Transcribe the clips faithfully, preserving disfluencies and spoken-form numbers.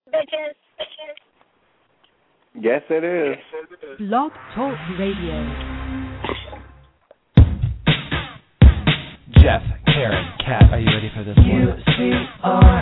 bitches. Yes, it is. Blog Talk Radio. Jeff, Karen, Kat, are you ready for this one? U C R.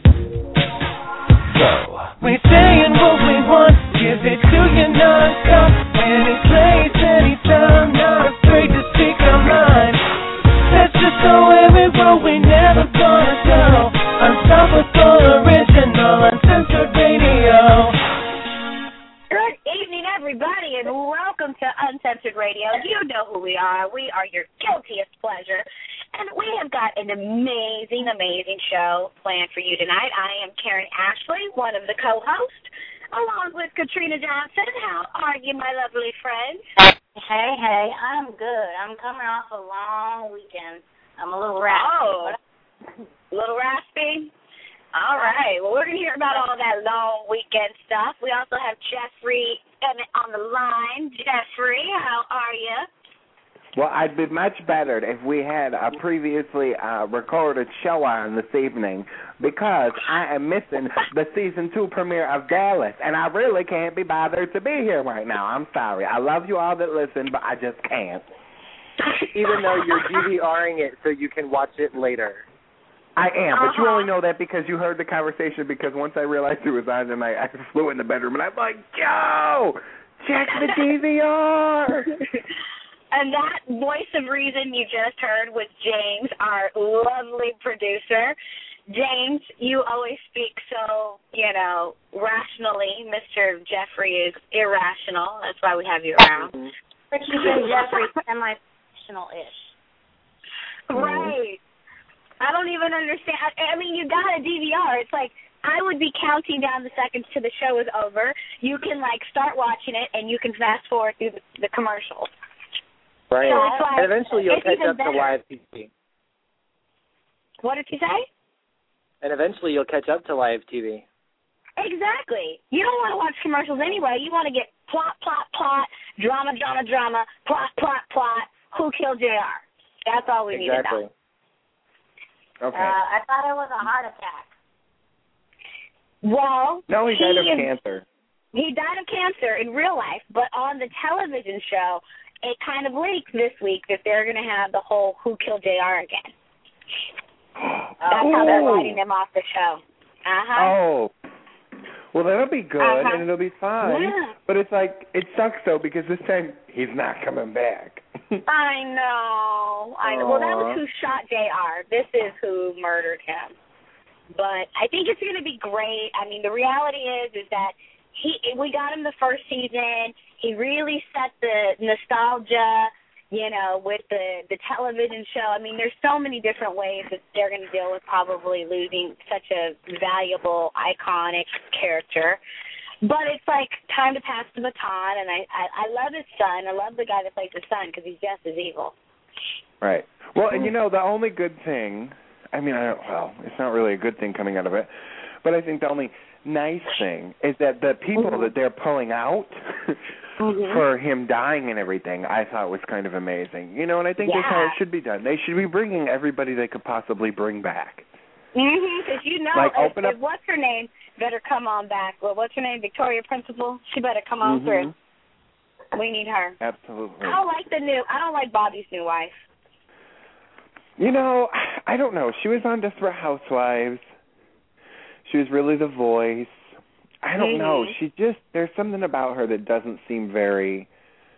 Go. We saying what we want, give it to you non-stop. Any place, anytime, not afraid to speak our mind. That's just the way we roll, we never gonna go. Unstoppable, original, uncensored radio. Good evening, everybody, and welcome to Uncensored Radio. You know who we are. We are your guiltiest pleasure, and we have got an amazing, amazing show planned for you tonight. I am Karen Ashley, one of the co-hosts, along with Katrina Johnson. How are you, my lovely friend? Hey, hey, I'm good. I'm coming off a long weekend. I'm a little raspy. Oh, a little raspy? All right. Well, we're going to hear about all that long weekend stuff. We also have Jeffrey on the line. Jeffrey, how are you? Well, I'd be much better if we had a previously uh, recorded show on this evening because I am missing the season two premiere of Dallas, and I really can't be bothered to be here right now. I'm sorry. I love you all that listen, but I just can't. Even though you're DVRing it so you can watch it later. I am, but uh-huh. you only know that because you heard the conversation, because once I realized it was on tonight, I flew in the bedroom, and I'm like, yo, check the D V R. And that voice of reason you just heard was James, our lovely producer. James, you always speak so, you know, rationally. Mister Jeffrey is irrational. That's why we have you around. But you said Jeffrey semi-professional-ish. Right. I don't even understand. I mean, you got a D V R. It's like I would be counting down the seconds till the show is over. You can, like, start watching it, and you can fast forward through the, the commercials. Right. So it's like, and eventually you'll catch up better. to live T V. What did you say? And eventually you'll catch up to live T V. Exactly. You don't want to watch commercials anyway. You want to get plot, plot, plot, drama, drama, drama, plot, plot, plot, who killed J R. That's all we exactly. need to know. Okay. Uh, I thought it was a heart attack. Well, no, he died he of is, cancer. He died of cancer in real life, but on the television show, it kind of leaked this week that they're going to have the whole Who Killed J R again. That's oh. how they're writing him off the show. Uh-huh. Oh. Well, that'll be good, uh-huh. and it'll be fine. Yeah. But it's like, it sucks, though, because this time he's not coming back. I know. I know. Well, that was who shot J R. This is who murdered him. But I think it's going to be great. I mean, the reality is is that he we got him the first season. He really set the nostalgia, you know, with the, the television show. I mean, there's so many different ways that they're going to deal with probably losing such a valuable, iconic character. But it's like time to pass the baton, and I, I, I love his son. I love the guy that plays his son because he's just as evil. Right. Well, and you know, the only good thing, I mean, I don't, well, it's not really a good thing coming out of it, but I think the only nice thing is that the people mm-hmm. that they're pulling out mm-hmm. for him dying and everything, I thought was kind of amazing. You know, and I think yeah. that's how it should be done. They should be bringing everybody they could possibly bring back. Mm-hmm, because you know, like, if, open up, if what's her name better come on back. Well, what's her name? Victoria Principal? She better come on mm-hmm. through. We need her. Absolutely. I don't like the new, I don't like Bobby's new wife. You know, I don't know. She was on Desperate Housewives. She was really the voice. I don't mm-hmm. know. She just, there's something about her that doesn't seem very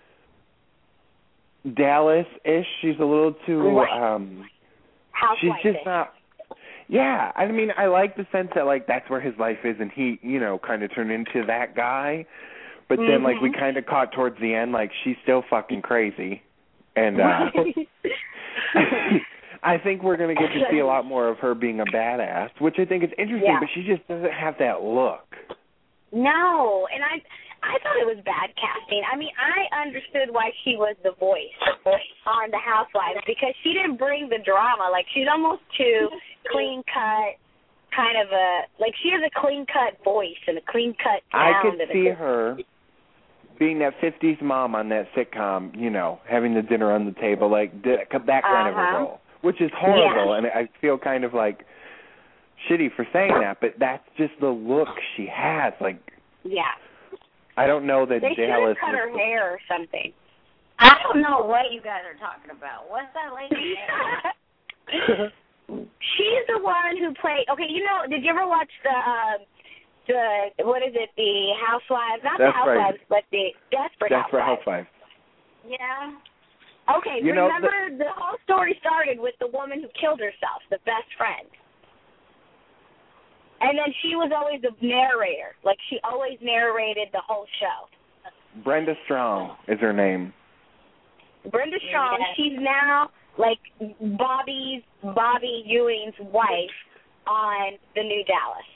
Dallas-ish. She's a little too, right. um, Housewife-ish. She's just not, yeah. I mean, I like the sense that, like, that's where his life is, and he, you know, kind of turned into that guy. But mm-hmm. then, like, we kind of caught towards the end, like, she's still fucking crazy. And, uh, I think we're going to get to see a lot more of her being a badass, which I think is interesting, yeah. but she just doesn't have that look. No, and I I thought it was bad casting. I mean, I understood why she was the voice on The Housewives, because she didn't bring the drama. Like, she's almost too clean-cut, kind of a, like, she has a clean-cut voice and a clean-cut sound. I could and see a, her being that fifties mom on that sitcom, you know, having the dinner on the table, like that kind uh-huh. of a role, which is horrible, yeah. and I feel kind of like shitty for saying that, but that's just the look she has. Like, yeah. I don't know that They should Dallas have cut her was- hair or something. I don't know what you guys are talking about. What's that lady's name? She's the one who played. Okay, you know, did you ever watch the uh, the what is it? The Housewives, not the Desperate. Housewives, but the Desperate, Desperate Housewives. Housewives. Yeah. Okay, You know, remember the, the whole story started with the woman who killed herself, the best friend. And then she was always the narrator. Like, she always narrated the whole show. Brenda Strong is her name. Brenda Strong, Yes. she's now, like, Bobby's, Bobby Ewing's wife on The New Dallas.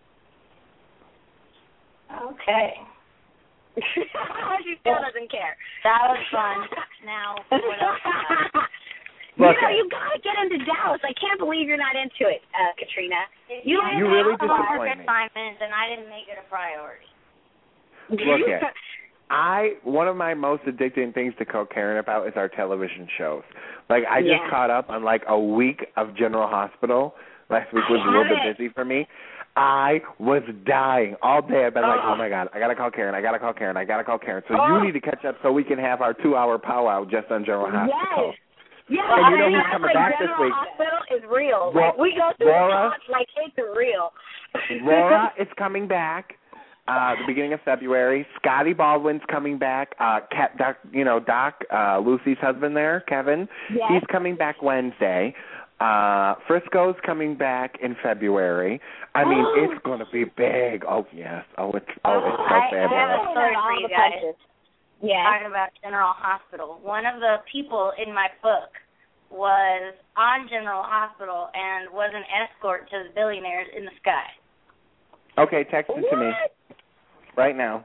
Okay. She still doesn't care. That was fun. Now, what else? You Look, know, you gotta get into Dallas. I can't believe you're not into it, uh, Katrina. You, guys You have really homework disappoint me. assignments, and I didn't make it a priority. Look at I one of my most addicting things to call Karen about is our television shows. Like I just Yeah. caught up on like a week of General Hospital. Last week was I a little have bit busy for me. I was dying all day. I've been like, Oh. oh my god, I gotta call Karen. I gotta call Karen. I gotta call Karen. So Oh. you need to catch up so we can have our two-hour powwow just on General Hospital. Yes. Yes, And you know I mean, who's that's coming like back this General week? Hospital is real. Ro- Like, we go through Laura? the thoughts like it's real. Laura is coming back. Uh, the beginning of February. Scotty Baldwin's coming back. Uh, Cat, Doc, you know, Doc, uh, Lucy's husband there, Kevin. Yes. He's coming back Wednesday. Uh, Frisco's coming back in February. I mean, it's going to be big. Oh, yes. Oh, it's, oh, it's so I- I fabulous. have a story for you guys. Yeah. Talking about General Hospital. One of the people in my book was on General Hospital and was an escort to the billionaires in the sky. Okay, text it to me right now.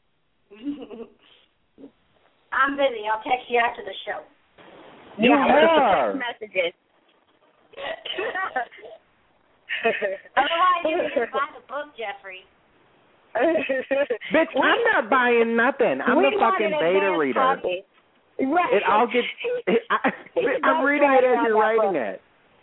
I'm busy. I'll text you after the show. You are. Messages. Otherwise, you can just buy the book, Jeffrey. Bitch, I'm not buying nothing. I'm We the want fucking an beta advanced reader. copy. Right. It all gets. It, I, I'm reading it as you're writing it.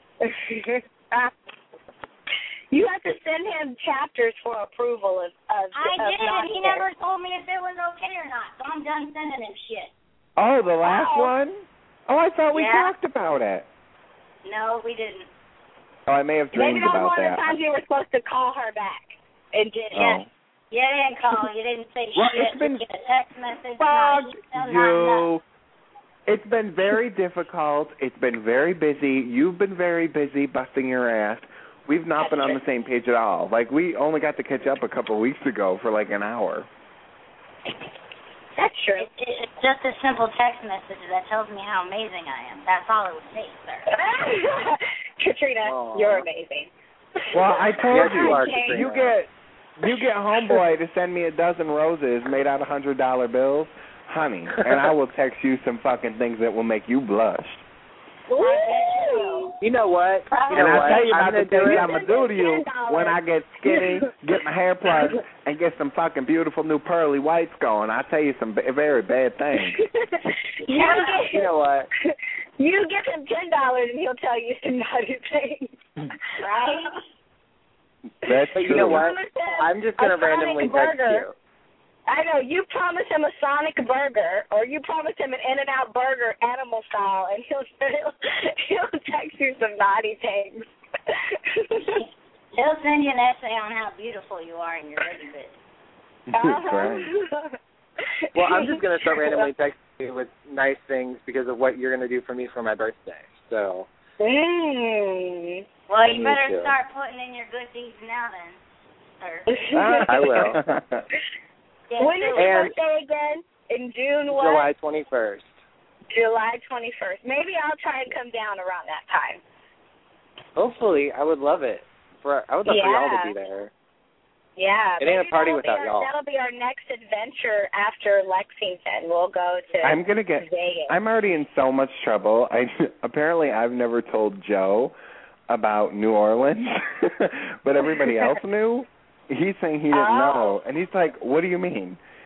You have to send him chapters for approval of. of I of did, and he Nocturne. never told me if it was okay or not, so I'm done sending him shit. Oh, the last Oh. one? Oh, I thought we Yeah. talked about it. No, we didn't. Oh, I may have Maybe dreamed that was about one of the that. times you were supposed to call her back and get Oh. him. You didn't call. You didn't say Well, shit. it's been- You get a text message. Fuck not email, not you. It's been very difficult. It's been very busy. You've been very busy busting your ass. We've not been on the same page at all. Like, we only got to catch up a couple of weeks ago for like an hour. That's true. It, it, it's just a simple text message that tells me how amazing I am. That's all it would take, sir. Katrina, Aw. you're amazing. Well, I told Yes, you. you are, Okay. Katrina. You get you get homeboy to send me a dozen roses made out of hundred dollar bills, honey, and I will text you some fucking things that will make you blush. Ooh. You know what? You And know I'll what? tell you I'm about the gonna do things it. I'm gonna do to you when I get skinny, get my hair plugged, and get some fucking beautiful new pearly whites going. I'll tell you some b- very bad things. You get, You know what? you give him ten dollars and he'll tell you some naughty things. Right? That's But you true. know what? Promise him I'm just a gonna Sonic randomly text burger. you. I know, you promise him a Sonic burger, or you promise him an In-N-Out burger animal style, and he'll he'll, he'll text you some naughty things. He'll send you an essay on how beautiful you are in your ready bit. That's right. Uh-huh. Well, I'm just gonna start randomly texting you with nice things because of what you're gonna do for me for my birthday. So. Mm. Well, you Me better too. start putting in your good deeds now then, sir. I will. Yeah, When is your And- birthday again? In June what? July twenty-first. July twenty-first. Maybe I'll try and come down around that time. Hopefully, I would love it. For I would love for y'all Yeah. to be there. Yeah. It ain't a maybe party that'll without be our, y'all. That'll be our next adventure after Lexington. We'll go to I'm gonna get. Vegas. I'm already in so much trouble. I apparently I've never told Joe about New Orleans, but everybody else knew. He's saying he didn't Oh. know, and he's like, "What do you mean?"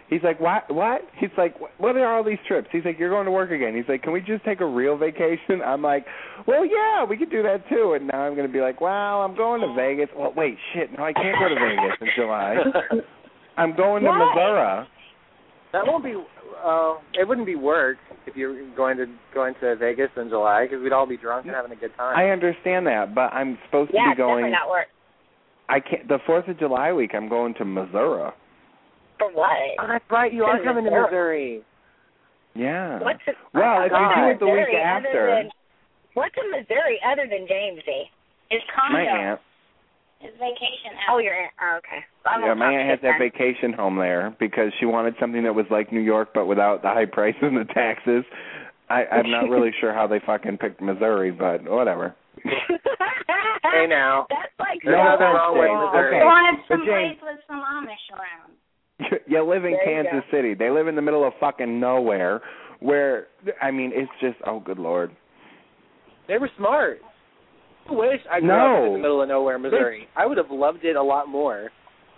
He's like, what? What? He's like, what are all these trips? He's like, you're going to work again. He's like, can we just take a real vacation? I'm like, well, yeah, we could do that too. And now I'm going to be like, well, I'm going to Vegas. Well, wait, shit, no, I can't go to Vegas in July. I'm going to Why? Missouri. That won't be. Uh, it wouldn't be work if you're going to going to Vegas in July because we'd all be drunk and having a good time. I understand that, but I'm supposed Yeah, to be it's going. definitely not work. I can't. The Fourth of July week, I'm going to Missouri. For what? Oh, that's right. You are coming to Missouri. Yeah. What's a, well, if you do it the week Missouri other after. Than, what's in Missouri other than Jamesy? His condo. My aunt. His vacation Oh, house. your aunt. Oh, okay. I'm Yeah, gonna my talk aunt has shit that then. vacation home there because she wanted something that was like New York but without the high prices and the taxes. I, I'm not really sure how they fucking picked Missouri, but whatever. Hey, now. That's like There's No, nothing that's wrong with it. Missouri. He wanted But some James- place with some Amish around. You live in There you Kansas City. They live in the middle of fucking nowhere where, I mean, it's just, oh, good Lord. They were smart. I wish I grew No. up in the middle of nowhere, Missouri. I would have loved it a lot more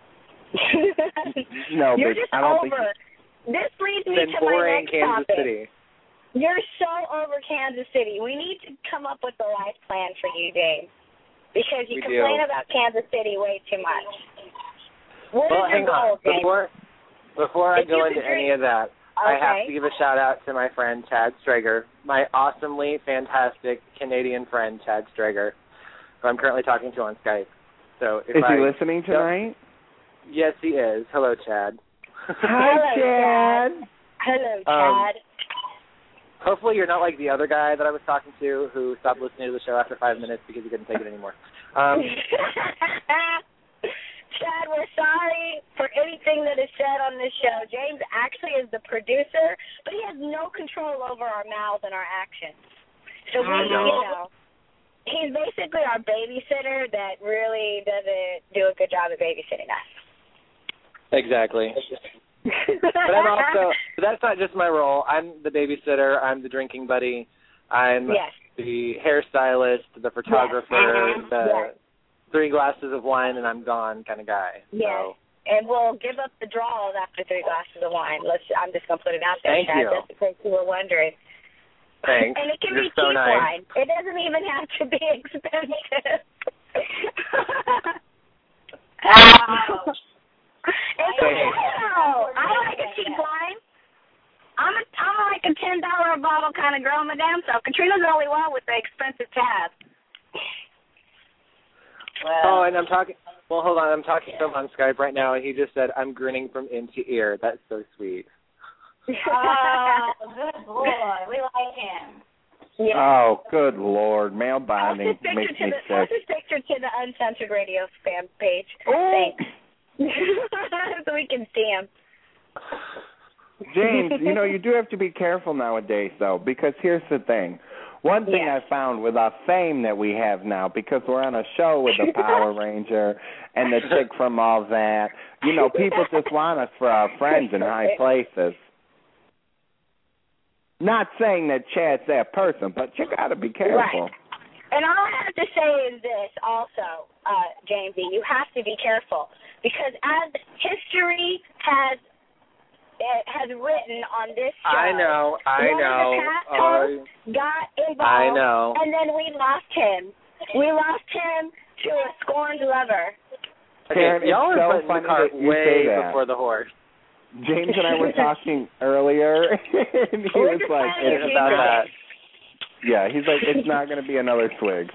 No, You're bitch, just I don't over. think... This leads me than to my boring next Kansas topic. City. You're so over Kansas City. We need to come up with a life plan for you, James, because you We complain do. about Kansas City way too much. What Well, is your hang on. goal, James? Before, before I If go you into could any drink- of that, I have Okay. to give a shout-out to my friend Chad Strager, my awesomely fantastic Canadian friend Chad Strager, who I'm currently talking to on Skype. So if Is I, he listening tonight? Yes, he is. Hello, Chad. Hi, Hello, Chad. Hello, Um, Chad. Hopefully you're not like the other guy that I was talking to who stopped listening to the show after five minutes because he couldn't take it anymore. Um, Chad, we're sorry for anything that is said on this show. James actually is the producer, but he has no control over our mouths and our actions. So we, you know, he's basically our babysitter that really doesn't do a good job at babysitting us. exactly. But I'm also, but that's not just my role. I'm the babysitter. I'm the drinking buddy. I'm Yes. the hairstylist, the photographer, Yes. the Yes. three glasses of wine and I'm gone kind of guy. Yes. So, And we'll give up the draws after three glasses of wine. Let's. I'm just gonna put it out there, Thank Chad, you. just in case you were wondering. Thanks. And it can You're be so cheap nice. wine. It doesn't even have to be expensive. Wow. It's wow. I like a cheap wine. I'm a I'm like a ten dollar a bottle kind of girl, my damn self. Katrina's the only one with the expensive tab. Oh, and I'm talking. Well, hold on. I'm talking to him on Skype right now, and he just said, "I'm grinning from ear to ear." That's so sweet. Oh, good boy. We like him. Yeah. Oh, good Lord. Male Post bonding this picture makes to me the sick. post this picture to the Uncensored Radio fan page. Oh. Thanks. So we can see him. James, you know, you do have to be careful nowadays, though, because here's the thing. One thing Yeah. I found with our fame that we have now, because we're on a show with the Power Ranger and the chick from all that, you know, people just want us for our friends in high places. Not saying that Chad's that person, but you got to be careful. Right. And all I have to say is this also, uh, Jamesy, you have to be careful. Because as history has it has written on this show, I know. I one know. of the past Uh, hosts got involved, I know. and then we lost him. We lost him to a scorned lover. Okay, Karen, y'all it's are so putting the funny cart that you way say that. before the horse. James and I were talking earlier, and he We're was just like, planning it's a about future. that. yeah, he's like, it's not going to be another swig.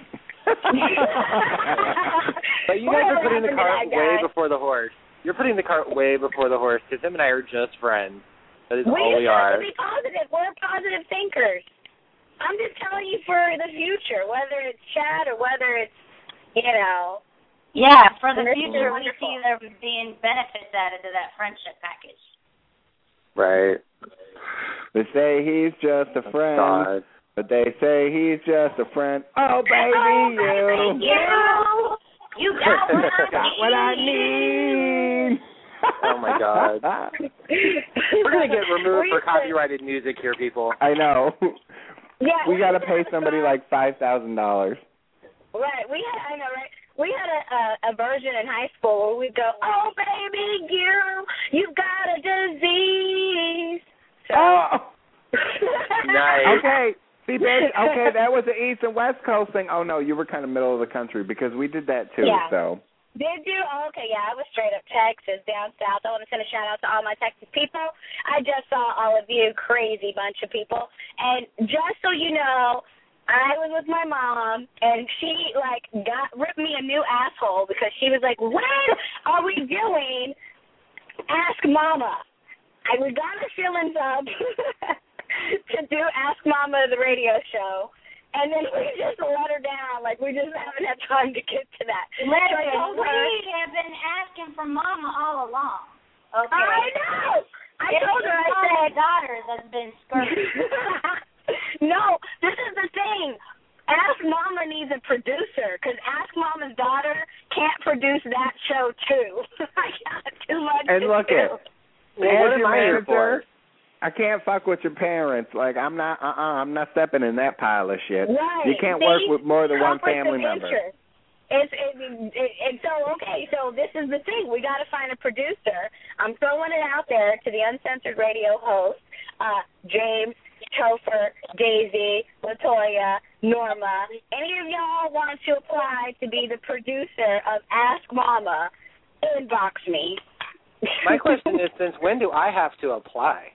But you guys Whatever are putting the happened to cart that way guy? before the horse. You're putting the cart way before the horse because him and I are just friends. That is We all we just have are. to be positive. We're positive thinkers. I'm just telling you for the future, whether it's Chad or whether it's, you know. Yeah, for the This is future, we wonderful. see there being benefits added to that friendship package. Right. They say he's just a friend, God. but they say he's just a friend. Oh, baby, Oh, you. baby, you. You got what I got what I need. Oh, my God. We're going to get removed for copyrighted music here, people. I know. Yeah, We got to we pay had a somebody song- like five thousand dollars. Right, we had, I know, right? We had a, a, a version in high school where we'd go, oh, baby, you, you've got a disease. okay. See, bitch, okay, that was the East and West Coast thing. Oh, no, you were kind of middle of the country because we did that, too, Yeah. so. Did you? Oh, okay, yeah, I was straight up Texas, down south. I want to send a shout-out to all my Texas people. I just saw all of you, crazy bunch of people. And just so you know, I was with my mom, and she, like, got ripped me a new asshole because she was like, when are we doing Ask Mama? I we got our feelings up to do Ask Mama, the radio show, and then we just let her down. Like, we just haven't had time to get to that. Listen, so we have been asking for Mama all along. Okay. I know. I it's told her, I said, daughter that's been skirting. No, this is the thing. Ask Mama needs a producer because Ask Mama's daughter can't produce that show, too. I got too much And to look do. it. Well, As what am your I here for? manager, I can't fuck with your parents. Like, I'm not, uh-uh, I'm not stepping in that pile of shit. Right. You can't See? work with more than one Conflict family of member. interest. It's, it, it, and so, okay, so this is the thing. We got to find a producer. I'm throwing it out there to the Uncensored Radio host, uh, James, Topher, Daisy, Latoya, Norma. Any of y'all want to apply to be the producer of Ask Mama, inbox me. My question is, since when do I have to apply?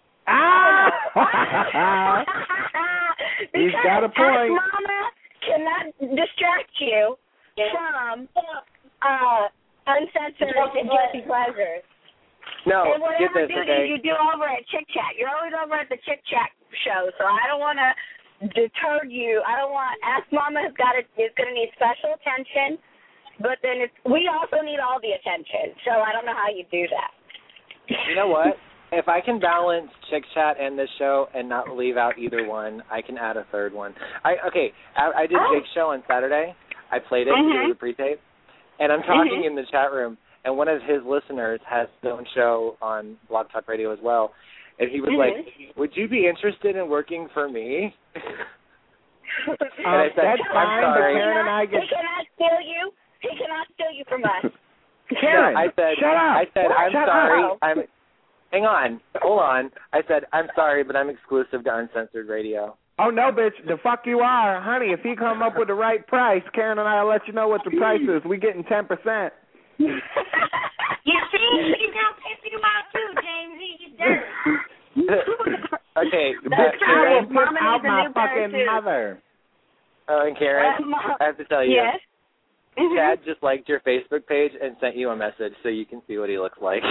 Ah! He's Because got a point. Ask Mama cannot distract you from uh, uncensored and guilty pleasures. No, And get whatever this, duties okay? you do over at Chick Chat, you're always over at the Chick Chat show, so I don't want to deter you. I don't want. Ask Mama has got it. Is going to need special attention, but then it's, we also need all the attention. So I don't know how you do that. You know what? If I can balance Chick Chat and this show and not leave out either one, I can add a third one. I okay. I, I did Oh. Jake's show on Saturday. I played it. Mhm. It was a pre-tape, and I'm talking Mhm. in the chat room. And one of his listeners has his own show on Blog Talk Radio as well. And he was Mhm. like, would you be interested in working for me? Um, I said, that's I'm fine, but sorry. Karen and I get... He cannot steal you. He cannot steal you from us. Karen, No, I said, shut up. I said, I'm Shut sorry. up. I'm. Hang on. Hold on. I said, I'm sorry, but I'm exclusive to Uncensored Radio. Oh, no, bitch. The fuck you are. Honey, if he come up with the right price, Karen and I will let you know what the price is. We getting ten percent. You see, he's now pissing him out too, James. He's dirty. Okay. That's but true. I will Karen, piss Mama out needs a my new pair, fucking too. mother. oh, and Karen, Uh, Mom- I have to tell you, Yes. Mhm. Chad just liked your Facebook page and sent you a message so you can see what he looks like.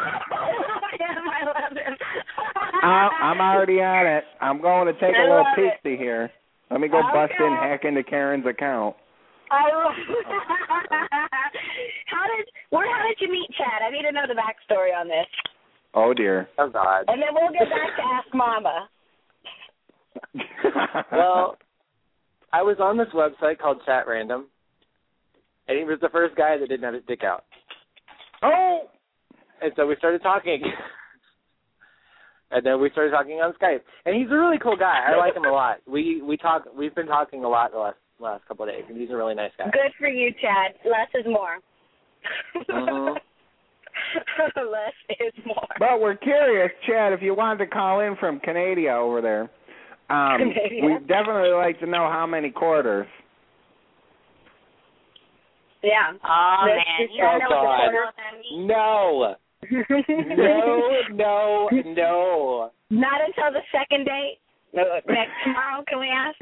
I love him. I, I'm already on it. I'm going to take I a little love it. peek here. Let me go bust Okay. in, hack into Karen's account. I love How did where how did you meet Chad? I need to know the backstory on this. Oh, dear. Oh, God. And then we'll get back to Ask Mama. Well, I was on this website called Chat Random, and he was the first guy that didn't have his dick out. Oh! And so we started talking. And then we started talking on Skype. And he's a really cool guy. I like him a lot. We we talk we've been talking a lot the last last couple of days, and he's a really nice guy. Good for you, Chad. Less is more. Mhm. Less is more. But we're curious, Chad, if you wanted to call in from Canada over there, um, Canada. we'd definitely like to know how many quarters. Yeah. Oh, This man. is You don't Oh, know what the God. quarter of that means. No. No, no, no. Not until the second date. No, next tomorrow, can we ask?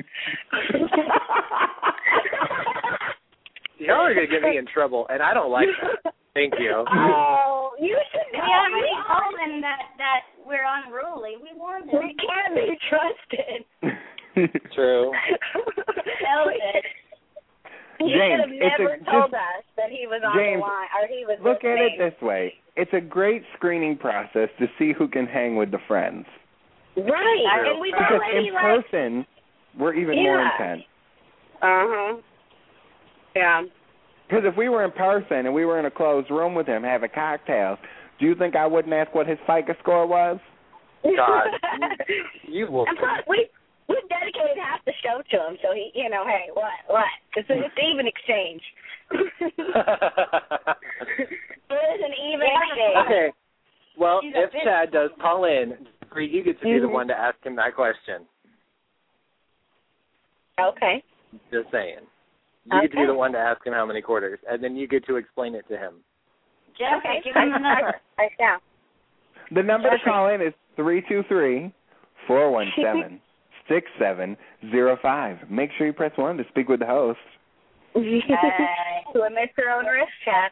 Y'all are going to get me in trouble, and I don't like that. Thank you. Oh, you should We know. already told him that, that we're unruly. We warned him. We can't be trusted. True. Hell it. He James, should have it's a- never told just- us that he was on James, the line, or he was Look at it listening. this way. It's a great screening process to see who can hang with the friends. Right, True. and we've Because already in like, person, we're even more Yeah. intense. uh-huh. Yeah. Because if we were in person and we were in a closed room with him having cocktails, do you think I wouldn't ask what his FICA score was? God. You will. And plus, we we dedicated half the show to him, so he, you know, hey, what, what? It's, it's even exchange. It is an even exchange. Okay. Well, He's a if bitch. Chad does call in, Bree, you get to be the Mhm. one to ask him that question. Okay. Just saying. You okay. get to be the one to ask him how many quarters, and then you get to explain it to him. Jeff, okay. give him the number. Right now. The number to call in is three two three, four one seven, six seven zero five. Make sure you press one to speak with the host. To admit your own risk chat.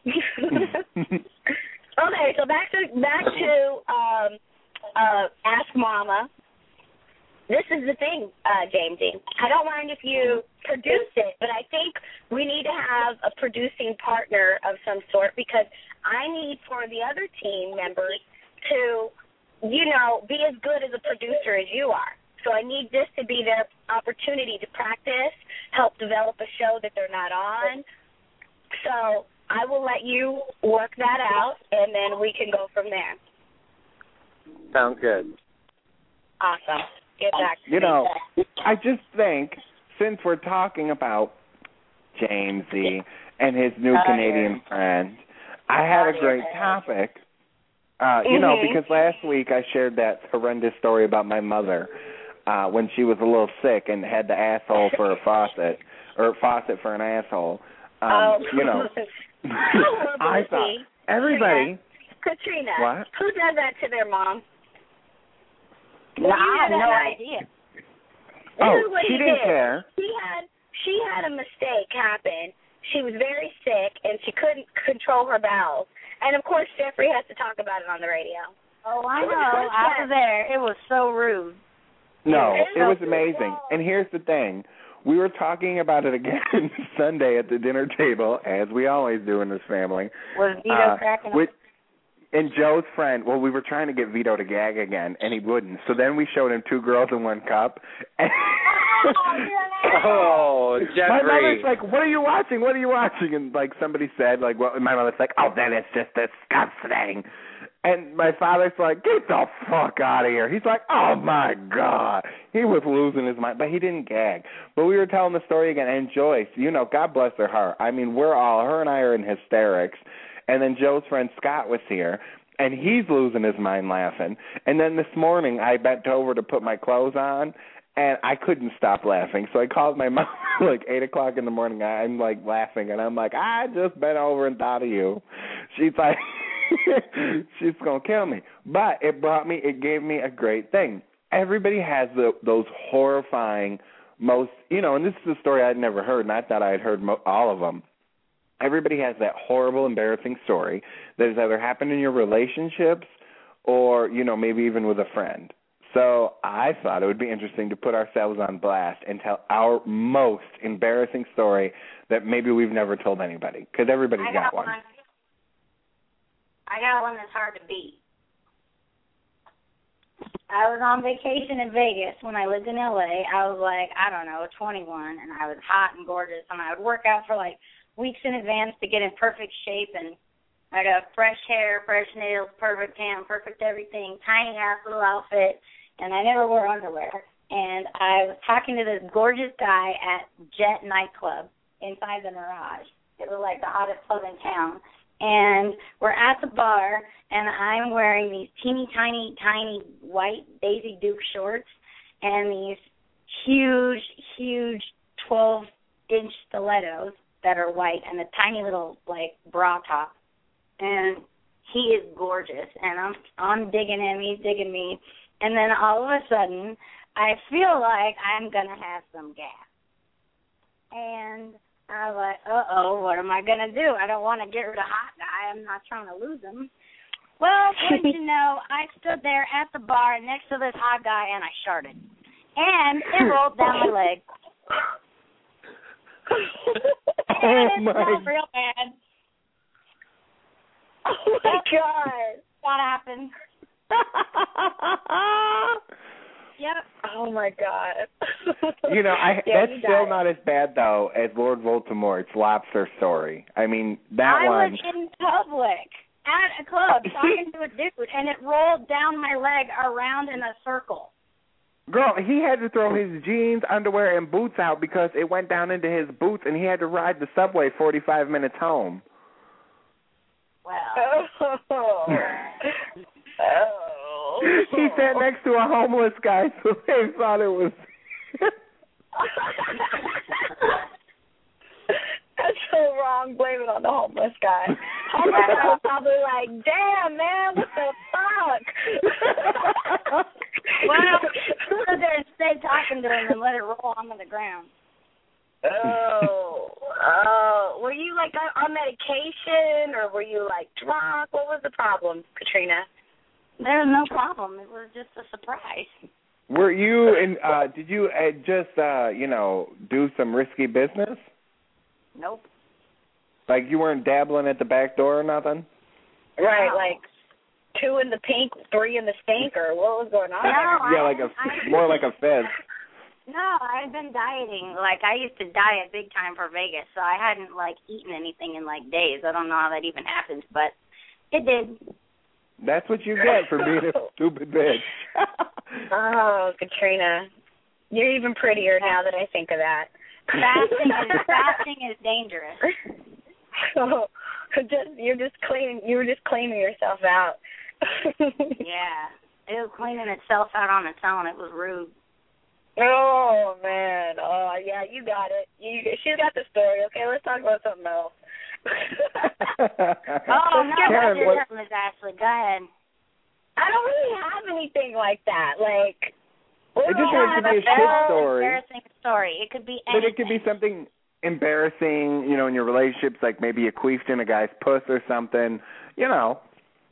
Okay, so back to back to um, uh, Ask Mama. This is the thing, uh, Jamesy. I don't mind if you produce it, but I think we need to have a producing partner of some sort because I need for the other team members to, you know, be as good as a producer as you are. So I need this to be their opportunity to practice, help develop a show that they're not on. So I will let you work that out, and then we can go from there. Sounds good. Awesome. Get back to You know, me. I just think, since we're talking about Jamesy and his new Oh, Canadian yeah. friend, I had a great topic. Uh, you know, Mhm. because last week I shared that horrendous story about my mother uh, when she was a little sick and had the asshole for a faucet, or faucet for an asshole. Um, oh, you know, I thought everybody. Katrina, What? who does that to their mom? No, I have that no night. idea. This Oh, is what she he didn't did. care. She had she had a mistake happen. She was very sick and she couldn't control her bowels. And of course, Jeffrey has to talk about it on the radio. Oh, I know. I was there. It was so rude. No, It it was was amazing. And here's the thing. We were talking about it again Sunday at the dinner table, as we always do in this family. Was Vito Uh, cracking with, and Joe's friend, well, we were trying to get Vito to gag again, and he wouldn't. So then we showed him Two Girls in One Cup. And Oh, my mother's Jeffrey. like, what are you watching? What are you watching? And, like, somebody said, like, well, my mother's like, oh, that is just disgusting. And my father's like, get the fuck out of here. He's like, oh, my God. He was losing his mind, but he didn't gag. But we were telling the story again, and Joyce, you know, God bless her heart. I mean, we're all, her and I are in hysterics. And then Joe's friend Scott was here, and he's losing his mind laughing. And then this morning I bent over to put my clothes on, and I couldn't stop laughing. So I called my mom like eight o'clock in the morning. I'm like laughing, and I'm like, I just bent over and thought of you. She's like, she's gonna kill me. But it brought me, it gave me a great thing. Everybody has the, those horrifying, most, you know, and this is a story I'd never heard, and I thought I had heard mo- all of them. Everybody has that horrible, embarrassing story that has either happened in your relationships or, you know, maybe even with a friend. So I thought it would be interesting to put ourselves on blast and tell our most embarrassing story that maybe we've never told anybody, because everybody's I got, got one. one. I got one that's hard to beat. I was on vacation in Vegas when I lived in L A. I was like, I don't know, twenty-one, and I was hot and gorgeous, and I would work out for like weeks in advance to get in perfect shape, and I got fresh hair, fresh nails, perfect tan, perfect everything, tiny ass little outfit, and I never wore underwear. And I was talking to this gorgeous guy at Jet nightclub inside the Mirage. It was like the hottest club in town. And we're at the bar, and I'm wearing these teeny tiny, tiny white Daisy Duke shorts and these huge, huge twelve-inch stilettos that are white and a tiny little, like, bra top. And he is gorgeous, and I'm I'm digging him, he's digging me. And then all of a sudden, I feel like I'm going to have some gas. And I was like, uh-oh, what am I going to do? I don't want to get rid of hot guy. I'm not trying to lose him. Well, wouldn't you know, I stood there at the bar next to this hot guy, and I sharted. And it rolled down my leg. Oh, and it my smelled real bad. Oh, my God. That happened. Yep. Oh, my God. You know, I Yeah, that's you still died. not as bad, though, as Lord Voldemort's lobster story. I mean, that I one. was in public at a club talking to a dude, and it rolled down my leg around in a circle. Girl, he had to throw his jeans, underwear, and boots out because it went down into his boots, and he had to ride the subway forty-five minutes home. Wow. Oh. Oh. He sat next to a homeless guy, so they thought it was. don't blame it on the homeless guy. Homeless guy was probably like, damn, man, what the fuck? Well, sit there and stay talking to him and let it roll onto the ground. Oh, oh. Were you, like, on medication, or were you, like, drunk? What was the problem, Katrina? There was no problem. It was just a surprise. Were you in, uh, did you uh, just, uh, you know, do some risky business? Nope. Like you weren't dabbling at the back door or nothing? Right, No. like two in the pink, three in the stink, or what was going on? No, Yeah, I, like a, I, more like a fez. No, I've been dieting. Like, I used to diet big time for Vegas, so I hadn't, like, eaten anything in, like, days. I don't know how that even happened, but it did. That's what you get for being a stupid bitch. Oh, Katrina. You're even prettier now that I think of that. Fasting is, fasting is dangerous. Oh, just, you're just cleaning, you were just cleaning yourself out. Yeah. It was cleaning itself out on its own. It was rude. Oh, man. Oh, yeah, you got it. You, she's got the story. Okay, let's talk about something else. Oh, no, Karen, that's what- it, Miz Ashley. Go ahead. I don't really have anything like that. Like, what It do just I has to have? be a shit story. Embarrassing story. It could be But anything. it could be something embarrassing, you know, in your relationships, like maybe you queefed in a guy's puss or something, you know.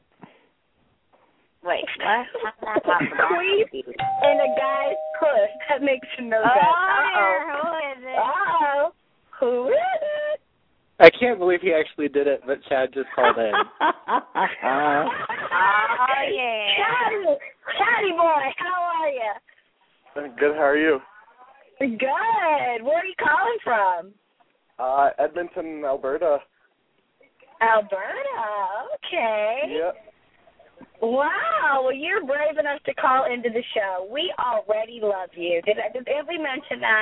Wait, what? How's that possible? Queef in a guy's puss. That makes no sense. Oh, who is it? Uh-oh. Who is it? I can't believe he actually did it, but Chad just called in. Oh, yeah. Chatty, Chatty boy, how are you? Good, how are you? Good. Where are you calling from? Uh, Edmonton, Alberta. Alberta. Okay. Yep. Wow. Well, you're brave enough to call into the show. We already love you. Did I, did we mention that?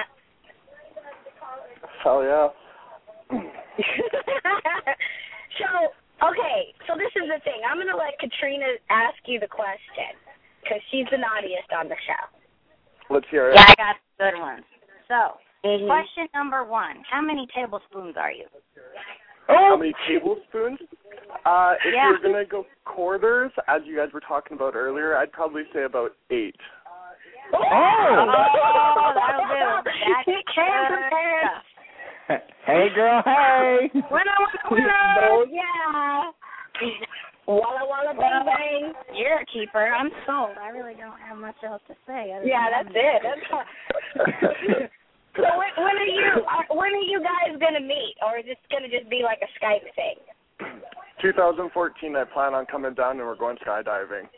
Hell yeah. So, okay. So this is the thing. I'm going to let Katrina ask you the question because she's the naughtiest on the show. Let's hear it. Yeah, I got good ones. So, Mm-hmm. question number one. How many tablespoons are you? How many tablespoons? Uh, if Yeah. you're going to go quarters, as you guys were talking about earlier, I'd probably say about eight. Oh! Oh, that'll do. That's You can't good prepare. stuff. Hey, girl, hey. Winner, winner, winner. Oh, yeah. Walla, walla, bang, bang. You're a keeper. I'm sold. I really don't have much else to say. other Yeah, than that's it. That's all. So when, when are you are, when are you guys gonna meet, or is this gonna just be like a Skype thing? twenty fourteen, I plan on coming down and we're going skydiving.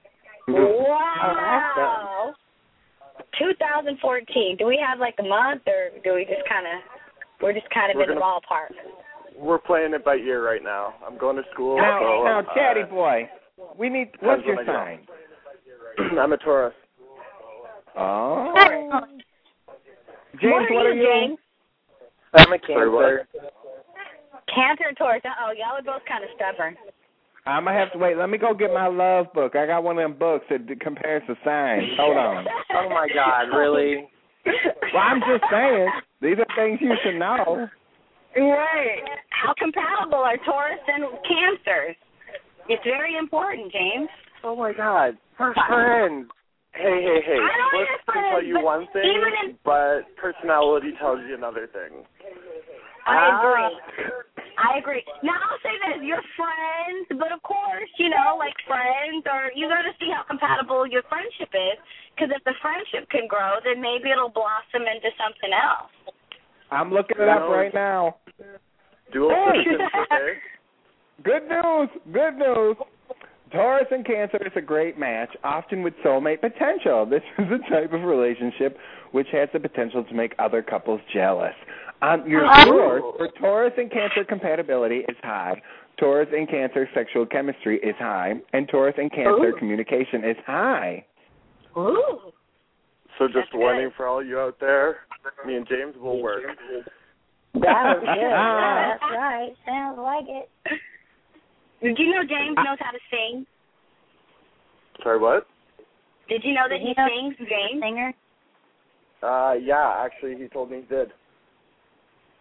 Wow. twenty fourteen. Do we have like a month, or do we just kind of we're just kind of We're in the gonna- ballpark? We're playing it by ear right now. I'm going to school. Now, so, now, uh, Chatty boy, we need, what's your when I go. sign? I'm a Taurus. Oh. James, what are what you, are you? James? I'm a Sorry, what? Cancer. Cancer and Taurus. Uh-oh, y'all are both kind of stubborn. I'm going to have to wait. Let me go get my love book. I got one of them books that d- compares the signs. Hold on. Oh, my God, really? Well, I'm just saying, these are things you should know. Right. How compatible are Taurus and Cancers? It's very important, James. Oh, my God. We're friends. Hey, hey, hey. I know Looks you're can friends, tell you but one thing, even in- but personality tells you another thing. I Ah. agree. I agree. Now, I'll say this. You're friends, but of course, you know, like friends, or you got to see how compatible your friendship is, because if the friendship can grow, then maybe it'll blossom into something else. I'm looking it up right now. Dual Hey. citizens, okay? Good news. Good news. Taurus and Cancer is a great match, often with soulmate potential. This is a type of relationship which has the potential to make other couples jealous. On your scores for Taurus and Cancer compatibility is high. Taurus and Cancer sexual chemistry is high, and Taurus and Cancer Ooh. communication is high. Ooh. So just That's warning good. for all you out there, me and James will work. That was good. Yeah, that's right. Sounds like it. Did you know James knows how to sing? Sorry, what? Did you know that Did he you know- sings, James? Singer? Uh, yeah, actually, he told me he did.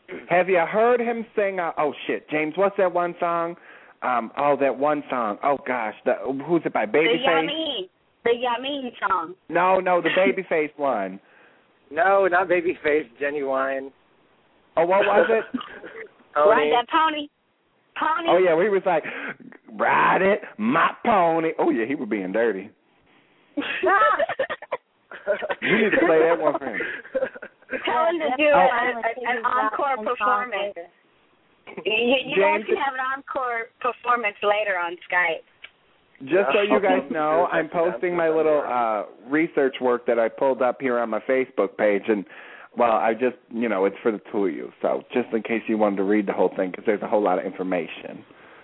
Have you heard him sing? Uh, oh shit, James, what's that one song? Um, oh, that one song. Oh gosh, the, who's it by? Babyface. The Yamin, the Yamin song. No, no, the Babyface one. No, not Babyface, Genuine. Oh, what was it? Pony. Ride that pony. Pony. Oh yeah, he was like, ride it, my pony. Oh yeah, he was being dirty. You need to play that one for him. Tell him to do Oh. an, an encore performance. You, you guys James, can have an encore performance later on Skype. just so you guys know, I'm posting my little uh research work that I pulled up here on my Facebook page, and well, I just, you know, it's for the two of you, so just in case you wanted to read the whole thing, because there's a whole lot of information.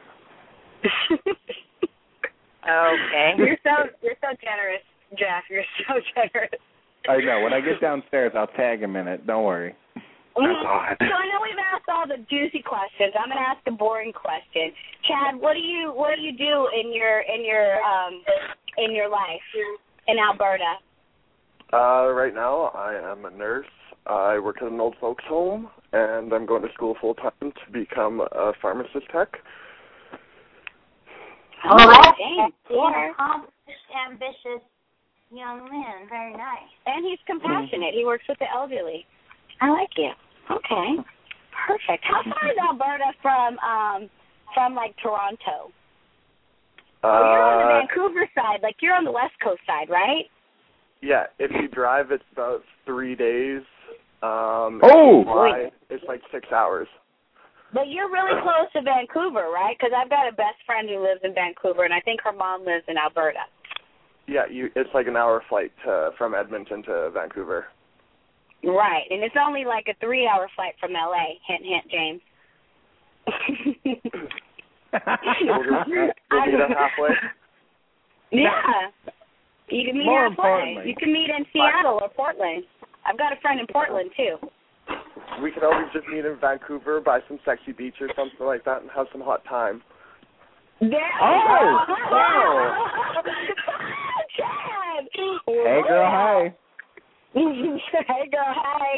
Okay. You're so you're so generous, Jeff. You're so generous. I know. When I get downstairs, I'll tag him in it. Don't worry. Mm-hmm. So I know we've asked all the juicy questions. I'm going to ask a boring question. Chad, what do you what do you do in your in your um in your life in Alberta? Uh, right now, I am a nurse. I work at an old folks home, and I'm going to school full time to become a pharmacist tech. Oh, that's James, an accomplished, ambitious young man. Very nice. And he's compassionate. He works with the elderly. I like you. Okay. Perfect. How far is Alberta from um from like Toronto? Uh, oh, you're on the Vancouver side, like you're on the West Coast side, right? Yeah, if you drive, it's about three days. Um, Oh! if you fly, it's like six hours. But you're really close to Vancouver, right? Because I've got a best friend who lives in Vancouver, and I think her mom lives in Alberta. Yeah, you. It's like an hour flight to, from Edmonton to Vancouver. Right, and it's only like a three-hour flight from L A. Hint, hint, James. We'll meet halfway. Yeah. You can meet More halfway. importantly. You can meet in Seattle or Portland. I've got a friend in Portland, too. We could always just meet in Vancouver, buy some sexy beach or something like that, and have some hot time. Yeah. Oh! Oh! Chad! Hey, girl, hi. Hey, girl, hi.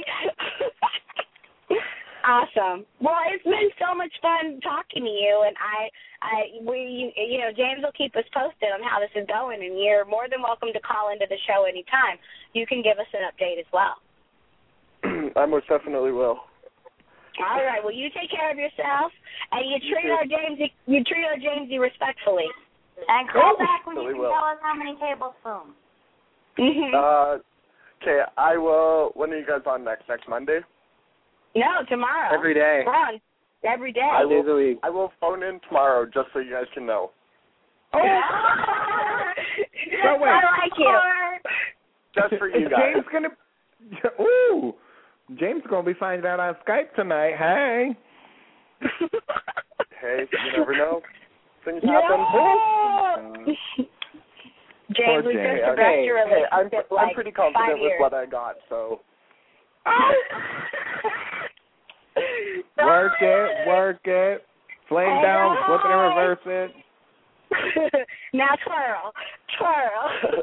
Awesome. Well, it's been so much fun talking to you, and I, I, we, you know, James will keep us posted on how this is going, and you're more than welcome to call into the show anytime. You can give us an update as well. I most definitely will. All right. Well, you take care of yourself, and you treat our Jamesy, you treat our Jamesy respectfully. And call Oh, back when you really can will. tell us how many tablespoons. Mm-hmm. Uh, okay, I will. When are you guys on next? Next Monday? No, tomorrow. Every day. We're on every day. I Five days will, a week. I will phone in tomorrow just so you guys can know. Oh, I like you. Just for you guys. James gonna. Ooh, James gonna be finding out on Skype tonight. Hey. Hey, you never know. Things Yeah. happen. James, we James. just Hey, progressed hey, your hey, I'm, relationship I'm like pretty five confident with years. what I got, so. Work it, work it. Flame Hey, down, hi. flip it and reverse it. Now twirl, twirl.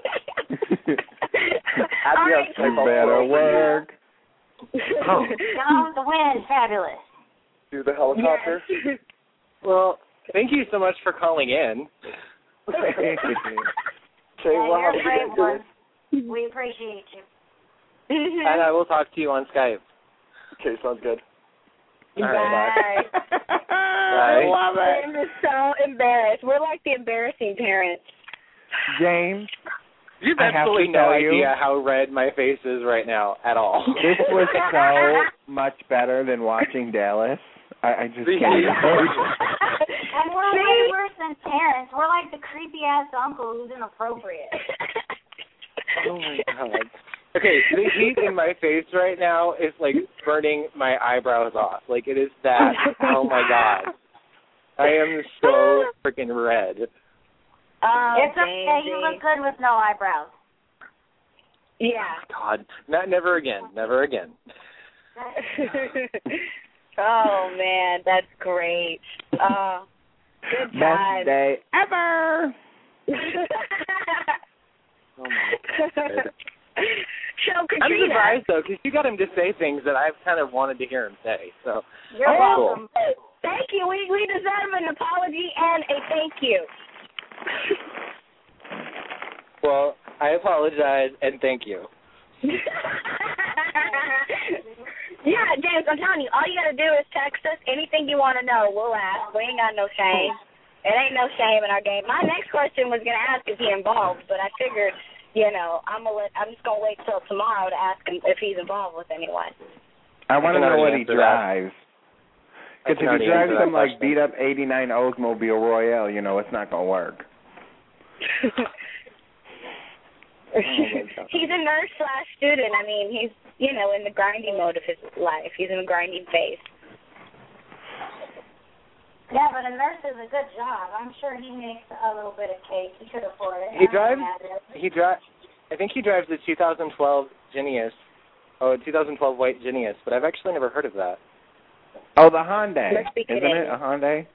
Add All me right, up, type of Better world. work. Down with the wind, fabulous. Do the helicopter. Yes. Well, thank you so much for calling in. Okay, Yeah, well, have you're a a great good day. one. We appreciate you. And I will talk to you on Skype. Okay, sounds good. All right, Bye. I love it. I'm so embarrassed. We're like the embarrassing parents. James, You I have have absolutely to no tell you- idea how red my face is right now at all. this was so much better than watching Dallas. I, I just See? can't. And we're way worse than parents. We're like the creepy ass uncle who's inappropriate. Oh my god. Okay, the heat in my face right now is like burning my eyebrows off. Like it is that. Oh my god. I am so freaking red. Oh, It's okay. You look good with no eyebrows. Yeah. God. Not never again. Never again. Oh man, that's great. Oh, good Best time. day ever. Oh my god. So, Katrina. I'm surprised, though, because you got him to say things that I've kind of wanted to hear him say. So You're that's welcome. Cool. Thank you. We we deserve an apology and a thank you. Well, I apologize and thank you. Yeah, James, I'm telling you, all you got to do is text us anything you want to know. We'll ask. We ain't got no shame. It ain't no shame in our game. My next question was going to ask if he involved, but I figured, you know, I'm gonna let, I'm just going to wait till tomorrow to ask him if he's involved with anyone. I want to know what he answer drives. Because if already he drives answer that some, like, question. beat-up eighty-nine Oldsmobile Royale, you know, it's not going to work. He's a nurse slash student. I mean, he's, you know, in the grinding mode of his life. He's in the grinding phase. Yeah, but a nurse is a good job. I'm sure he makes a little bit of cake. He could afford it. He I drives. imagine. He drives. I think he drives the two thousand twelve Genius. Oh, two thousand twelve white Genius, but I've actually never heard of that. Oh, the Hyundai. Must be Isn't Canadian. it a Hyundai?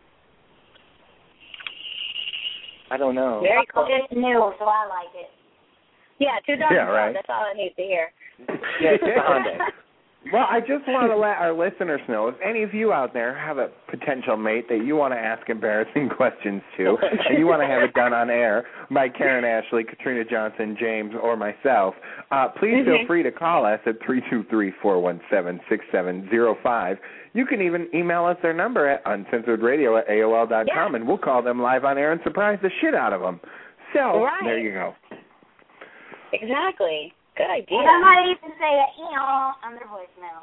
I don't know. Very cool. It's new, so I like it. Yeah, two thousand twelve. Yeah, right. That's all I need to hear. Yeah, it's a Hyundai. Well, I just want to let our listeners know, if any of you out there have a potential mate that you want to ask embarrassing questions to, and you want to have it done on air by Karen Ashley, Katrina Johnson, James, or myself, uh, please Mm-hmm. feel free to call us at three two three, four one seven, six seven zero five. You can even email us their number at uncensored radio at A O L dot com, Yeah. and we'll call them live on air and surprise the shit out of them. So, Right. there you go. Exactly. Good idea. And I might even say a e-haw on their voicemail.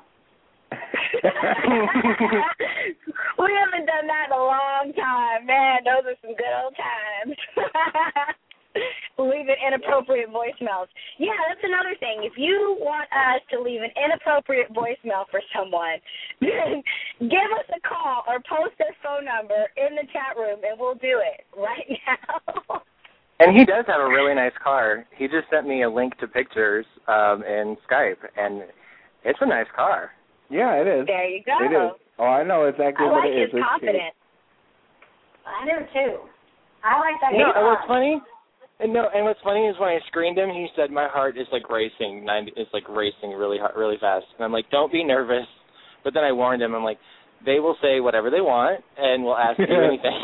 We haven't done that in a long time. Man, those are some good old times. Leaving inappropriate voicemails. Yeah, that's another thing. If you want us to leave an inappropriate voicemail for someone, then give us a call or post their phone number in the chat room, and we'll do it right now. And he does have a really nice car. He just sent me a link to pictures um, in Skype, and it's a nice car. Yeah, it is. There you go. It is. Oh, I know exactly I what like it is. his It's confidence. I do, too. I like that. No, guitar. and what's funny? And no, and what's funny is when I screened him, he said my heart is like racing, ninety, it's like racing really hard, really fast. And I'm like, don't be nervous. But then I warned him. I'm like, they will say whatever they want, and will ask you anything.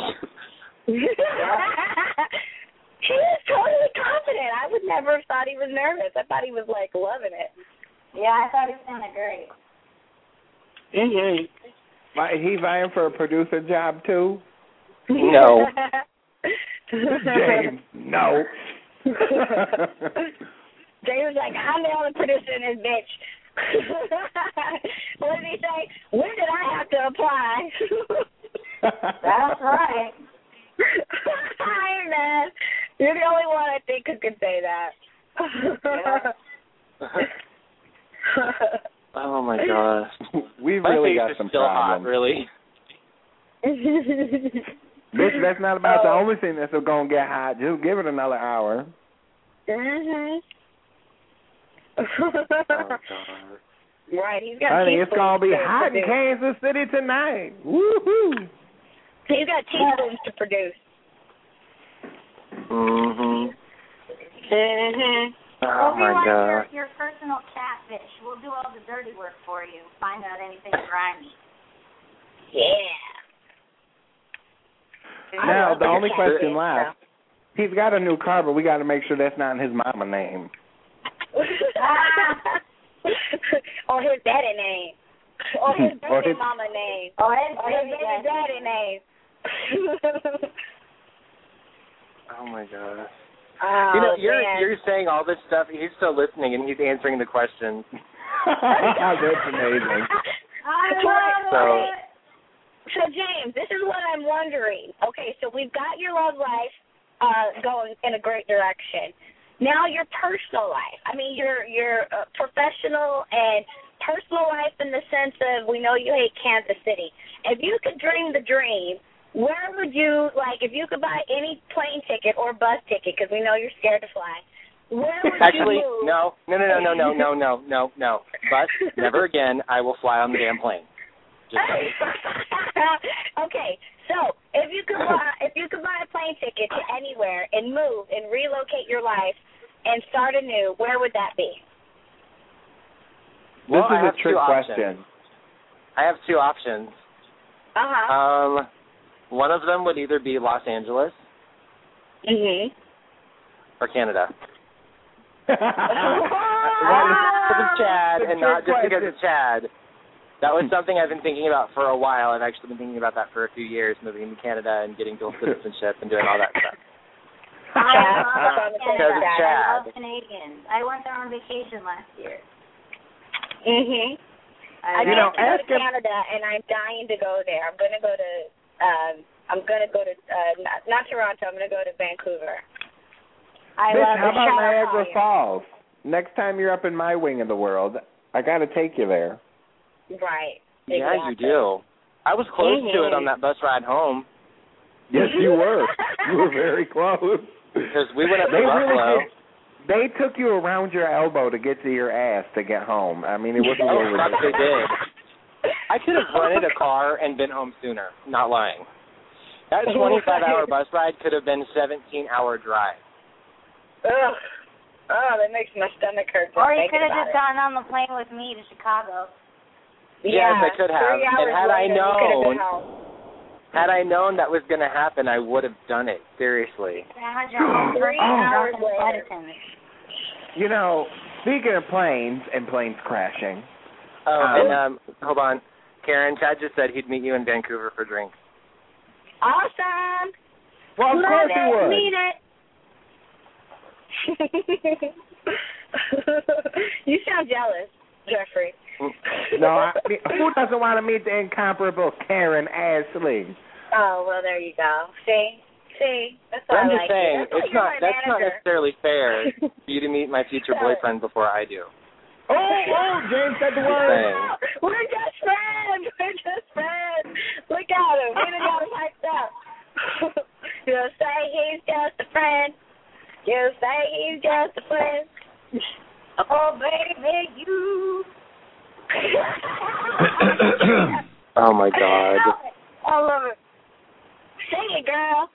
He was totally confident. I would never have thought he was nervous. I thought he was, like, loving it. Yeah, I thought it sounded great. Mm-hmm. Is he vying for a producer job, too? No. James, no. James was like, I'm the only producer in this bitch. What did he say? When did I have to apply? That's right. Hi, man. You're the only one I think who could say that. Oh my gosh. We've My really face got is some still problems. hot, really. Bitch, that's not about the only thing that's going to get hot. Just give it another hour. Mhm. Oh, God. Right, he's got. Honey, it's teaspoons going to be to hot in produce. Kansas City tonight. Woohoo! He's got teaspoons to produce. Mm-hmm. Mhm. Oh, Well, we my want your, God. your personal catfish. We'll do all the dirty work for you. Find out anything grimy. Yeah. Now, the I love only the question catfish, left, he's got a new car, but we got to make sure that's not in his mama name. Or his daddy name. Or his Or baby his- mama name. Oh, it's Or his baby baby daddy. daddy name. Oh, my God. Oh, You know, you're man. you're saying all this stuff. He's still listening, and he's answering the questions. That's amazing. I So- love it. So, James, this is what I'm wondering. Okay, so we've got your love life uh, going in a great direction. Now your personal life. I mean, your your uh, professional and personal life in the sense of we know you hate Kansas City. If you could dream the dream, where would you, like, if you could buy any plane ticket or bus ticket, because we know you're scared to fly, where would Actually, you move? no, no, no, no, no, no, no, no, no, no. But never again. I will fly on the damn plane. Just saying. Okay, so if you could buy, if you could buy a plane ticket to anywhere and move and relocate your life and start anew, where would that be? Well, this I is have a trick two question. options. I have two options. Uh-huh. Um, one of them would either be Los Angeles Mhm. or Canada. That Not because of Chad, It's a and not trick just because question. of Chad. That was something I've been thinking about for a while. I've actually been thinking about that for a few years, moving to Canada and getting dual citizenship and doing all that stuff. I love Because Canada. of I Chad. love Canadians. I went there on vacation last year. Mhm. I You get know, to go ask to him- Canada, and I'm dying to go there. I'm going to go to. Um, I'm going to go to uh, not, not Toronto. I'm going to go to Vancouver. I Bitch, love how the about shower Niagara volume. Falls? Next time you're up in my wing of the world, I got to take you there. Right. Yeah, you Exactly. do. I was close to it Mhm. on that bus ride home Yes, you were. You were very close. because we went up to They really Buffalo. did. They took you around your elbow to get to your ass to get home. I mean, it wasn't Oh, over fuck, they there. did. I could have rented a car and been home sooner. Not lying. That twenty-five hour bus ride could have been a seventeen hour drive. Ugh. Oh, that makes my stomach hurt. just Or you thinking could have about just it. gone on the plane with me to Chicago. Yes, I could have. Three hours And had I later, you could have known- been home. Had I known that was going to happen, I would have done it. Seriously. I had your home Three person hours drunk in the flight later. attendant. You know, speaking of planes and planes crashing, Oh, Um, and um, hold on. Karen, Chad just said he'd meet you in Vancouver for drinks. Awesome. well, of Love course it. he would. Mean it. You sound jealous, Jeffrey. No, I mean, who doesn't want to meet the incomparable Karen Ashley? Oh, well, there you go. See? See? That's But why I'm I just like saying, you. That's why it's you're not. my That's not manager. necessarily fair for you to meet my future boyfriend before I do. Oh, oh, James said the Just word. saying. We're just friends. We're just friends. Look at him. We done got him hyped up. You say he's just a friend. You say he's just a friend. Oh, baby, you. Oh my God. I love it. Sing it, girl.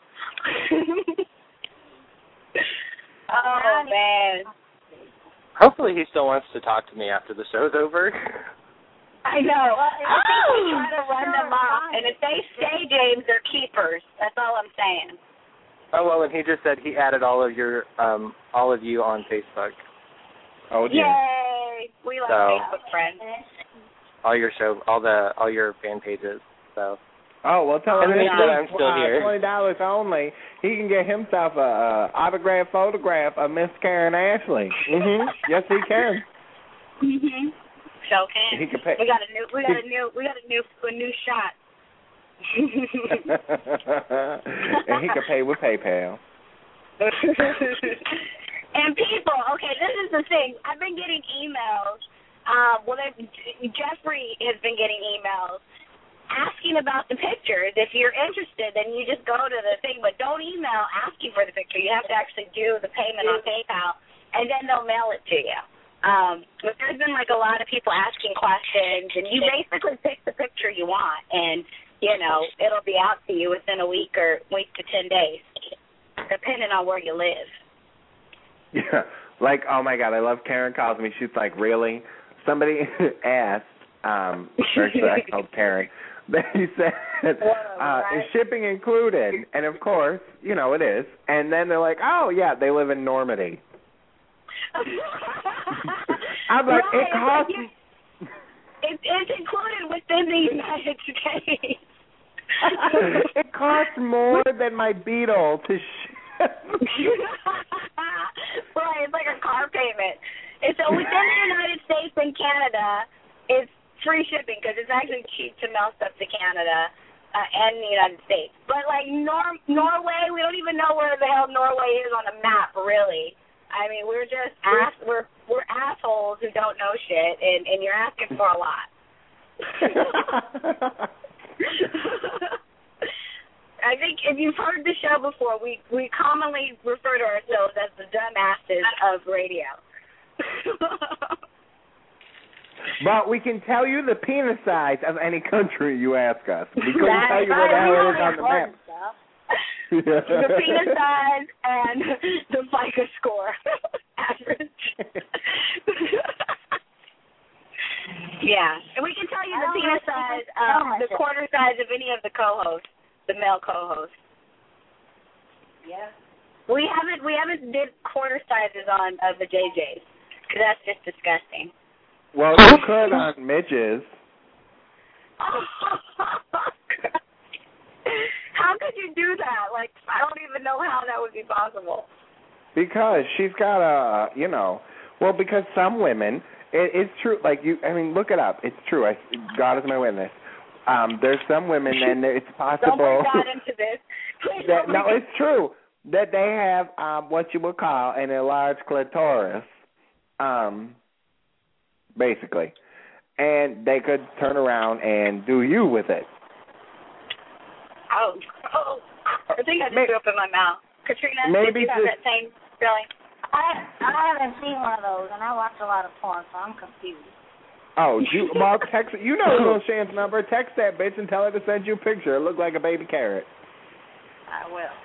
Oh, man. Hopefully he still wants to talk to me after the show's over. I know. Well, I think we oh, try to run them sure, off, fine. and if they stay, James, they're keepers. That's all I'm saying. Oh well, and he just said he added all of your um all of you on Facebook. Oh, James. Yay! We like So- Facebook friends. All your show, all the all your fan pages. So Oh, well, tell him And this then that I'm week, still uh, here. twenty dollars only. He can get himself a, a autographed photograph of Miss Karen Ashley. Mm-hmm. Yes, he can. Mhm. So can. He can pay. We got a new. We got a new. We got a new. A new shot. And he can pay with PayPal. And people, okay, this is the thing. I've been getting emails. Um, well, there- Jeffrey has been getting emails asking about the pictures. If you're interested, then you just go to the thing, but don't email asking for the picture. You have to actually do the payment on PayPal, and then they'll mail it to you. Um, but there's been like a lot of people asking questions, and you basically pick the picture you want, and you know it'll be out to you within a week or week to ten days, depending on where you live. Yeah. Like, oh my God, I love Karen calls me. She's like, really? Somebody asked, um, or actually I called Karen. They said, uh, is shipping included? And of course, you know, it is. And then they're like, oh yeah, they live in Normandy. I'm like, Right, it costs. it's, like you- it, it's included within the United States. It costs more than my Beetle to ship. Right, it's like a car payment. And so within the United States and Canada, it's free shipping because it's actually cheap to mail stuff to Canada uh, and the United States. But like Nor- Norway, we don't even know where the hell Norway is on a map, really. I mean, we're just ass we're we're assholes who don't know shit, and and you're asking for a lot. I think if you've heard the show before, we we commonly refer to ourselves as the dumbasses of radio. But we can tell you the penis size of any country you ask us. We couldn't That's tell you where the right, hell we it know is on the map. The penis size and the FICO score average. Yeah, and we can tell you the I don't penis like size, to tell um, the myself. quarter size of any of the co-hosts, the male co-hosts. Yeah. We haven't we haven't did quarter sizes on of the J Js because that's just disgusting. Well, you could on midges. How could you do that? Like, I don't even know how that would be possible. Because she's got a, you know, well, because some women, it, it's true. Like you, I mean, look it up. It's true. I, God is my witness. Um, there's some women, and it's possible. Don't bring God into this. Please that, don't no, bring it's true that they have um, what you would call an enlarged clitoris, um, basically, and they could turn around and do you with it. Oh, oh. I think I just Maybe, threw up in my mouth. Katrina, maybe did you have just, that same feeling? I I haven't seen one of those, and I watch a lot of porn, so I'm confused. Oh, you, well, text, you know Little Shan's number. Text that bitch and tell her to send you a picture. It looked like a baby carrot. I will.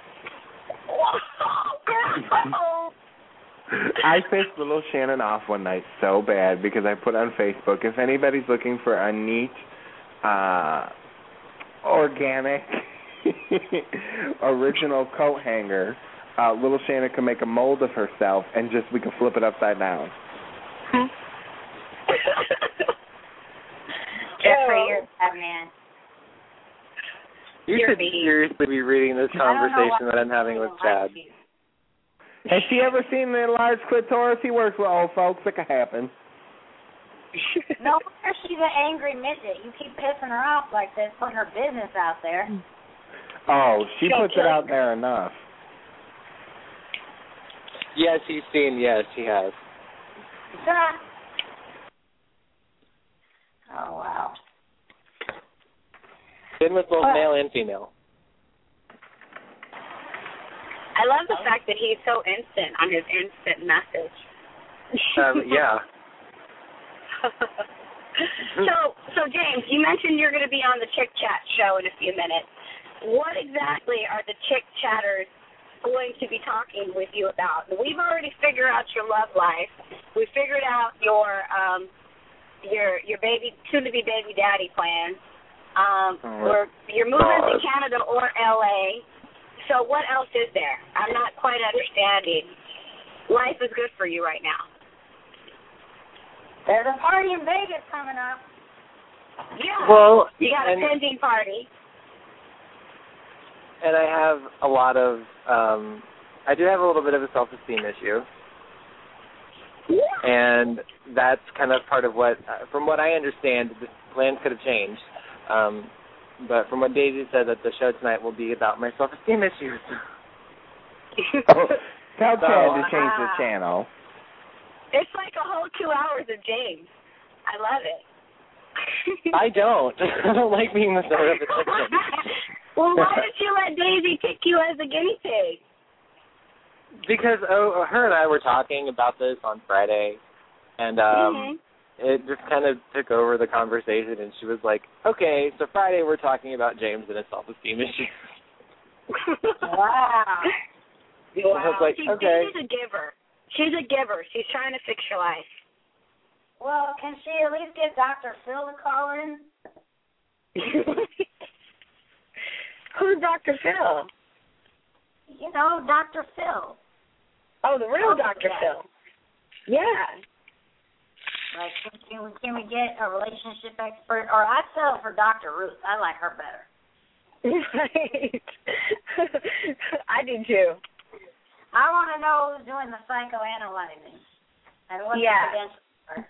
I pissed Little Shannon off one night so bad because I put on Facebook, if anybody's looking for a neat, uh, organic, original coat hanger, uh, Little Shannon can make a mold of herself and just we can flip it upside down. Good for you, Batman. You You're should mean. seriously be reading this I don't know conversation what that I'm having with Chad. Has she ever seen the enlarged clitoris? He works with old folks. It could happen. No wonder she's an angry midget. You keep pissing her off like this, putting her business out there. Oh, she She'll puts kill it out you. there enough. Yes, he's seen. Yes, he has. Oh, wow. Been with both What? male and female. I love the fact that he's so instant on his instant message. Um, yeah. so, so James, you mentioned you're going to be on the Chick Chat show in a few minutes. What exactly are the Chick Chatters going to be talking with you about? We've already figured out your love life. We figured out your um, your your baby, soon-to-be baby daddy plans. Um, Oh, we're, you're moving to God. Canada or L A. So what else is there? I'm not quite understanding. Life is good for you right now. There's a party in Vegas coming up. Yeah. Well, You got a and, pending party. and I have a lot of, um, I do have a little bit of a self-esteem issue. And that's kind of part of what, uh, from what I understand, the plans could have changed. Um, but from what Daisy said, that the show tonight will be about my self-esteem issues. Oh, tell So, Chad to change the wow. channel. It's like a whole two hours of James. I love it. I don't. I don't like being the center of attention. Well, why did you let Daisy pick you as a guinea pig? Because oh, her and I were talking about this on Friday, and um, Mhm. it just kind of took over the conversation, and she was like, okay, so Friday we're talking about James and his self-esteem issues. Wow. I was like, See, okay. Daisy's a giver. She's a giver. She's trying to fix your life. Well, can she at least get Doctor Phil to call in? Who's Doctor Phil? You know, Doctor Phil. Oh, the real Oh, Doctor yeah. Phil. Yeah. Like, can we, can we get a relationship expert? Or I'd settle for Doctor Ruth. I like her better. Right. I do too. I want to know who's doing the psychoanalyzing. And what's Yeah. the credentials are.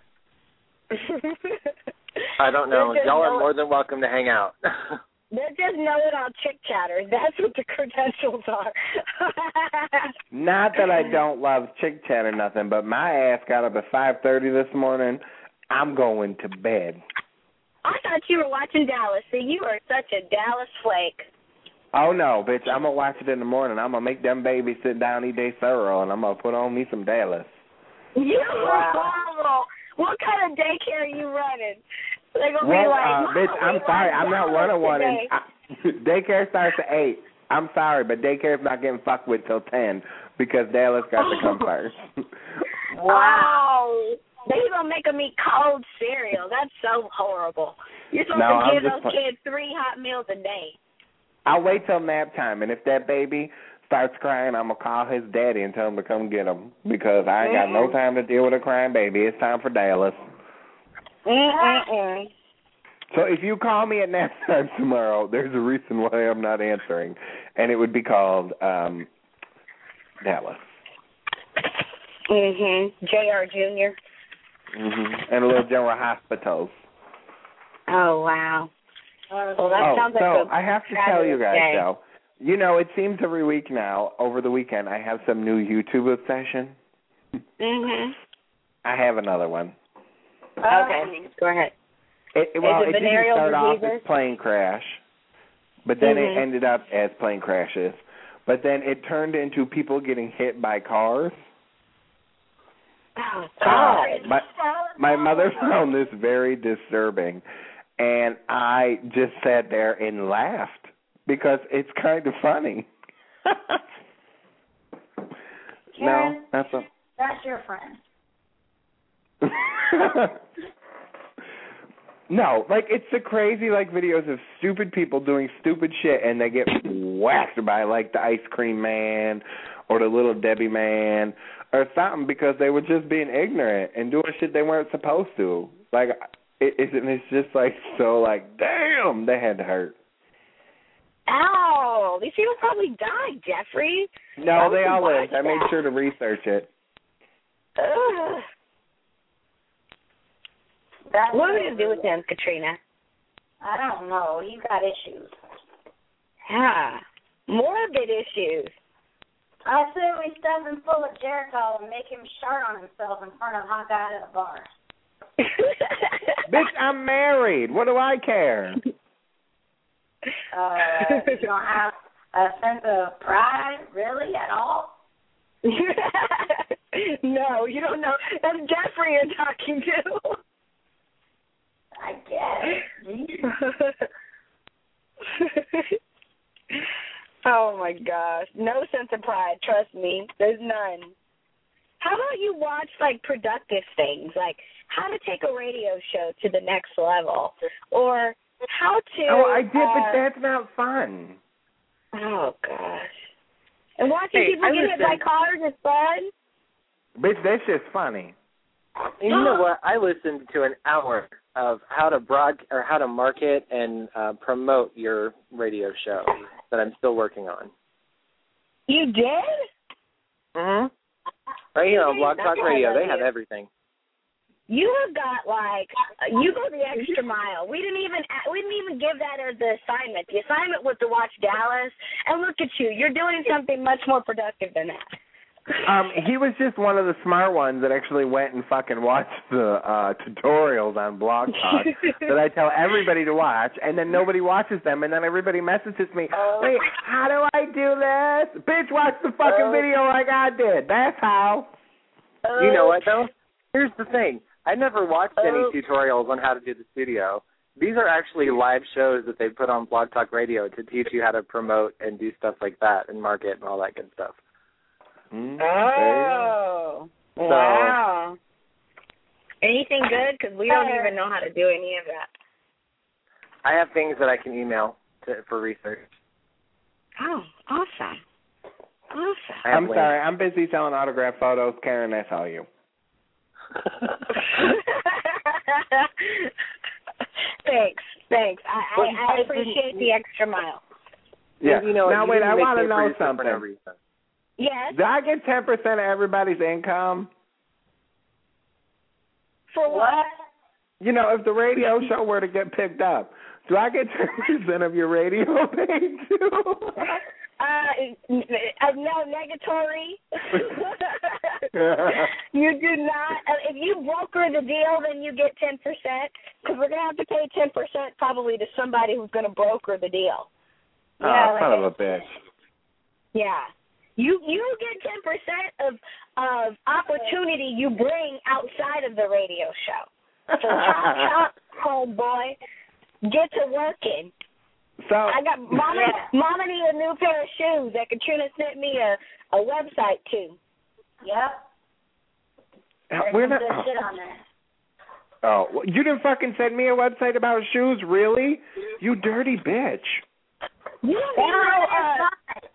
I don't know. They're just Y'all are know- more than welcome to hang out. They're just know-it-all chick chatters. That's what the credentials are. Not that I don't love Chick Chat or nothing, but my ass got up at five thirty this morning. I'm going to bed. I thought you were watching Dallas. See, you are such a Dallas flake. Oh, no, bitch, I'm going to watch it in the morning. I'm going to make them babies sit down, eat their thorough, and I'm going to put on me some Dallas. You are horrible. What kind of daycare are you running? They're going to Well, be like, uh, Mom, bitch, I'm we sorry. want I'm not Dallas running one. today. And I, daycare starts at eight. I'm sorry, but daycare's not getting fucked with till ten because Dallas got to come first. Wow. They gonna make them eat cold cereal. That's so horrible. You're supposed No, to give I'm those just- kids three hot meals a day. I'll wait till nap time, and if that baby starts crying, I'm going to call his daddy and tell him to come get him because I ain't got no time to deal with a crying baby. It's time for Dallas. Mm-mm-mm. So if you call me at nap time tomorrow, there's a reason why I'm not answering, and it would be called um, Dallas. Mm-hmm. J R Junior Mm-hmm. And a little General Hospitals. Oh, wow. Well, that oh, sounds like so a I have to tell you guys, day. though, you know, it seems every week now, over the weekend, I have some new YouTube obsession. Mm-hmm. I have another one. Okay, go ahead. It, it, well, Is it it didn't venereal start off diseases? as plane crash, but then Mhm. it ended up as plane crashes. But then it turned into people getting hit by cars. Oh, Uh, God. my, my mother found this very disturbing, and I just sat there and laughed because it's kind of funny. No, Karen, that's a... that's your friend. No, like it's the crazy like videos of stupid people doing stupid shit and they get whacked by like the ice cream man or the little Debbie man or something because they were just being ignorant and doing shit they weren't supposed to. Like it, it's, it's just like so like damn they had to hurt. Ow! These people probably died, Jeffrey. No, Why they would you all watch lived. I made that? sure to research it. Ugh. That's What are we going to do with them, Katrina? I don't know. You got issues. Yeah. Morbid issues. I say we stuff him full of Jericho and make him shart on himself in front of hot guy at a bar. Bitch, I'm married. What do I care? Uh, you don't have a sense of pride, really, at all? No, you don't know. That's Jeffrey you're talking to. I guess. Oh, my gosh. No sense of pride. Trust me. There's none. How about you watch, like, productive things, like how to take a radio show to the next level or how to... Oh, I did, uh, but that's not fun. Oh, gosh. And watching Hey, people I get hit by listen- cars is fun? Bitch, that's just funny. You know what? I listened to an hour of how to broad or how to market and uh, promote your radio show that I'm still working on. You did? Mm-hmm. Right here on Blog That's Talk what I Radio, love they have you. everything. You have got like you go the extra mile. We didn't even we didn't even give that as the assignment. The assignment was to watch Dallas, and look at you. You're doing something much more productive than that. Um, he was just one of the smart ones that actually went and fucking watched the uh, tutorials on Blog Talk that I tell everybody to watch, and then nobody watches them, and then everybody messages me, wait, how do I do this? Bitch, watch the fucking Oh. video like I did. That's how. You know what, though? Here's the thing. I never watched any Oh. tutorials on how to do the studio. These are actually live shows that they put on Blog Talk Radio to teach you how to promote and do stuff like that and market and all that good stuff. Mm, Oh, wow. Anything good? Because we don't even know how to do any of that. I have things that I can email to, for research. Oh, awesome. Awesome. I have I'm links. sorry. I'm busy selling autograph photos. Karen, that's all you. Thanks, thanks. I, I, I appreciate the extra mile. Yeah. You know, now, you wait, didn't I make want me to a know producer for something. no reason. Yes. Do I get ten percent of everybody's income? For what? You know, if the radio show were to get picked up, do I get ten percent of your radio pay too? Uh, uh, no, negatory. You do not. Uh, if you broker the deal, then you get ten percent, because we're going to have to pay ten percent probably to somebody who's going to broker the deal. Oh, Yeah, son like- of a bitch. Yeah. You you get ten percent of of opportunity you bring outside of the radio show. So chop chop, homeboy, get to working. So I got mama mama need a new pair of shoes that Katrina sent me a, a website to. Yep. There's We're some not. good Oh. shit on there. Oh, well, you didn't fucking send me a website about shoes, really? You dirty bitch. You They don't don't know, have uh, size.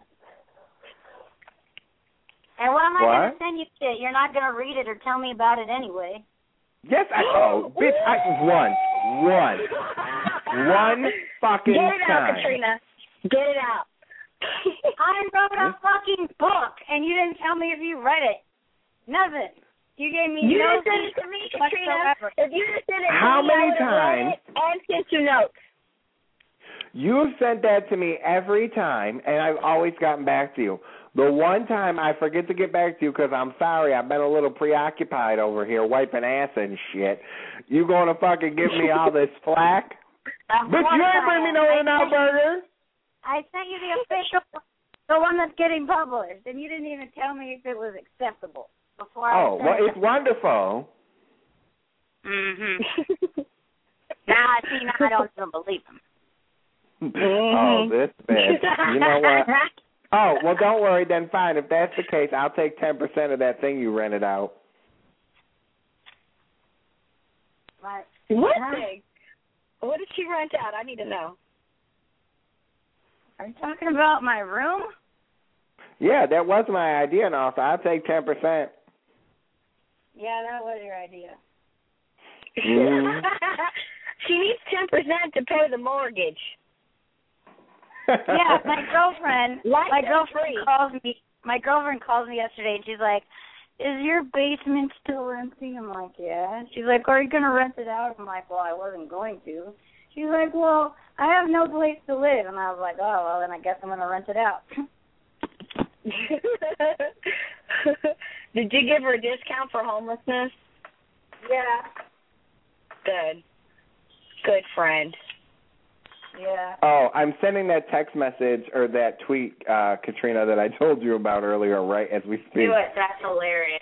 And what am I What? going to send you shit? You're not going to read it or tell me about it anyway. Yes, I. Oh, bitch, I once, once, one fucking Get it out, time. Katrina. Get it out. I wrote a fucking book, and you didn't tell me if you read it. Nothing. You gave me You no didn't send it to me, Katrina. whatsoever. If you just sent it to How me, many I would've read times? it and sent you notes. You've sent that to me every time, and I've always gotten back to you. The one time I forget to get back to you because I'm sorry, I've been a little preoccupied over here wiping ass and shit. You going to fucking give me all this flack? Of But you course ain't I bring me am. no I In-N-Out sent you- burger. I sent you the official, the one that's getting published, and you didn't even tell me if it was acceptable before I Oh, sent well, it. it's wonderful. Mm-hmm. Nah, see, now I don't even believe him. Oh, this bitch. You know what? Oh, well, don't worry then. Fine. If that's the case, I'll take ten percent of that thing you rented out. But, What huh? thing? What did she rent out? I need to know. Are you talking about my room? Yeah, that was my idea, and also I'll take ten percent. Yeah, that was your idea. Mhm. She needs ten percent to pay the mortgage. Yeah, my girlfriend, Light my and girlfriend free. calls me. My girlfriend calls me yesterday, and she's like, "Is your basement still empty?" I'm like, "Yeah." She's like, "Are you gonna rent it out?" I'm like, "Well, I wasn't going to." She's like, "Well, I have no place to live," and I was like, "Oh, well, then I guess I'm gonna rent it out." Did you give her a discount for homelessness? Yeah. Good. Good friend. Yeah. Oh, I'm sending that text message or that tweet, uh, Katrina, that I told you about earlier, right as we speak. Do it. That's hilarious.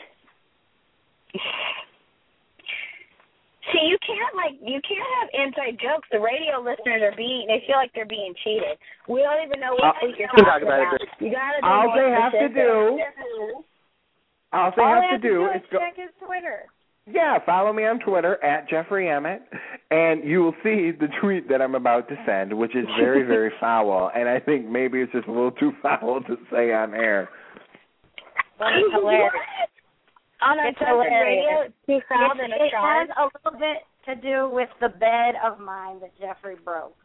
See, you can't like you can't have inside jokes. The radio listeners are being they feel like they're being cheated. We don't even know what Uh, week you're talk talking about it, about. Chris. You gotta be All more they have to specific. do, all they All have they to have do to is do go. is check his Twitter. Yeah, follow me on Twitter at Jeffrey Emmett, and you will see the tweet that I'm about to send, which is very, very foul, and I think maybe it's just a little too foul to say on air. But it's hilarious. What? On It's uncensored hilarious. radio, it's too foul than a It charge. has a little bit to do with the bed of mine that Jeffrey broke.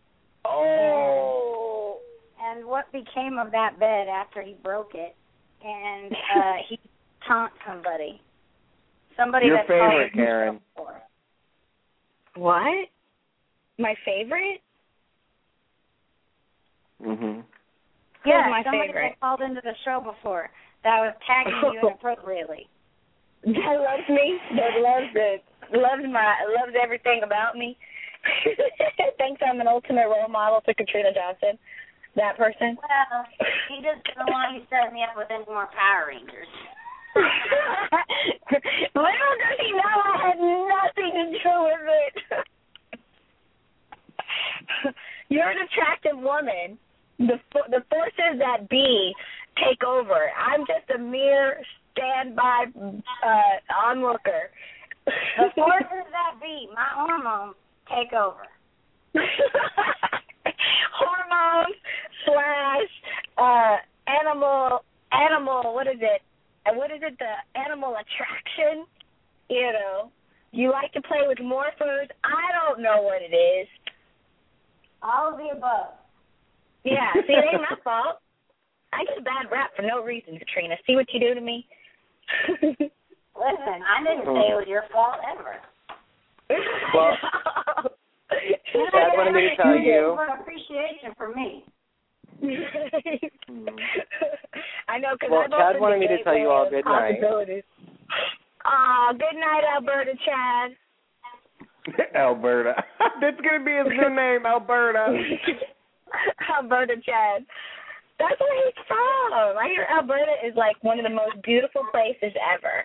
Oh. And what became of that bed after he broke it. And uh, he taunt somebody. Somebody Your that's favorite, called Karen. before. What? My favorite? Mhm. Yeah, Who's my somebody favorite? that called into the show before that was tagging you inappropriately. That loves me. That loves it. Loves my loves everything about me. Thinks I'm an ultimate role model to Katrina Johnson. That person. Well, he just doesn't want you setting me up with any more Power Rangers. Little does he know I had nothing to do with it. You're an attractive woman. The fo- the forces that be take over. I'm just a mere standby uh, onlooker. The forces that be, my hormones, take over. Hormones slash uh, animal animal. What is it? And what is it? The animal attraction. You know, you like to play with morphers. I don't know what it is. All of the above. Yeah, see, it ain't my fault. I get a bad rap for no reason, Katrina. See what you do to me? Listen, I didn't say it was your fault ever. Well, Chad wanted me to tell you. For appreciation for me. I know, because Well, I've Chad opened wanted the me to tell you all gateway good of night. possibilities. Aw, good night, Alberta Chad. Alberta. That's going to be his new name, Alberta. Alberta Chad. That's where he's from. I hear Alberta is like one of the most beautiful places ever.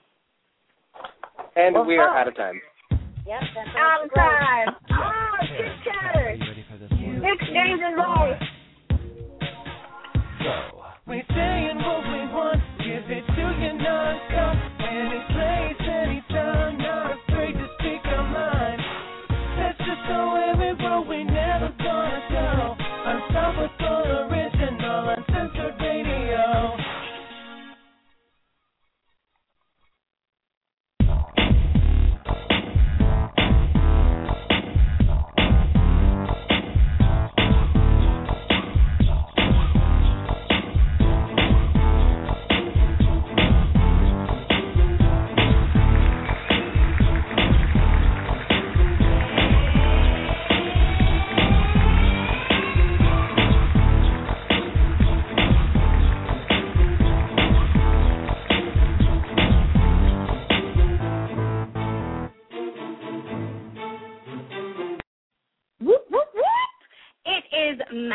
And Well, we are fuck. out of time. Yep, that's All the time. Oh, chit Karen, Kat, are chatters. you ready for this one? Nick James and Boy. So, We're saying what we want, give it to you non-stop, and it plays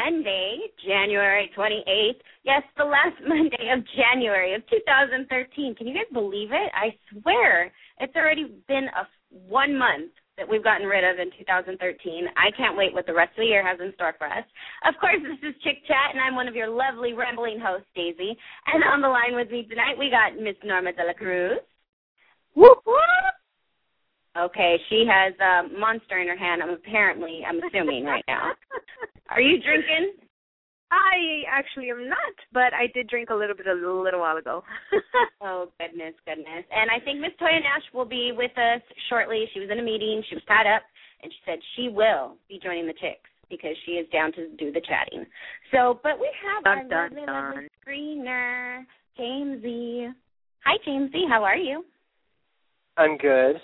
Monday, January twenty-eighth. Yes, the last Monday of January of two thousand thirteen. Can you guys believe it? I swear it's already been a one month that we've gotten rid of in two thousand thirteen. I can't wait what the rest of the year has in store for us. Of course, this is Chick Chat, and I'm one of your lovely, rambling hosts, Daisy. And on the line with me tonight, we got Miss Norma de la Cruz. Whoop, whoop. Okay, she has a Monster in her hand, I'm apparently, I'm assuming right now. Are you drinking? I actually am not, but I did drink a little bit a little, little while ago. Oh, goodness, goodness. And I think Miss Toya Nash will be with us shortly. She was in a meeting. She was tied up, and she said she will be joining the Chicks because she is down to do the chatting. So, but we have dun, our dun, lovely, dun. lovely screener, Jamesy. Hi, Jamesy. How are you? I'm good.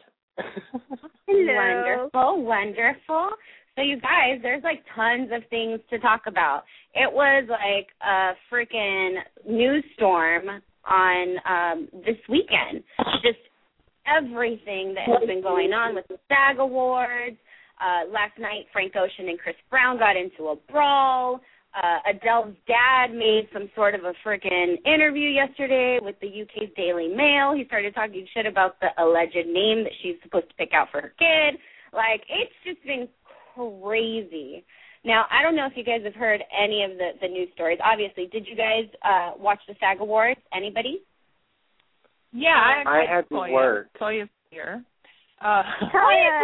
Hello. Wonderful, wonderful. So you guys, there's like tons of things to talk about. It was like a freaking news storm on um, this weekend. Just everything that has been going on with the SAG Awards. Uh, last night, Frank Ocean and Chris Brown got into a brawl. Uh, Adele's dad made some sort of a freaking interview yesterday with the U K's Daily Mail. He started talking shit about the alleged name that she's supposed to pick out for her kid. Like, it's just been crazy. Now, I don't know if you guys have heard any of the, the news stories. Obviously, did you guys uh, watch the SAG Awards? Anybody? Yeah, I, I had to Toya. work. Toya's here. Uh, Toya's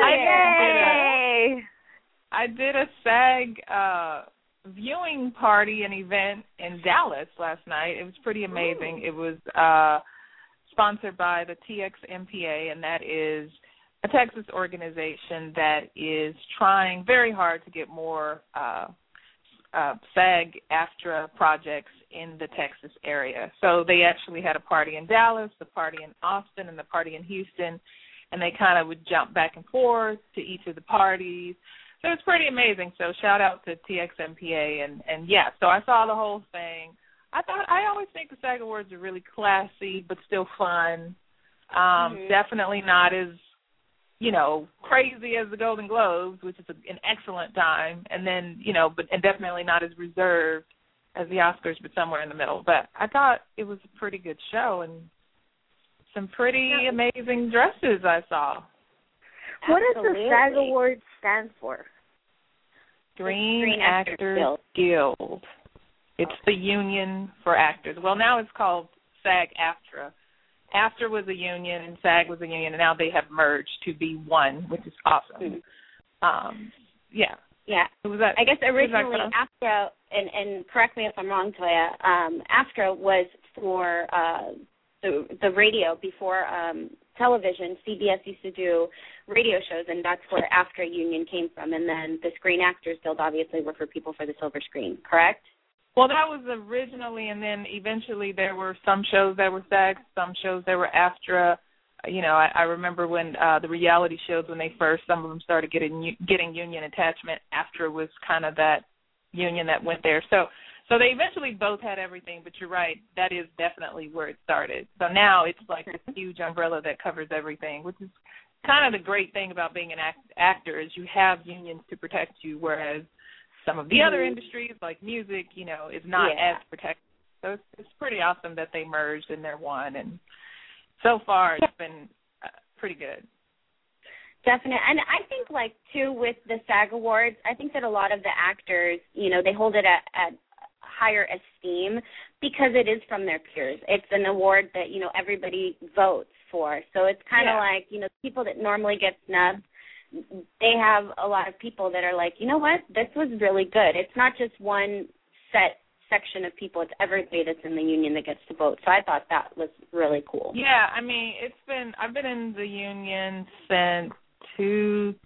I here. Did a, I did a SAG uh, viewing party and event in Dallas last night. It was pretty amazing. Ooh. It was uh, sponsored by the T X M P A, and that is a Texas organization that is trying very hard to get more uh, uh, SAG-AFTRA projects in the Texas area. So they actually had a party in Dallas, the party in Austin, and the party in Houston, and they kind of would jump back and forth to each of the parties. So it's pretty amazing. So shout out to T X M P A. And, and yeah, so I saw the whole thing. I thought I always think the SAG Awards are really classy but still fun. Um, mm-hmm. Definitely not as, you know, crazy as the Golden Globes, which is a, an excellent time, and then, you know, but and definitely not as reserved as the Oscars, but somewhere in the middle. But I thought it was a pretty good show and some pretty yeah. amazing dresses I saw. What does the SAG Awards stand for? Screen, Screen Actors, Actors Guild. Guild. It's the union for actors. Well, now it's called SAG-AFTRA. AFTRA was a union and SAG was a union, and now they have merged to be one, which is awesome. Mm-hmm. Um, yeah. Yeah. Was that, I guess originally AFTRA, and, and correct me if I'm wrong, Toya, um, AFTRA was for uh, the the radio before um, television. C B S used to do radio shows, and that's where AFTRA union came from. And then the Screen Actors Guild obviously were for people for the silver screen, correct? Well, that was originally, and then eventually there were some shows that were SAG, some shows that were AFTRA. You know, I, I remember when uh, the reality shows, when they first, some of them started getting getting union attachment. AFTRA was kind of that union that went there. So so they eventually both had everything, but you're right, that is definitely where it started. So now it's like this huge umbrella that covers everything, which is kind of the great thing about being an act- actor is you have unions to protect you, whereas some of the mm-hmm. other industries, like music, you know, is not yeah. as protected. So it's, it's pretty awesome that they merged and they're one. And so far it's been uh, pretty good. Definitely. And I think, like, too, with the SAG Awards, I think that a lot of the actors, you know, they hold it at, at higher esteem because it is from their peers. It's an award that, you know, everybody votes for. So it's kind of yeah. like, you know, people that normally get snubbed, they have a lot of people that are like, you know what, this was really good. It's not just one set section of people. It's everybody that's in the union that gets to vote. So I thought that was really cool. Yeah, I mean, it's been, I've been in the union since two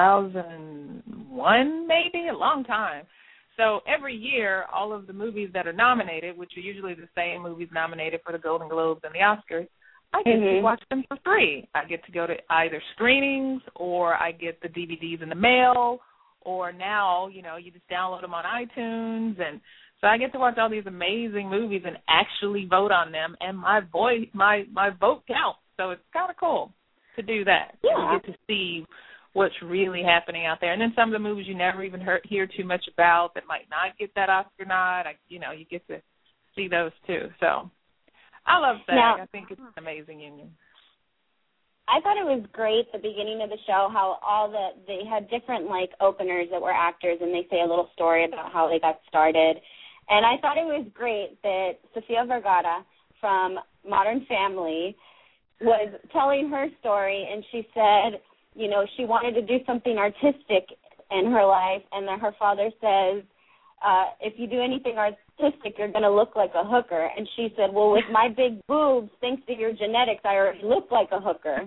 thousand one, maybe, a long time. So every year, all of the movies that are nominated, which are usually the same movies nominated for the Golden Globes and the Oscars, I get mm-hmm. to watch them for free. I get to go to either screenings or I get the D V Ds in the mail, or now, you know, you just download them on iTunes. And so I get to watch all these amazing movies and actually vote on them, and my voice, my, my vote counts. So it's kind of cool to do that. Yeah. You get to see what's really happening out there. And then some of the movies you never even heard, hear too much about that might not get that Oscar nod. I, you know, you get to see those too. So I love SAG. Now, I think it's an amazing union. I thought it was great at the beginning of the show how all the they had different like openers that were actors, and they say a little story about how they got started. And I thought it was great that Sofia Vergara from Modern Family was telling her story, and she said, you know, she wanted to do something artistic in her life, and then her father says, uh, if you do anything artistic, you're going to look like a hooker. And she said, well, with my big boobs, thanks to your genetics, I already look like a hooker.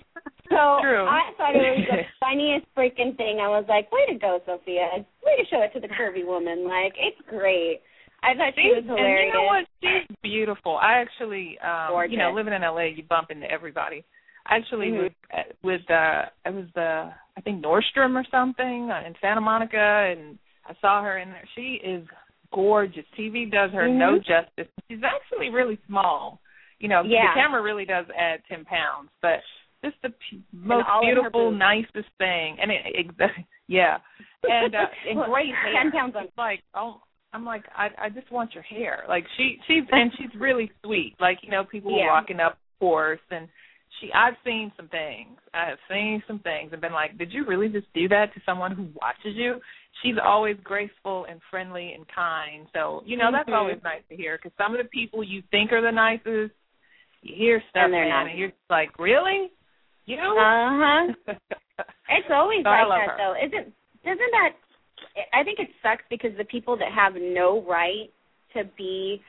So True. I thought it was the funniest freaking thing. I was like, way to go, Sophia. Way to show it to the curvy woman. Like, it's great. I thought she was hilarious. And you know what? She's beautiful. I actually, um, Gorgeous. you know, living in L A, you bump into everybody. I actually Mm-hmm. was with, uh, it was the, I think Nordstrom or something in Santa Monica, and I saw her in there. She is gorgeous. T V does her mm-hmm. no justice. She's actually really small. You know, yeah. the camera really does add ten pounds, but just the p- most beautiful, nicest thing. And it, it yeah, and uh, and great hair. Ten pounds on. It's like, oh, I'm like, I I just want your hair. Like she she's and she's really sweet. Like, you know, people yeah. were walking up, of course, and she I've seen some things. I have seen some things and been like, did you really just do that to someone who watches you? She's always graceful and friendly and kind. So, you know, mm-hmm. that's always nice to hear, because some of the people you think are the nicest, you hear stuff and, they're man, not. and you're just like, really? You? Uh-huh. It's always so like her. that, though. Isn't, doesn't that, I think it sucks because the people that have no right to be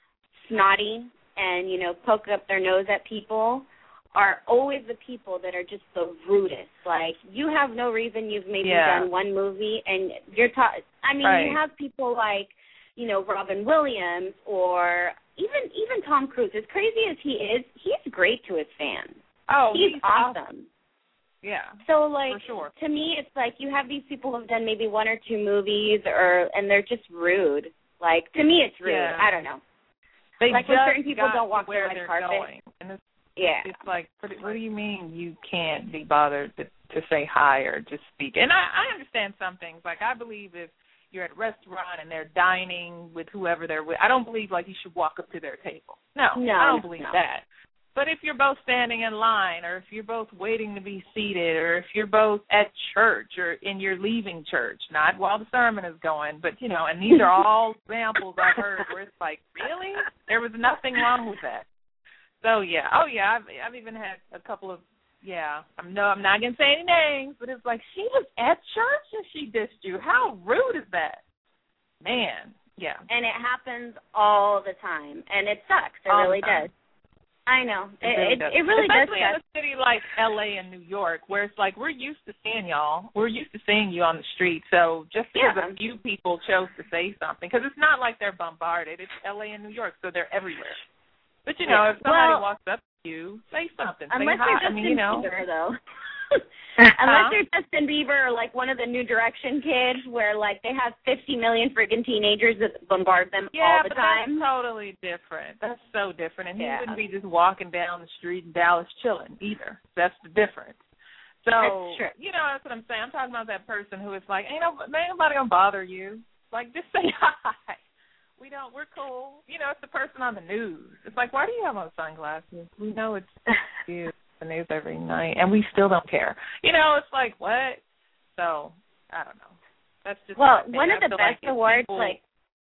snotty and, you know, poke up their nose at people are always the people that are just the rudest. Like, you have no reason. You've maybe yeah. done one movie, and you're ta- I mean, right. you have people like, you know, Robin Williams, or even even Tom Cruise. As crazy as he is, he's great to his fans. Oh, he's, he's awesome. awesome. Yeah. So, like, for sure. to me, it's like you have these people who've done maybe one or two movies, or and they're just rude. Like, to me, it's rude. Yeah. I don't know. They like when just certain people got don't walk where the red they're carpet. going. And it's, yeah. It's like, what do you mean you can't be bothered to, to say hi or just speak? And I, I understand some things. Like, I believe if you're at a restaurant and they're dining with whoever they're with, I don't believe, like, you should walk up to their table. No, no I don't believe no. that. But if you're both standing in line, or if you're both waiting to be seated, or if you're both at church or and you're leaving church, not while the sermon is going, but, you know, and these are all examples I've heard where it's like, really? There was nothing wrong with that. So, yeah. Oh, yeah, I've, I've even had a couple of, yeah, I'm, no, I'm not going to say any names, but it's like, she was at church and she dissed you. How rude is that? Man, yeah. And it happens all the time, and it sucks. It all really does. I know. It, it, really, it, it really Especially does. Especially in a city like L A and New York, where it's like we're used to seeing y'all. We're used to seeing you on the street. So just because yeah. a few people chose to say something, because it's not like they're bombarded. It's L A and New York, so they're everywhere. But, you know, yeah. if somebody well, walks up to you, say something. Unless say hi. you're Justin I mean, you know. Bieber, though. Unless you're Justin Bieber or, like, one of the New Direction kids where, like, they have fifty million freaking teenagers that bombard them yeah, all the but time. that's totally different. That's so different. And yeah. he wouldn't be just walking down the street in Dallas chilling either. That's the difference. So, that's true. you know, that's what I'm saying. I'm talking about that person who is like, ain't, no, ain't nobody going to bother you. Like, just say hi. We don't, we're cool. You know, it's the person on the news. It's like, why do you have on sunglasses? We know it's you. The news every night, and we still don't care. You know, it's like, what? So, I don't know. That's just well, I one of the best like awards, people... like,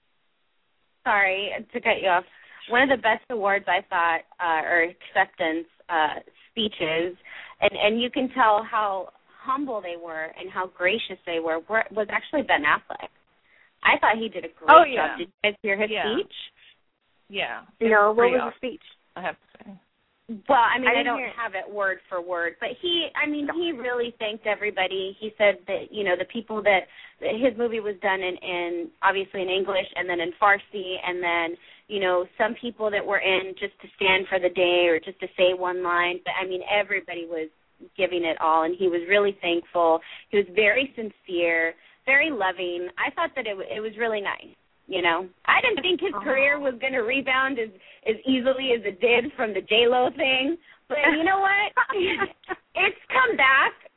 sorry to cut you off. One of the best awards I thought, uh, or acceptance uh, speeches, and and you can tell how humble they were and how gracious they were, were was actually Ben Affleck. I thought he did a great oh, yeah. job. Did you guys hear his yeah. speech? Yeah. No, what was awesome, the speech? I have to say. Well, I mean, I, I don't hear... have it word for word, but he, I mean, he really thanked everybody. He said that, you know, the people that, that his movie was done in, in, obviously in English and then in Farsi, and then, you know, some people that were in just to stand for the day or just to say one line. But, I mean, everybody was giving it all, and he was really thankful. He was very sincere, very loving. I thought that it, it was really nice. You know, I didn't think his career was going to rebound as, as easily as it did from the J-Lo thing. But you know what? It's come back,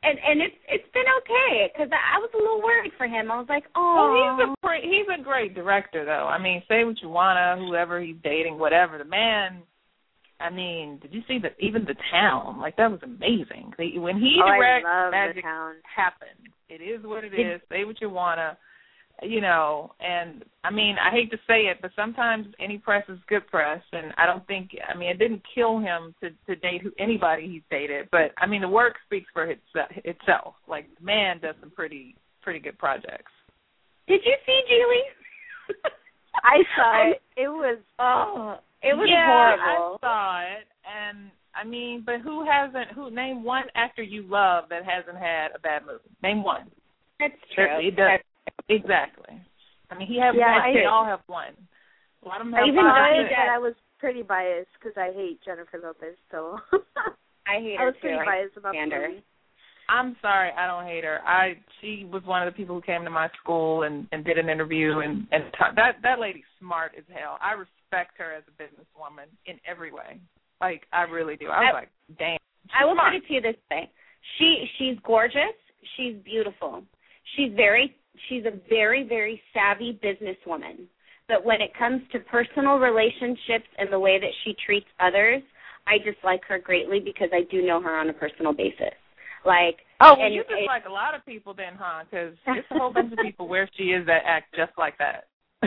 and and it's it's been okay because I, I was a little worried for him. I was like, oh, well, he's a pre- he's a great director though. I mean, say what you wanna, whoever he's dating, whatever. The man, I mean, did you see the even the town? Like that was amazing. When he oh, directs, I love magic the town. happens. It is what it is. Say what you wanna. You know, and I mean, I hate to say it, but sometimes any press is good press, and I don't think, I mean, it didn't kill him to, to date who, anybody he's dated, but I mean, the work speaks for itself. Like, the man does some pretty, pretty good projects. Did you see Geely? I saw it. It was, oh, it was yeah, horrible. I saw it, and I mean, but who hasn't, who, name one actor you love that hasn't had a bad movie. Name one. That's true. It does. Exactly. I mean, he has yeah, one. I, They all have one. A lot of them have even five. that I was pretty biased because I hate Jennifer Lopez, so I hate I her was too. pretty I biased about the her. movie. I'm sorry, I don't hate her. I she was one of the people who came to my school and, and did an interview, and and t- that that lady's smart as hell. I respect her as a businesswoman in every way. Like I really do. I was I, like, damn. I will smart. put it to you this way: she she's gorgeous. She's beautiful. She's very she's a very very savvy businesswoman. But when it comes to personal relationships and the way that she treats others, I dislike her greatly because I do know her on a personal basis. Like, oh, well, and you just it, like a lot of people then, huh? Because there's a whole bunch of people where she is that act just like that.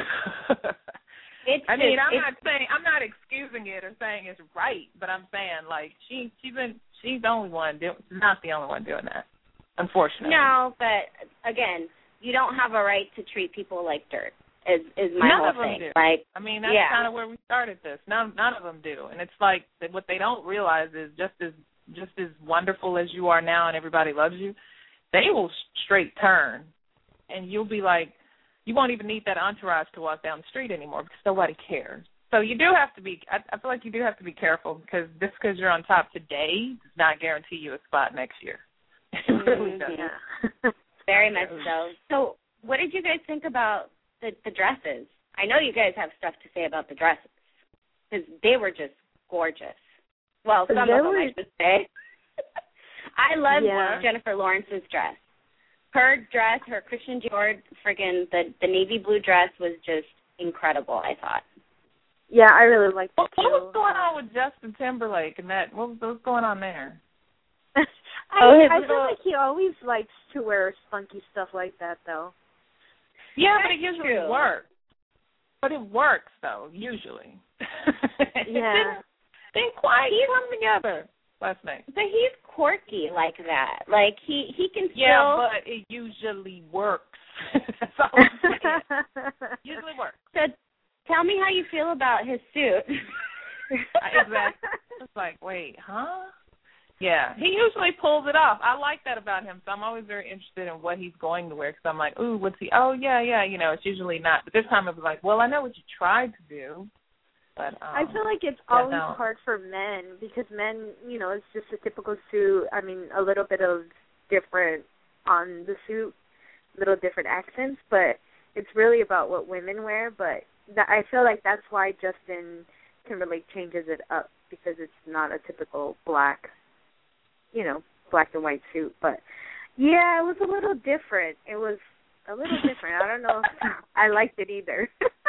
it's I mean, just, I'm it's, not saying I'm not excusing it or saying it's right, but I'm saying like she she's been she's the only one do, not the only one doing that, unfortunately. No, but again, you don't have a right to treat people like dirt. Is is my none whole of them thing. do. Like, I mean, that's yeah. kind of where we started this. None none of them do, and it's like that what they don't realize is just as just as wonderful as you are now, and everybody loves you, they will straight turn, and you'll be like, you won't even need that entourage to walk down the street anymore because nobody cares. So you do have to be. I, I feel like you do have to be careful because just because you're on top today does not guarantee you a spot next year. It really doesn't. Yeah. Very much so. So, what did you guys think about the, the dresses? I know you guys have stuff to say about the dresses because they were just gorgeous. Well, some they of them, were... I should say. I love yeah. Jennifer Lawrence's dress. Her dress, her Christian Dior, friggin' the the navy blue dress was just incredible. I thought. Yeah, I really liked it What, too. what was going on with Justin Timberlake and that? What was, what was going on there? I, oh, his I little... feel like he always likes to wear spunky stuff like that, though. Yeah, That's but it usually true. works. But it works, though, usually. Yeah. They didn't quite come together last night. But he's quirky like that. Like, he, he can still... Yeah, but it usually works. That's all I'm saying. Usually works. So, tell me how you feel about his suit. Exactly. It's like, wait, huh? Yeah, he usually pulls it off. I like that about him, so I'm always very interested in what he's going to wear because I'm like, ooh, what's he? Oh, yeah, yeah, you know, it's usually not. But this time it was like, well, I know what you tried to do. But um, I feel like it's yeah, always no. hard for men because men, you know, it's just a typical suit. I mean, a little bit of different on the suit, little different accents, but it's really about what women wear. But that, I feel like that's why Justin Timberlake changes it up because it's not a typical black, you know, black and white suit. But, yeah, it was a little different. It was a little different. I don't know if I liked it either.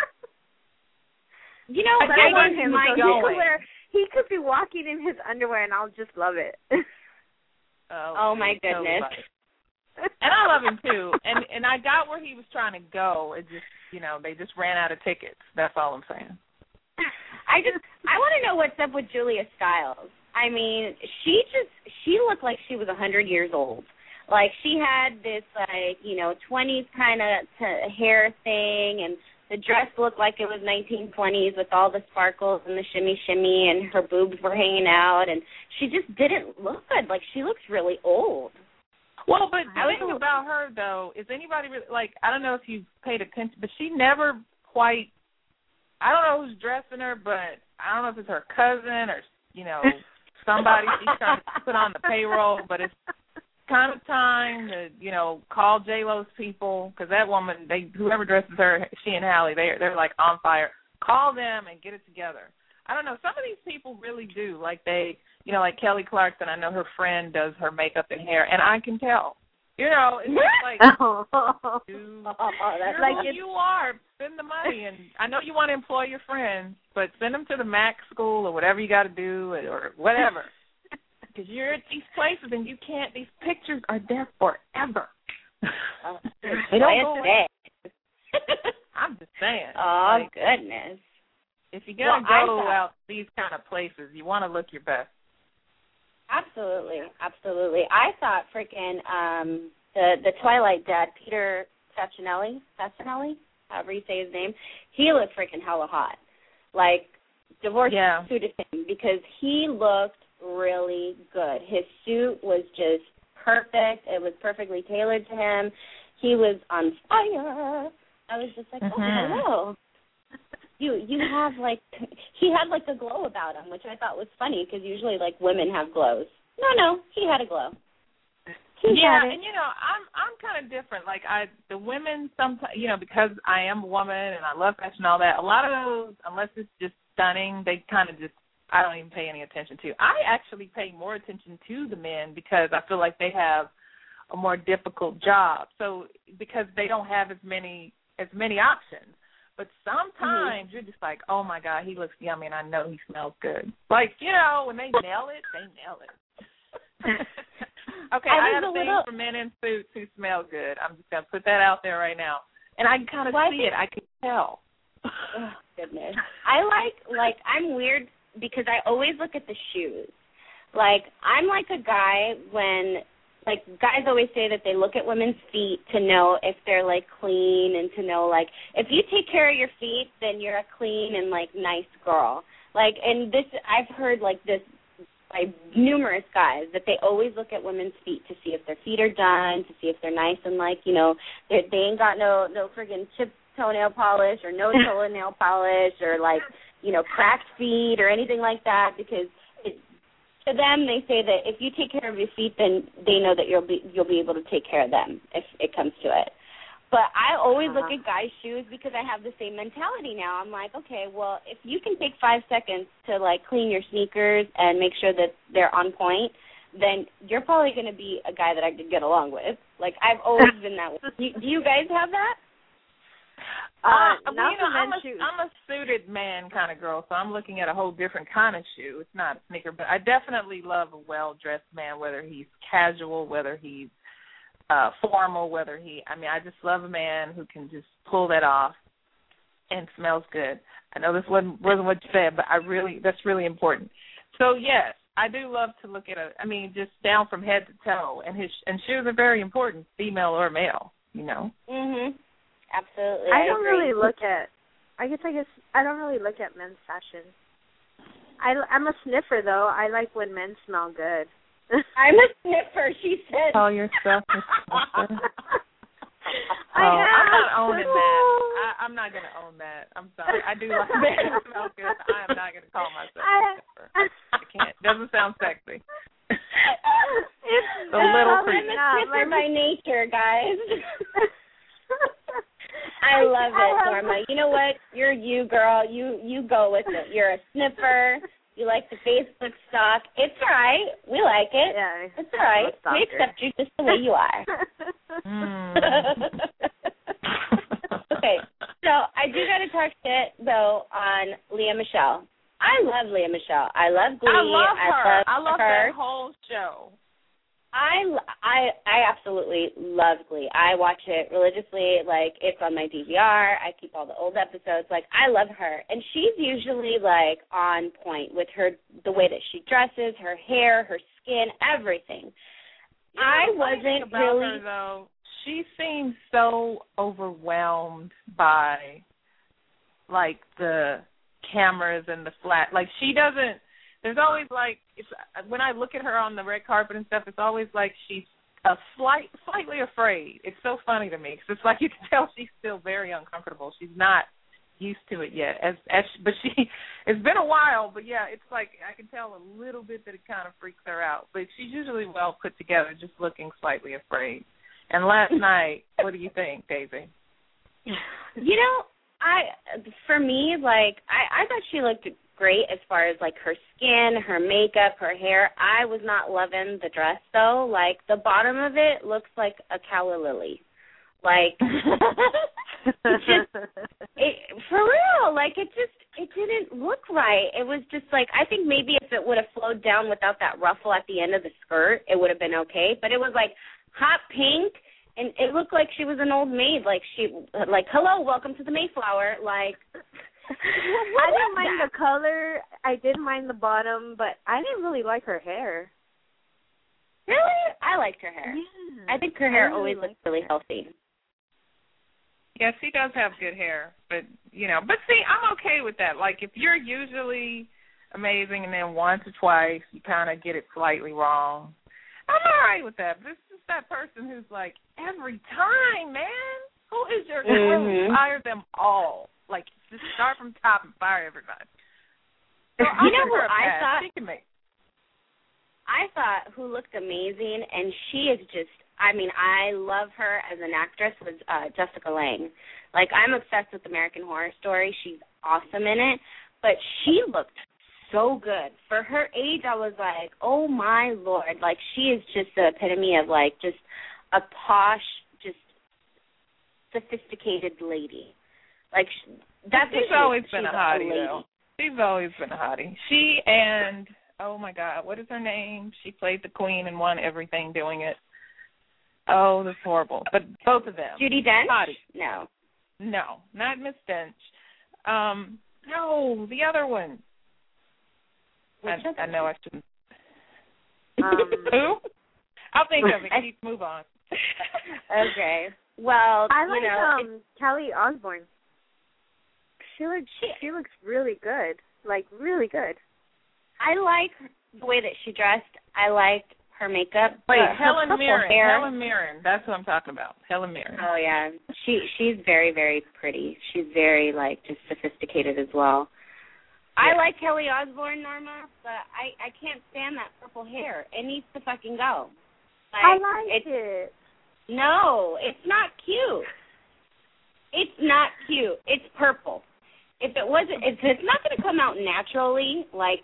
You know, but I I want think him my so he going. could wear, he could be walking in his underwear and I'll just love it. Oh, Oh, my so goodness. funny. And I love him too. And and I got where he was trying to go. It just, you know, they just ran out of tickets. That's all I'm saying. I just, I want to know what's up with Julia Stiles. I mean, she just, she looked like she was a hundred years old. Like, she had this, like, you know, twenties kind of t- hair thing, and the dress looked like it was nineteen twenties with all the sparkles and the shimmy shimmy, and her boobs were hanging out, and she just didn't look good. Like, she looks really old. Well, but the I thing was, about her, though, is anybody really, like, I don't know if you've paid attention, but she never quite, I don't know who's dressing her, but I don't know if it's her cousin or, you know, somebody she's trying to put on the payroll, but it's kind of time to, you know, call J-Lo's people, because that woman, they whoever dresses her, she and Hallie, they're, they're like on fire. Call them and get it together. I don't know. Some of these people really do. Like they, you know, like Kelly Clarkson. I know her friend does her makeup and hair, and I can tell. You know, it's just like, oh, you, that's you're like who you are. Spend the money, and I know you want to employ your friends, but send them to the Mac school or whatever you got to do, or whatever. Because you're at these places and you can't. These pictures are there forever. Oh, they don't go away. I'm just saying. Oh, like, goodness. If you're going to well, go thought, out these kind of places, you want to look your best. Absolutely, absolutely. I thought freaking um, the the Twilight dad, Peter Facinelli, Facinelli, however you say his name, he looked freaking hella hot. Like, divorce yeah. suited him because he looked really good. His suit was just perfect. It was perfectly tailored to him. He was on fire. I was just like, mm-hmm. oh, hello. You you have, like, he had, like, a glow about him, which I thought was funny because usually, like, women have glows. No, no, he had a glow. He yeah, had it. and, you know, I'm I'm kind of different. Like, I the women sometimes, you know, because I am a woman and I love fashion and all that, a lot of those, unless it's just stunning, they kind of just, I don't even pay any attention to. I actually pay more attention to the men because I feel like they have a more difficult job. So because they don't have as many as many options. But sometimes mm-hmm. you're just like, oh, my God, he looks yummy, and I know he smells good. Like, you know, when they nail it, they nail it. Okay, I, I have a thing little... for men in suits who smell good. I'm just going to put that out there right now. And I can kind of well, see I think... it. I can tell. Oh, goodness. I like, like, I'm weird because I always look at the shoes. Like, I'm like a guy when... Like, guys always say that they look at women's feet to know if they're, like, clean and to know, like, if you take care of your feet, then you're a clean and, like, nice girl. Like, and this, I've heard, like, this by numerous guys, that they always look at women's feet to see if their feet are done, to see if they're nice and, like, you know, they ain't got no, no friggin' chip toenail polish or no toenail polish or, like, you know, cracked feet or anything like that because to them, they say that if you take care of your feet, then they know that you'll be you'll be able to take care of them if it comes to it. But I always uh-huh. look at guys' shoes because I have the same mentality now. I'm like, okay, well, if you can take five seconds to, like, clean your sneakers and make sure that they're on point, then you're probably going to be a guy that I could get along with. Like, I've always been that way. Do, do you guys have that? Uh, uh, well, you know, I'm a, I'm a suited man kind of girl, so I'm looking at a whole different kind of shoe. It's not a sneaker, but I definitely love a well-dressed man, whether he's casual, whether he's uh, formal, whether he, I mean, I just love a man who can just pull that off and smells good. I know this wasn't, wasn't what you said, but I really, that's really important. So, yes, I do love to look at a, I mean, just down from head to toe, and his and shoes are very important, female or male, you know. Mhm. Absolutely. I, I don't agree. really look at. I guess I guess I don't really look at men's fashion. I I'm a sniffer though. I like when men smell good. I'm a sniffer. She said. Call yourself a sniffer. I oh, am. I'm not owning that. I, I'm not going to own that. I'm sorry. I do like men who smell good. I am not going to call myself a sniffer. I can't. Doesn't sound sexy. It's a little uh, creepy. I'm a sniffer by nature, guys. I love it, Norma. You know what? You're you, girl. You you go with it. You're a sniffer. You like the Facebook stalk. It's all right. We like it. Yeah, it's all right. We accept you just the way you are. Mm. Okay, so I do got to talk shit, though, on Lea Michele. I love Lea Michele. I love Glee. I love her. I love, I love her. that whole show. I, I, I absolutely love Glee. I watch it religiously. Like, it's on my D V R. I keep all the old episodes. Like, I love her. And she's usually, like, on point with her, the way that she dresses, her hair, her skin, everything. You know, I wasn't about really... her, though, she seems so overwhelmed by, like, the cameras and the flat. Like, she doesn't... There's always, like, it's, when I look at her on the red carpet and stuff, it's always like she's a slight, slightly afraid. It's so funny to me because it's like you can tell she's still very uncomfortable. She's not used to it yet. As, as But she, it's been a while, but, yeah, it's like I can tell a little bit that it kind of freaks her out. But she's usually well put together, just looking slightly afraid. And last night, what do you think, Daisy? You know, I, for me, like, I, I thought she looked great as far as, like, her skin, her makeup, her hair. I was not loving the dress, though. Like, the bottom of it looks like a calla lily. Like, it just, it, for real, like, it just, it didn't look right. It was just, like, I think maybe if it would have flowed down without that ruffle at the end of the skirt, it would have been okay. But it was, like, hot pink, and it looked like she was an old maid. Like, she, like, hello, welcome to the Mayflower. Like, I didn't mind that? the color. I did mind the bottom, but I didn't really like her hair. Really? I liked her hair. Yeah. I think her hair really always looks really healthy. Yeah, she does have good hair, but, you know, but see, I'm okay with that. Like, if you're usually amazing and then once or twice you kind of get it slightly wrong, I'm all right with that. This is that person who's like, every time, man, who is your, mm-hmm. fire them all. Like, just start from top and fire everybody. So you know who I thought? She can make. I thought who looked amazing, and she is just, I mean, I love her as an actress, was uh, Jessica Lange. Like, I'm obsessed with American Horror Story. She's awesome in it, but she looked so good. For her age, I was like, oh, my Lord. Like, she is just the epitome of, like, just a posh, just sophisticated lady. Like, that's She's what she always is. been She's a hottie, a lady. though. She's always been a hottie. She and, oh, my God, what is her name? She played the queen and won everything doing it. Oh, that's horrible. But both of them. Judi Dench? Hottie. No. No, not Miss Dench. Um, no, the other one. I, I know I shouldn't. Um, Who? I'll think of it. Keep move on. Okay. Well, I like you know, um, Kelly Osbourne. She looks she, she looks really good. Like, really good. I like the way that she dressed. I liked her makeup. Wait, uh, Helen her Mirren. hair. Helen Mirren. That's what I'm talking about. Helen Mirren. Oh yeah, she she's very very pretty. She's very like just sophisticated as well. Yeah. I like Kelly Osbourne, Norma, but I I can't stand that purple hair. It needs to fucking go. Like, I like it. No, it's not cute. It's not cute. It's purple. If it wasn't, if it's not going to come out naturally, like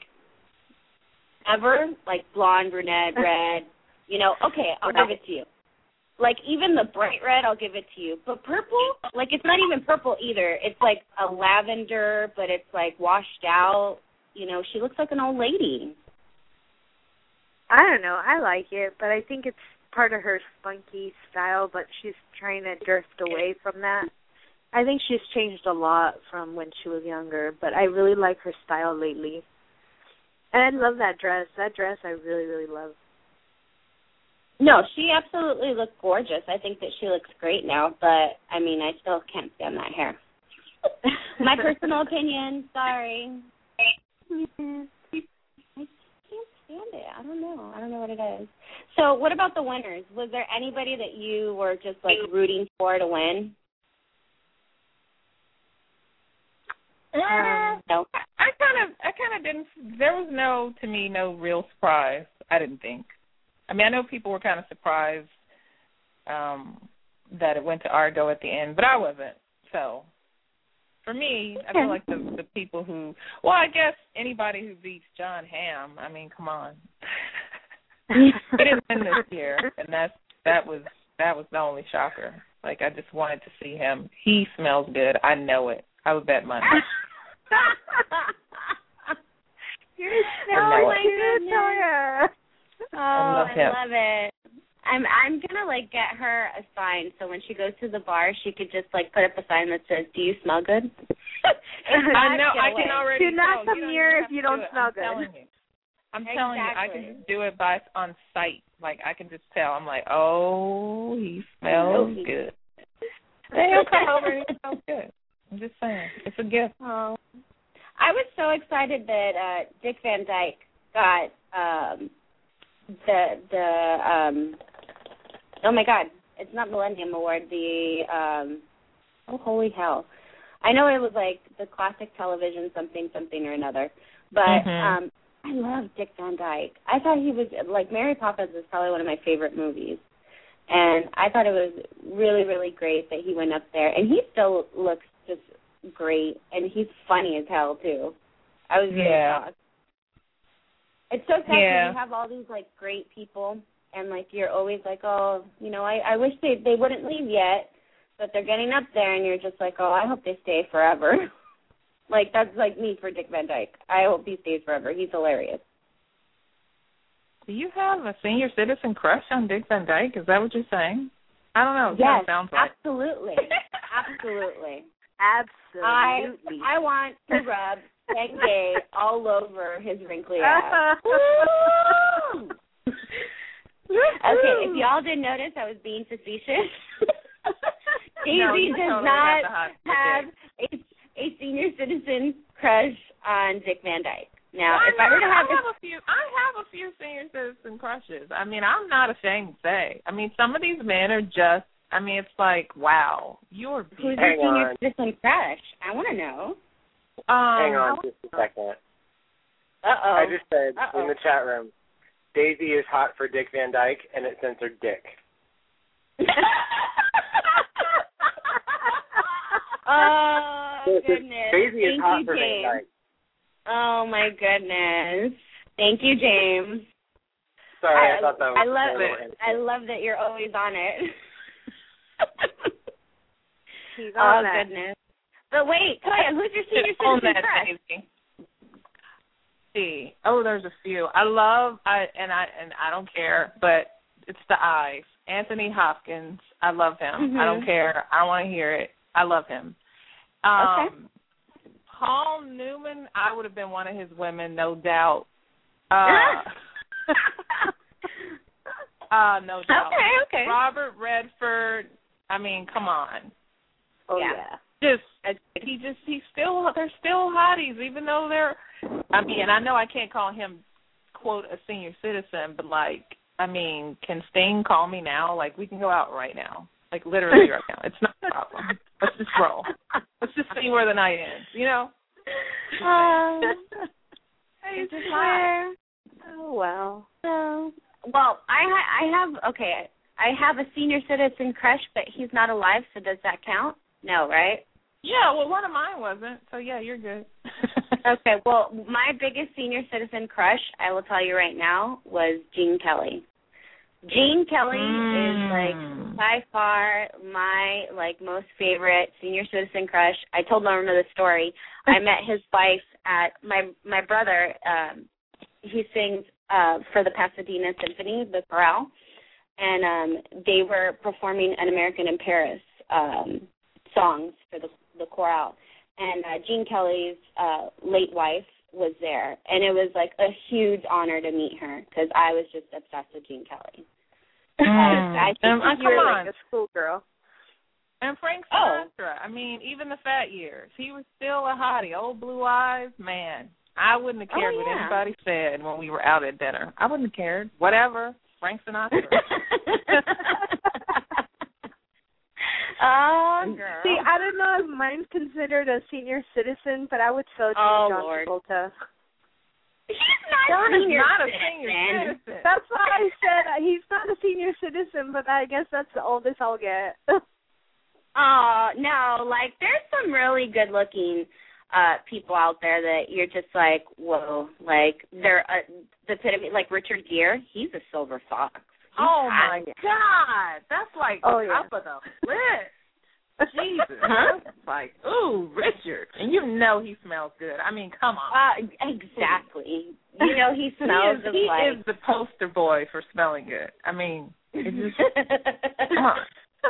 ever, like blonde, brunette, red, you know, okay, I'll give it to you. Like even the bright red, I'll give it to you. But purple, like it's not even purple either. It's like a lavender, but it's like washed out. You know, she looks like an old lady. I don't know. I like it, but I think it's part of her spunky style, but she's trying to drift away from that. I think she's changed a lot from when she was younger, but I really like her style lately. And I love that dress. That dress I really, really love. No, she absolutely looks gorgeous. I think that she looks great now, but, I mean, I still can't stand that hair. My personal opinion, sorry. I can't stand it. I don't know. I don't know what it is. So what about the winners? Was there anybody that you were just, like, rooting for to win? Um, no. I kind of, I kind of didn't. There was no, to me, no real surprise. I didn't think. I mean, I know people were kind of surprised um, that it went to Argo at the end, but I wasn't. So, for me, I feel like the the people who, well, I guess anybody who beats John Hamm. I mean, come on. He didn't win this year, and that's that was that was the only shocker. Like, I just wanted to see him. He smells good. I know it. I would bet money. You're so good, Toya. Oh, I love, I love it. I'm I'm gonna like get her a sign so when she goes to the bar she could just like put up a sign that says, "Do you smell good?" I know. I can already do not tell. come here if you don't smell I'm good. Telling you. I'm exactly. telling you, I can just do it by on sight. Like I can just tell. I'm like, oh, he smells oh, good. Then he'll come over and he smells good. I'm just saying, it's a gift. Oh, I was so excited that uh, Dick Van Dyke got um, the the um, oh my God, it's not Millennium Award. The um, oh holy hell, I know it was like the classic television something something or another, but mm-hmm. um, I love Dick Van Dyke. I thought he was like Mary Poppins is probably one of my favorite movies. And I thought it was really, really great that he went up there. And he still looks just great. And he's funny as hell, too. I was very Yeah. shocked. It's so sad because Yeah. you have all these like great people, and like you're always like, oh, you know, I I wish they they wouldn't leave yet, but they're getting up there, and you're just like, oh, I hope they stay forever. Like that's like me for Dick Van Dyke. I hope he stays forever. He's hilarious. Do you have a senior citizen crush on Dick Van Dyke? Is that what you're saying? I don't know. It Yes, kind of sounds like. absolutely, absolutely. Absolutely. I I want to rub Bengay all over his wrinkly ass. Okay, if y'all didn't notice, I was being facetious. Daisy No, does totally not have, have a, a senior citizen crush on Dick Van Dyke. Now, Why if I were to not? have, I have a few, I have a few senior citizen crushes. I mean, I'm not ashamed to say. I mean, some of these men are just. I mean, it's like, wow, you're who's beautiful. your Hang senior on. citizen crush? I want to know. Um, Hang on just a second. Uh oh. I just said Uh-oh. in the chat room, Daisy is hot for Dick Van Dyke, and it censored Dick. Oh goodness! Daisy is Thank hot you, for Van James. Dyke. Oh my goodness! Thank you, James. Sorry, I, I, thought that was I love a little it. insult. I love that you're always on it. He's oh on that. goodness! But wait, Toya, who's your senior on citizen that, crush? baby. See, oh, there's a few. I love, I and I and I don't care, but it's the eyes. Anthony Hopkins, I love him. Mm-hmm. I don't care. I don't want to hear it. I love him. Um, Okay. Paul Newman, I would have been one of his women, no doubt. Uh, uh, no doubt. Okay, okay. Robert Redford, I mean, come on. Oh, Yeah. yeah. Just he just he's still they're still hotties, even though they're I mean, I know I can't call him quote a senior citizen, but like I mean, can Sting call me now? Like we can go out right now. Like literally right now. It's not a problem. Let's just roll. Let's just see where the night ends, you know? Um, Hey, just hot. Oh, well. So, well, I ha- I have okay. I have a senior citizen crush, but he's not alive. So does that count? No, right? Yeah, well one of mine wasn't, so yeah, you're good. Okay, well, my biggest senior citizen crush, I will tell you right now, was Gene Kelly. Gene Kelly Mm. is like by far my like most favorite senior citizen crush. I told Norma the story. I met his wife at my my brother. Um, he sings uh, for the Pasadena Symphony, the chorale, and um, they were performing An American in Paris um, songs for the the chorale. And uh, Gene Kelly's uh, late wife was there, and it was like a huge honor to meet her because I was just obsessed with Gene Kelly. Mm. I think Um, uh, you come were on. Like a schoolgirl. And Frank Oh. Sinatra. I mean, even the fat years, he was still a hottie. Old blue eyes, man. I wouldn't have cared Oh, what yeah. anybody said when we were out at dinner. I wouldn't have cared. Whatever. Frank Sinatra. Oh, girl. See, I don't know if mine's considered a senior citizen, but I would so choose Oh, John Lord. Travolta. He's not John is senior not a citizen. senior citizen. That's why I said uh, he's not a senior citizen, but I guess that's the oldest I'll get. Oh, no, like, there's some really good-looking uh, people out there that you're just like, whoa, like, they're uh, the epitome, like Richard Gere, he's a silver fox. He's Oh, hot. my God. That's like Oh, the yeah. top of the list. Jesus. Huh? That's like, ooh, Richard. And you know he smells good. I mean, come on. Uh, exactly. You know, he smells he is, of he like... is the poster boy for smelling good. I mean, it just, come on.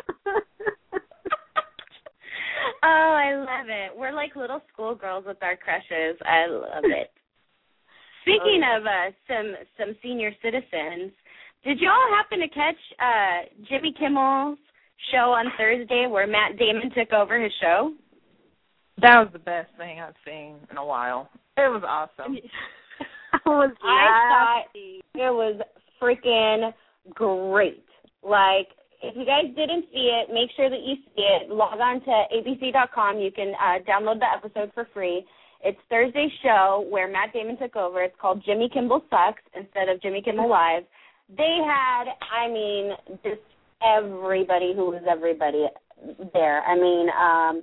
Oh, I love it. We're like little schoolgirls with our crushes. I love it. Speaking Oh, yeah. of uh, some some senior citizens, did you all happen to catch uh, Jimmy Kimmel's show on Thursday where Matt Damon took over his show? That was the best thing I've seen in a while. It was awesome. I was I thought it was freaking great. Like, if you guys didn't see it, make sure that you see it. Log on to A B C dot com. You can uh, download the episode for free. It's Thursday's show where Matt Damon took over. It's called Jimmy Kimmel Sucks instead of Jimmy Kimmel Live. They had, I mean, just everybody who was everybody there. I mean, um,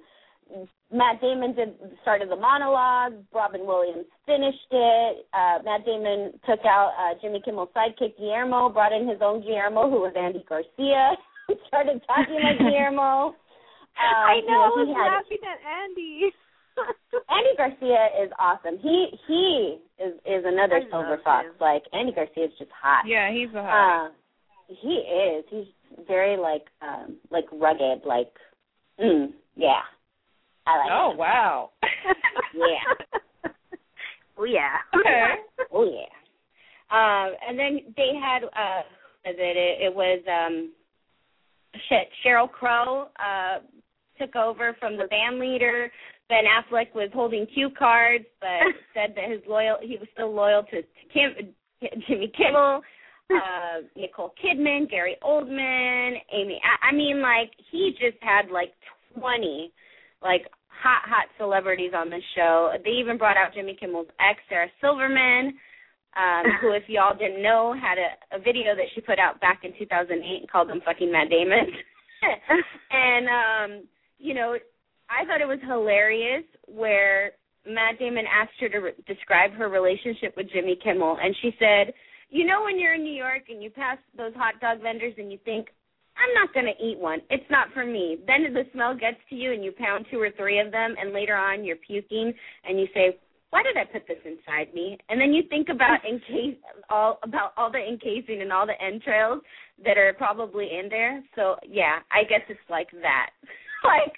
Matt Damon did started the monologue. Robin Williams finished it. Uh, Matt Damon took out uh, Jimmy Kimmel's sidekick Guillermo, brought in his own Guillermo, who was Andy Garcia. Started talking like Guillermo. Uh, I know. You know, I was he had, laughing at Andy. Andy Garcia is awesome. He he is is another I silver love fox. him. Like Andy Garcia is just hot. Yeah, he's a hot. Uh, he is. He's very like um like rugged. Like mm, yeah. I like Oh, him. wow. Yeah. Oh, yeah. Okay. Oh yeah. Um, and then they had uh, was it, it it was um, shit. Sheryl Crow uh took over from the band leader. Ben Affleck was holding cue cards, but said that his loyal he was still loyal to, to Kim, Jimmy Kimmel, uh, Nicole Kidman, Gary Oldman, Amy. I, I mean, like he just had like twenty like hot hot celebrities on the show. They even brought out Jimmy Kimmel's ex, Sarah Silverman, um, who, if y'all didn't know, had a, a video that she put out back in two thousand eight and called him fucking Matt Damon. And um, you know, I thought it was hilarious where Matt Damon asked her to re- describe her relationship with Jimmy Kimmel, and she said, you know when you're in New York and you pass those hot dog vendors and you think, I'm not going to eat one. It's not for me. Then the smell gets to you and you pound two or three of them, and later on you're puking and you say, why did I put this inside me? And then you think about encase all about all the encasing and all the entrails that are probably in there. So yeah, I guess it's like that. Like,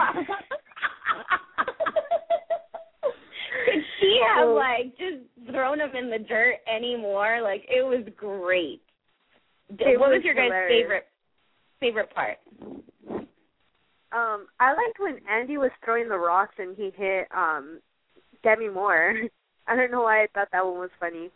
could she have like just thrown them in the dirt anymore? Like, it was great. It what was was your guys' hilarious. favorite favorite part? Um, I liked when Andy was throwing the rocks and he hit um Demi Moore. I don't know why I thought that one was funny.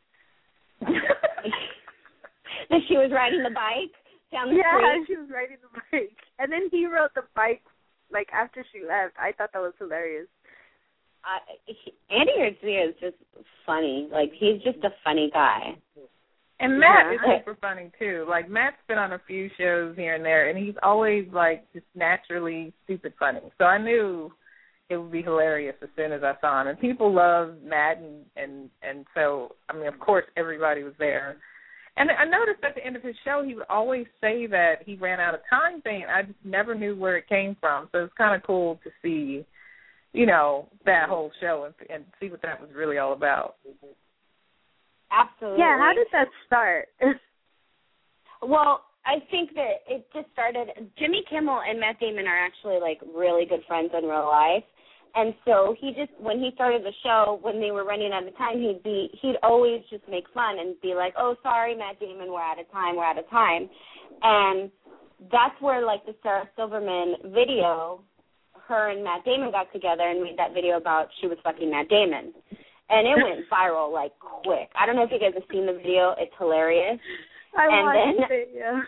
That she was riding the bike down the yeah, street? she was riding the bike. And then he rode the bike, like, after she left. I thought that was hilarious. Uh, he, Andy Garcia is just funny. Like, he's just a funny guy. And Matt Yeah. is super funny, too. Like, Matt's been on a few shows here and there, and he's always, like, just naturally stupid funny. So I knew it would be hilarious as soon as I saw him. And people love Matt, and, and, and so, I mean, of course, everybody was there. And I noticed at the end of his show, he would always say that he ran out of time thing. I just never knew where it came from. So it's kind of cool to see, you know, that whole show and, and see what that was really all about. Absolutely. Yeah, how did that start? Well, I think that it just started. Jimmy Kimmel and Matt Damon are actually, like, really good friends in real life. And so he just, when he started the show, when they were running out of time, he'd be, he'd always just make fun and be like, oh, sorry, Matt Damon, we're out of time, we're out of time. And that's where, like, the Sarah Silverman video, her and Matt Damon got together and made that video about she was fucking Matt Damon. And it went viral, like, quick. I don't know if you guys have seen the video. It's hilarious. I and watched then, it, yeah.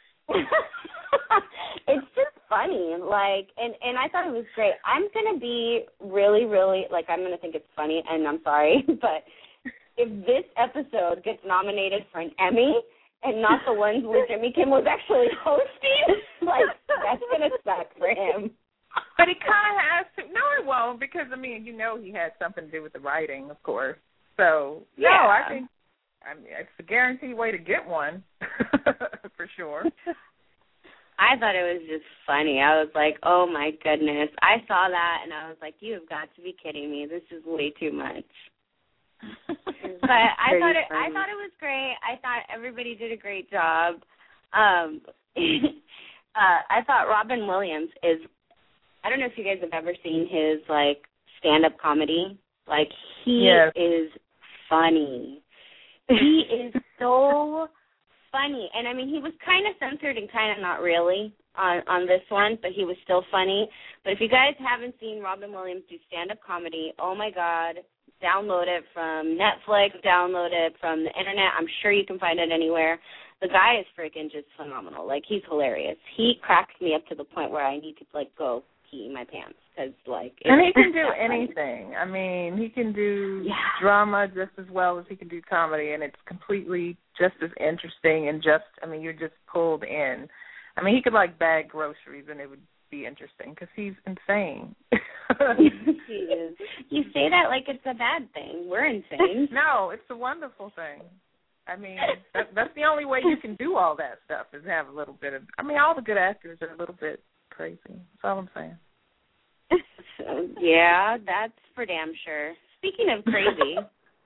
It's just funny, like, and, and I thought it was great. I'm going to be really, really, like, I'm going to think it's funny, and I'm sorry, but if this episode gets nominated for an Emmy and not the ones where Jimmy Kimmel was actually hosting, like, that's going to suck for him. But he kind of has to. No, it won't, because, I mean, you know he had something to do with the writing, of course. So, Yeah. no, I think, I mean, it's a guaranteed way to get one, for sure. I thought it was just funny. I was like, oh, my goodness. I saw that, and I was like, you have got to be kidding me. This is way too much. But I thought it. I thought it was great. I thought everybody did a great job. Um, uh, I thought Robin Williams is. I don't know if you guys have ever seen his like stand-up comedy. Like he Yes. is funny. He is so funny, and I mean he was kind of censored and kind of not really on on this one, but he was still funny. But if you guys haven't seen Robin Williams do stand-up comedy, oh my God. Download it from Netflix, download it from the internet. I'm sure you can find it anywhere. The guy is freaking just phenomenal. Like, he's hilarious. He cracks me up to the point where I need to, like, go pee my pants. Cause, like, And he can do anything. I mean, he can do yeah. drama just as well as he can do comedy, and it's completely just as interesting and just, I mean, you're just pulled in. I mean, he could, like, bag groceries, and it would be interesting because he's insane. She is. You say that like it's a bad thing. We're insane. No, it's a wonderful thing. I mean, that, that's the only way you can do all that stuff is have a little bit of. I mean, all the good actors are a little bit crazy. That's all I'm saying. So, yeah, that's for damn sure. Speaking of crazy,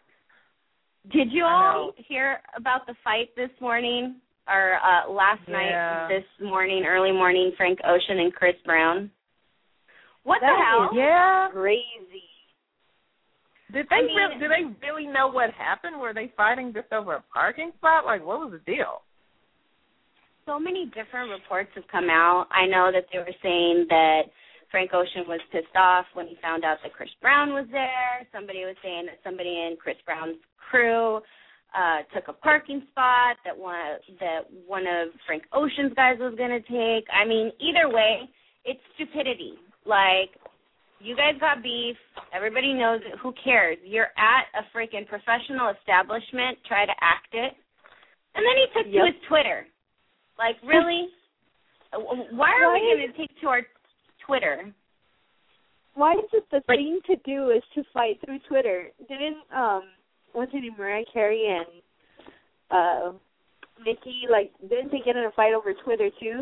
did you all hear about the fight this morning or uh, last yeah. night, this morning, early morning, Frank Ocean and Chris Brown? What that the hell? Yeah. Crazy. Did they I mean, really, did they really know what happened? Were they fighting just over a parking spot? Like, what was the deal? So many different reports have come out. I know that they were saying that Frank Ocean was pissed off when he found out that Chris Brown was there. Somebody was saying that somebody in Chris Brown's crew uh, took a parking spot that one that one of Frank Ocean's guys was going to take. I mean, either way, it's stupidity. Like, you guys got beef. Everybody knows it. Who cares? You're at a freaking professional establishment. Try to act it. And then he took yep. to his Twitter. Like, really? Why are Why we going to take to our Twitter? Why is it the like, thing to do is to fight through Twitter? Didn't, um, what's her name, Mariah Carey and uh, Nicki, like, didn't they get in a fight over Twitter, too?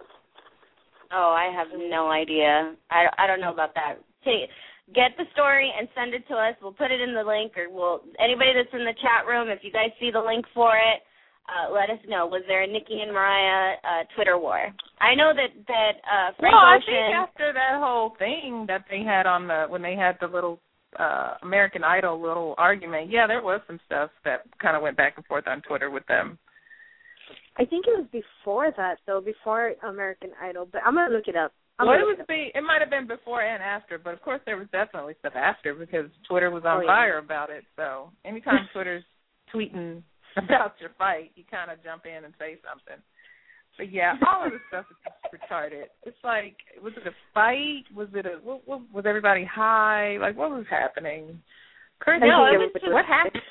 Oh, I have no idea. I, I don't know about that. Take, get the story and send it to us. We'll put it in the link, or we'll anybody that's in the chat room, if you guys see the link for it, uh, let us know. Was there a Nicki and Mariah uh, Twitter war? I know that that uh, Frank well, Ocean. I think after that whole thing that they had on the when they had the little uh, American Idol little argument, yeah, there was some stuff that kind of went back and forth on Twitter with them. I think it was before that, though, before American Idol. But I'm gonna look it up. I'm well, it was it, be, it might have been before and after, but of course there was definitely stuff after because Twitter was on oh, fire yeah. about it. So anytime Twitter's tweeting about your fight, you kind of jump in and say something. But yeah, all of this stuff is just retarded. It's like, was it a fight? Was it a? What, what, was everybody high? Like, what was happening? Chris, no, it was just, what happened?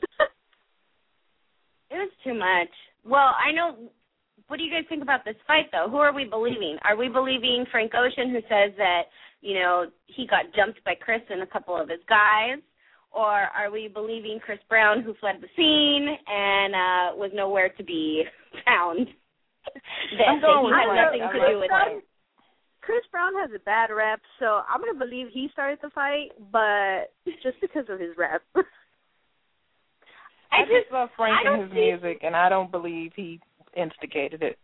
It was too much. Well, I know. What do you guys think about this fight, though? Who are we believing? Are we believing Frank Ocean, who says that, you know, he got jumped by Chris and a couple of his guys? Or are we believing Chris Brown, who fled the scene and uh, was nowhere to be found? that, I'm going that he had nothing to do with it. Chris Brown has a bad rep, so I'm going to believe he started the fight, but just because of his rep. I, I just, just love Frank and his see... music, and I don't believe he instigated it.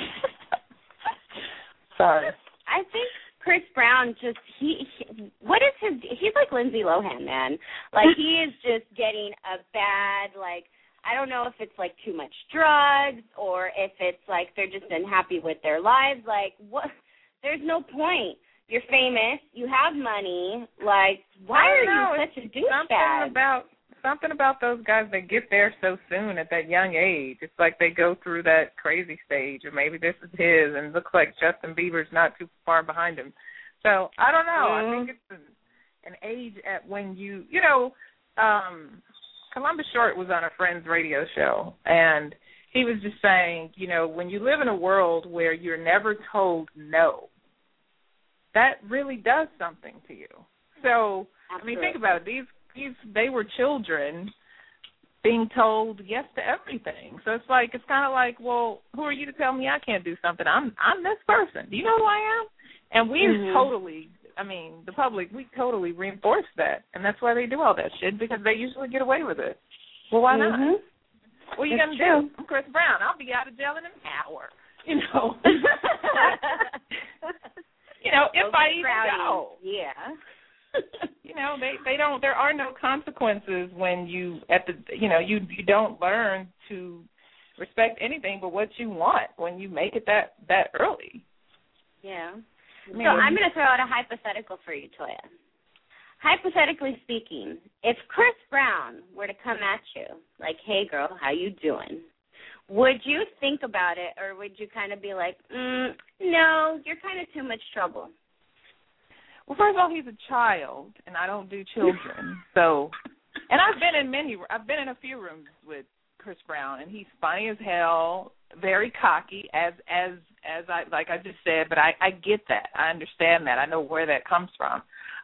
Sorry. I think Chris Brown just he, he what is his he's like Lindsay Lohan, man. Like he is just getting a bad like I don't know if it's like too much drugs or if it's like they're just unhappy with their lives. Like what there's no point. You're famous, you have money, like why are know, you such a douchebag? Something about Something about those guys that get there so soon at that young age. It's like they go through that crazy stage, or maybe this is his, and it looks like Justin Bieber's not too far behind him. So I don't know. Mm-hmm. I think it's an, an age at when you, you know, um, Columbus Short was on a friend's radio show, and he was just saying, you know, when you live in a world where you're never told no, that really does something to you. So, Absolutely. I mean, think about it. These These, they were children being told yes to everything. So it's like, it's kind of like, well, who are you to tell me I can't do something? I'm I'm this person. Do you know who I am? And we mm-hmm. totally, I mean, the public, we totally reinforce that. And that's why they do all that shit, because they usually get away with it. Well, why mm-hmm. not? What are you going to do? I'm Chris Brown. I'll be out of jail in an hour. You know? you know, if I even go. Yeah. You know, they, they don't. There are no consequences when you at the. You know, you you don't learn to respect anything but what you want when you make it that that early. Yeah. I mean, so I'm going to throw out a hypothetical for you, Toya. Hypothetically speaking, if Chris Brown were to come at you like, "Hey, girl, how you doing?" Would you think about it, or would you kind of be like, mm, "No, you're kind of too much trouble"? Well, first of all, he's a child, and I don't do children. So, and I've been in many, I've been in a few rooms with Chris Brown, and he's funny as hell, very cocky, as as as I like I just said. But I, I get that, I understand that, I know where that comes from.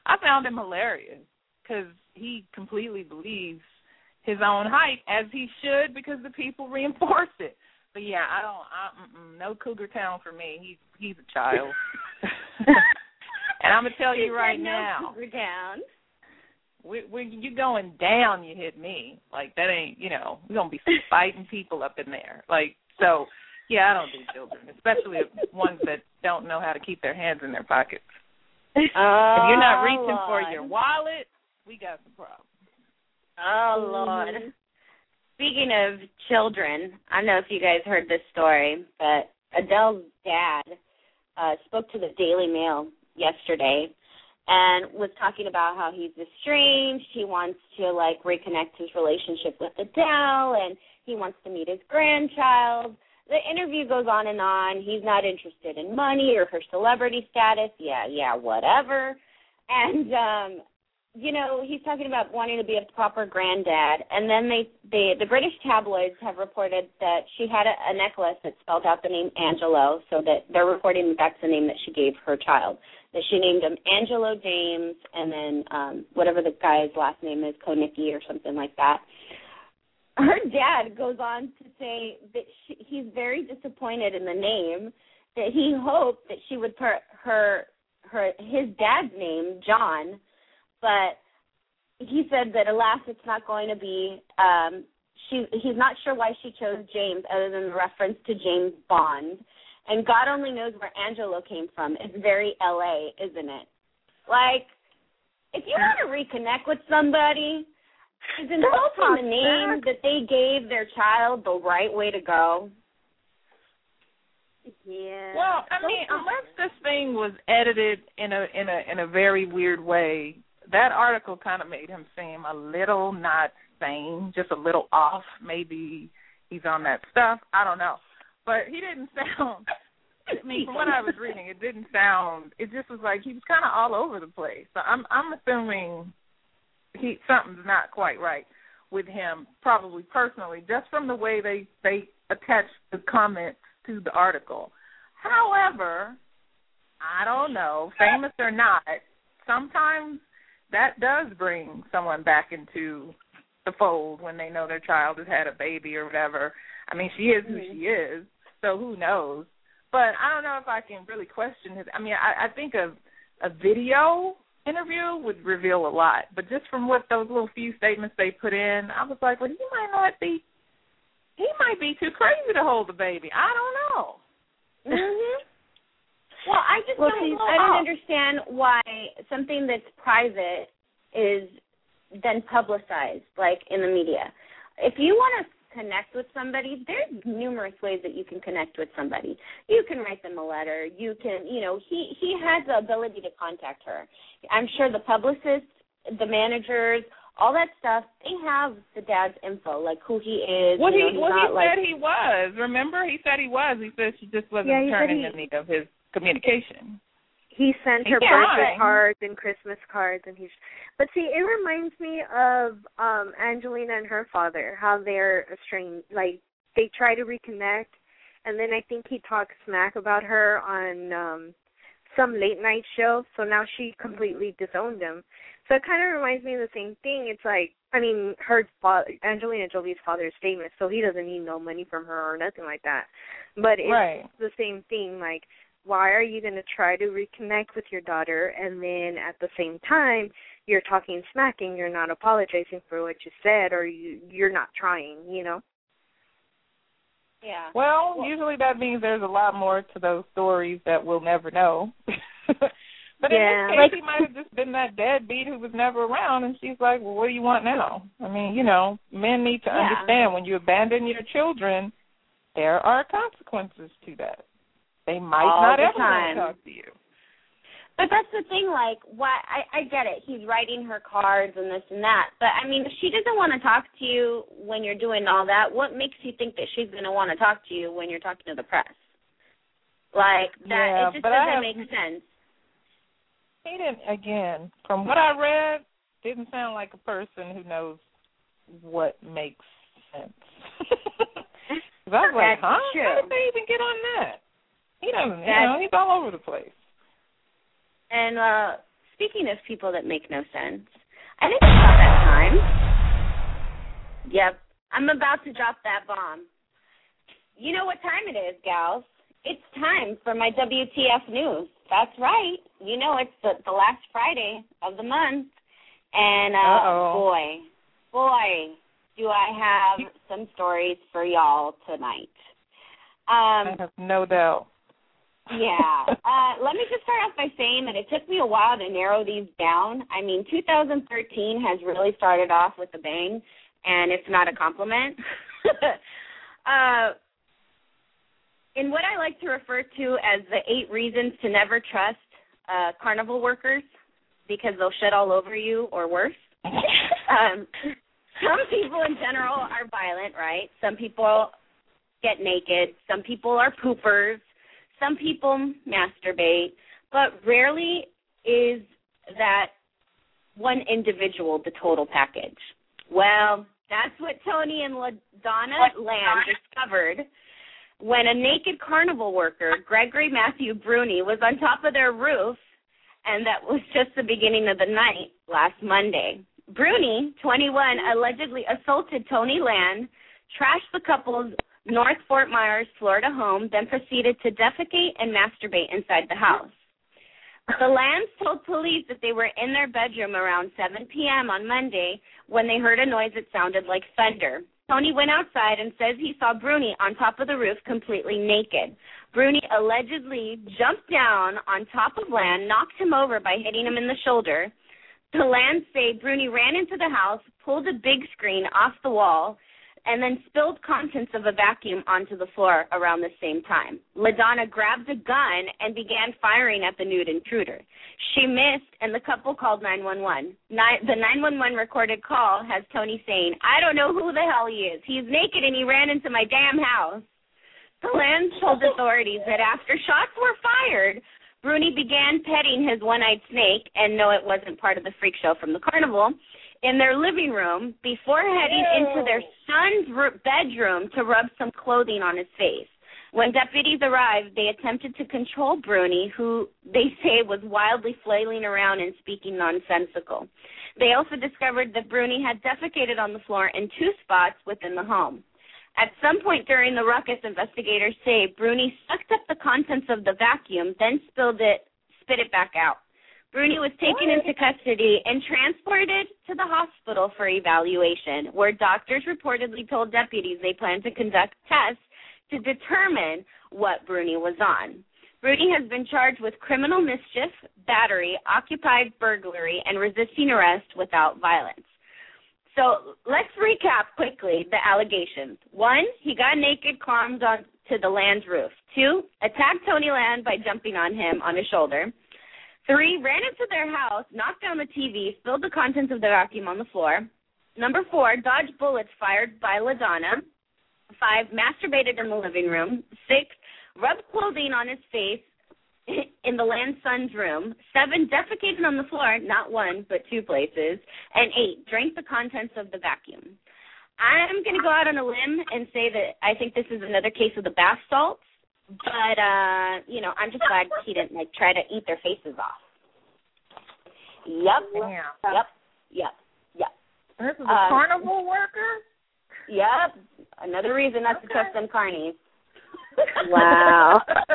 I found him hilarious because he completely believes his own hype, as he should, because the people reinforce it. But yeah, I don't. I, no Cougar Town for me. He's he's a child. And I'm gonna tell you right no now. Cougar Town. We, we, you going down, you hit me. Like, that ain't, you know, we're going to be fighting people up in there. Like, so, yeah, I don't do children, especially ones that don't know how to keep their hands in their pockets. Oh, if you're not reaching Lord. for your wallet, we got some problems. Oh, Lord. Speaking of children, I don't know if you guys heard this story, but Adele's dad uh, spoke to the Daily Mail yesterday and was talking about how he's estranged. He wants to, like, reconnect his relationship with Adele, and he wants to meet his grandchild. The interview goes on and on. He's not interested in money or her celebrity status. Yeah, yeah, whatever. And, um, you know, he's talking about wanting to be a proper granddad. And then they, they the British tabloids have reported that she had a, a necklace that spelled out the name Angelo, so that they're reporting that that's the name that she gave her child, that she named him Angelo James, and then um, whatever the guy's last name is, Konicki or something like that. Her dad goes on to say that she, he's very disappointed in the name, that he hoped that she would put her her his dad's name, John, but he said that, alas, it's not going to be, um, she, he's not sure why she chose James other than the reference to James Bond. And God only knows where Angelo came from. It's very L A, isn't it? Like, if you want to reconnect with somebody, is insulting the name that they gave their child the right way to go? Yeah. Well, I mean, unless this thing was edited in a in a in a very weird way, that article kind of made him seem a little not sane, just a little off. Maybe he's on that stuff. I don't know. But he didn't sound, I mean, from what I was reading, it didn't sound, it just was like he was kind of all over the place. So I'm I'm assuming he something's not quite right with him, probably personally, just from the way they, they attached the comments to the article. However, I don't know, famous or not, sometimes that does bring someone back into the fold when they know their child has had a baby or whatever. I mean, she is who mm-hmm. she is, so who knows? But I don't know if I can really question his. I mean, I, I think a, a video interview would reveal a lot. But just from what those little few statements they put in, I was like, well, he might not be, he might be too crazy to hold the baby. I don't know. Mm-hmm. Well, I just well, don't, see, I don't understand why something that's private is then publicized, like in the media. If you want to connect with somebody, there's numerous ways that you can connect with somebody. You can write them a letter. You can, you know, he, he has the ability to contact her. I'm sure the publicists, the managers, all that stuff, they have the dad's info, like who he is. Well, you know, he, well, he said like, he was. Remember? He said he was. He said she just wasn't yeah, returning he, any of his communication. He sent her yeah. birthday cards and Christmas cards, and he's. But see, it reminds me of um Angelina and her father, how they're estranged. Like they try to reconnect, and then I think he talks smack about her on um some late night show. So now she completely disowned him. So it kind of reminds me of the same thing. It's like, I mean, her father, Angelina Jolie's father is famous, so he doesn't need no money from her or nothing like that. But it's right. the same thing, like. Why are you going to try to reconnect with your daughter, and then at the same time you're talking smack and you're not apologizing for what you said, or you, you're not trying, you know? Yeah. Well, well, usually that means there's a lot more to those stories that we'll never know. But yeah, in this case, like, he might have just been that deadbeat who was never around, and she's like, well, what do you want now? I mean, you know, men need to yeah. understand when you abandon your children, there are consequences to that. They might All not the ever time. talk to you. But that's the thing, like, why I, I get it. He's writing her cards and this and that. But, I mean, if she doesn't want to talk to you when you're doing all that, what makes you think that she's going to want to talk to you when you're talking to the press? Like, that yeah, it just but doesn't I have, make sense. He didn't, again, from what I read, didn't sound like a person who knows what makes sense. Because I was like, huh? True. How did they even get on that? He doesn't, you That's, know, he's all over the place. And uh, speaking of people that make no sense, I think it's about that time. Yep, I'm about to drop that bomb. You know what time it is, gals. It's time for my W T F news. That's right. You know it's the, the last Friday of the month. And, uh, boy, boy, do I have some stories for y'all tonight. Um, I have no doubt. Yeah. Uh, let me just start off by saying that it took me a while to narrow these down. I mean, two thousand thirteen has really started off with a bang, and it's not a compliment. uh, in what I like to refer to as the eight reasons to never trust uh, carnival workers, because they'll shit all over you or worse. um, some people in general are violent, right? Some people get naked. Some people are poopers. Some people masturbate. But rarely is that one individual the total package. Well, that's what Tony and LaDonna Land discovered when a naked carnival worker, Gregory Matthew Bruni, was on top of their roof, and that was just the beginning of the night last Monday. Bruni, twenty-one, allegedly assaulted Tony Land, trashed the couple's North Fort Myers, Florida home, then proceeded to defecate and masturbate inside the house. The Lands told police that they were in their bedroom around seven p.m. on Monday when they heard a noise that sounded like thunder. Tony went outside and says he saw Bruni on top of the roof completely naked. Bruni allegedly jumped down on top of Land, knocked him over by hitting him in the shoulder. The Lands say Bruni ran into the house, pulled a big screen off the wall, and then spilled contents of a vacuum onto the floor around the same time. LaDonna grabbed a gun and began firing at the nude intruder. She missed, and the couple called nine one one. Ni- the nine one one recorded call has Tony saying, "I don't know who the hell he is. He's naked and he ran into my damn house." The Lands told authorities that after shots were fired, Bruni began petting his one-eyed snake, and no, it wasn't part of the freak show from the carnival, in their living room before heading Ew. into their son's bedroom to rub some clothing on his face. When deputies arrived, they attempted to control Bruni, who they say was wildly flailing around and speaking nonsensical. They also discovered that Bruni had defecated on the floor in two spots within the home. At some point during the ruckus, investigators say Bruni sucked up the contents of the vacuum, then spilled it, spit it back out. Bruni was taken into custody and transported to the hospital for evaluation, where doctors reportedly told deputies they planned to conduct tests to determine what Bruni was on. Bruni has been charged with criminal mischief, battery, occupied burglary, and resisting arrest without violence. So let's recap quickly the allegations. One, he got naked, climbed onto the Land's roof. Two, attacked Tony Land by jumping on him on his shoulder. Three, ran into their house, knocked down the T V, spilled the contents of the vacuum on the floor. Number four, dodged bullets fired by LaDonna. Five, masturbated in the living room. Six, rubbed clothing on his face in the Land's son's room. Seven, defecated on the floor, not one, but two places. And eight, drank the contents of the vacuum. I'm going to go out on a limb and say that I think this is another case of the bath salts. But, uh, you know, I'm just glad he didn't, like, try to eat their faces off. Yep. Damn. Yep. Yep. Yep. This is a um, carnival worker? Yep. Another reason not okay. to trust them carnies. Wow.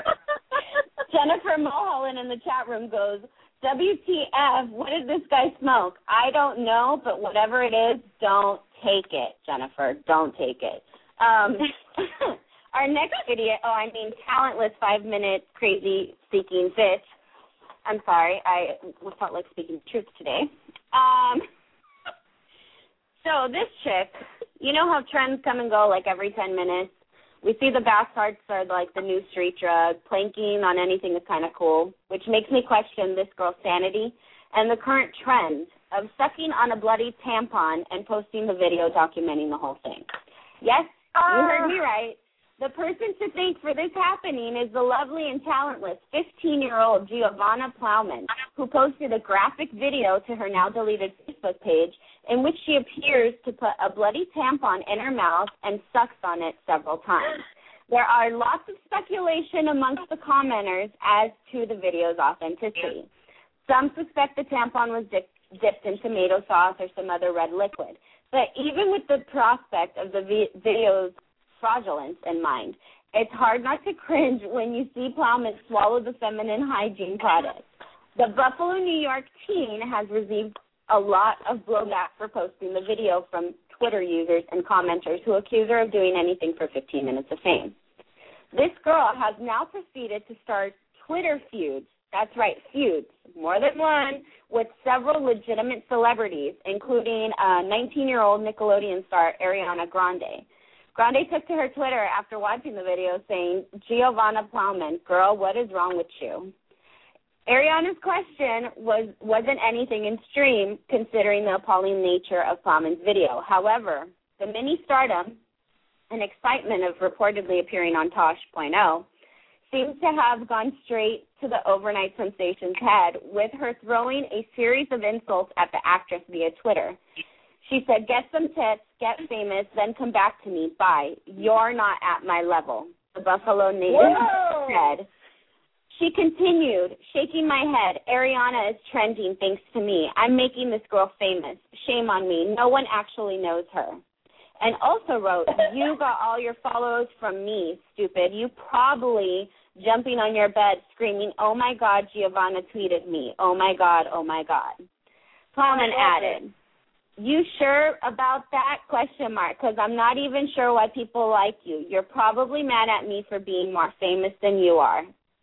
Jennifer Mulholland in the chat room goes, W T F, what did this guy smoke? I don't know, but whatever it is, don't take it, Jennifer. Don't take it. Um Our next video, oh, I mean, talentless five-minute crazy-seeking bitch. I'm sorry, I felt like speaking truth today. Um, so this chick, you know how trends come and go like every ten minutes? We see the bath salts are like the new street drug. Planking on anything is kind of cool, which makes me question this girl's sanity and the current trend of sucking on a bloody tampon and posting the video documenting the whole thing. Yes, uh. you heard me right. The person to thank for this happening is the lovely and talentless fifteen-year-old Giovanna Plowman, who posted a graphic video to her now-deleted Facebook page in which she appears to put a bloody tampon in her mouth and sucks on it several times. There are lots of speculation amongst the commenters as to the video's authenticity. Some suspect the tampon was dip, dipped in tomato sauce or some other red liquid. But even with the prospect of the vi- video's fraudulence in mind, it's hard not to cringe when you see Plowman swallow the feminine hygiene product. The Buffalo, New York teen has received a lot of blowback for posting the video from Twitter users and commenters who accuse her of doing anything for fifteen minutes of fame. This girl has now proceeded to start Twitter feuds. That's right, feuds, more than one, with several legitimate celebrities, including uh, nineteen-year-old Nickelodeon star Ariana Grande. Grande took to her Twitter after watching the video saying, Giovanna Plowman, girl, what is wrong with you? Ariana's question was, wasn't anything extreme considering the appalling nature of Plowman's video. However, the mini stardom and excitement of reportedly appearing on Tosh point oh seems to have gone straight to the overnight sensation's head, with her throwing a series of insults at the actress via Twitter. She said, get some tits, get famous, then come back to me. Bye. You're not at my level, the Buffalo native said. She continued, shaking my head, Ariana is trending thanks to me. I'm making this girl famous. Shame on me. No one actually knows her. And also wrote, you got all your follows from me, stupid. You probably jumping on your bed screaming, oh, my God, Giovanna tweeted me. Oh, my God, oh, my God. Plowman added, you sure about that? Question mark, because I'm not even sure why people like you. You're probably mad at me for being more famous than you are.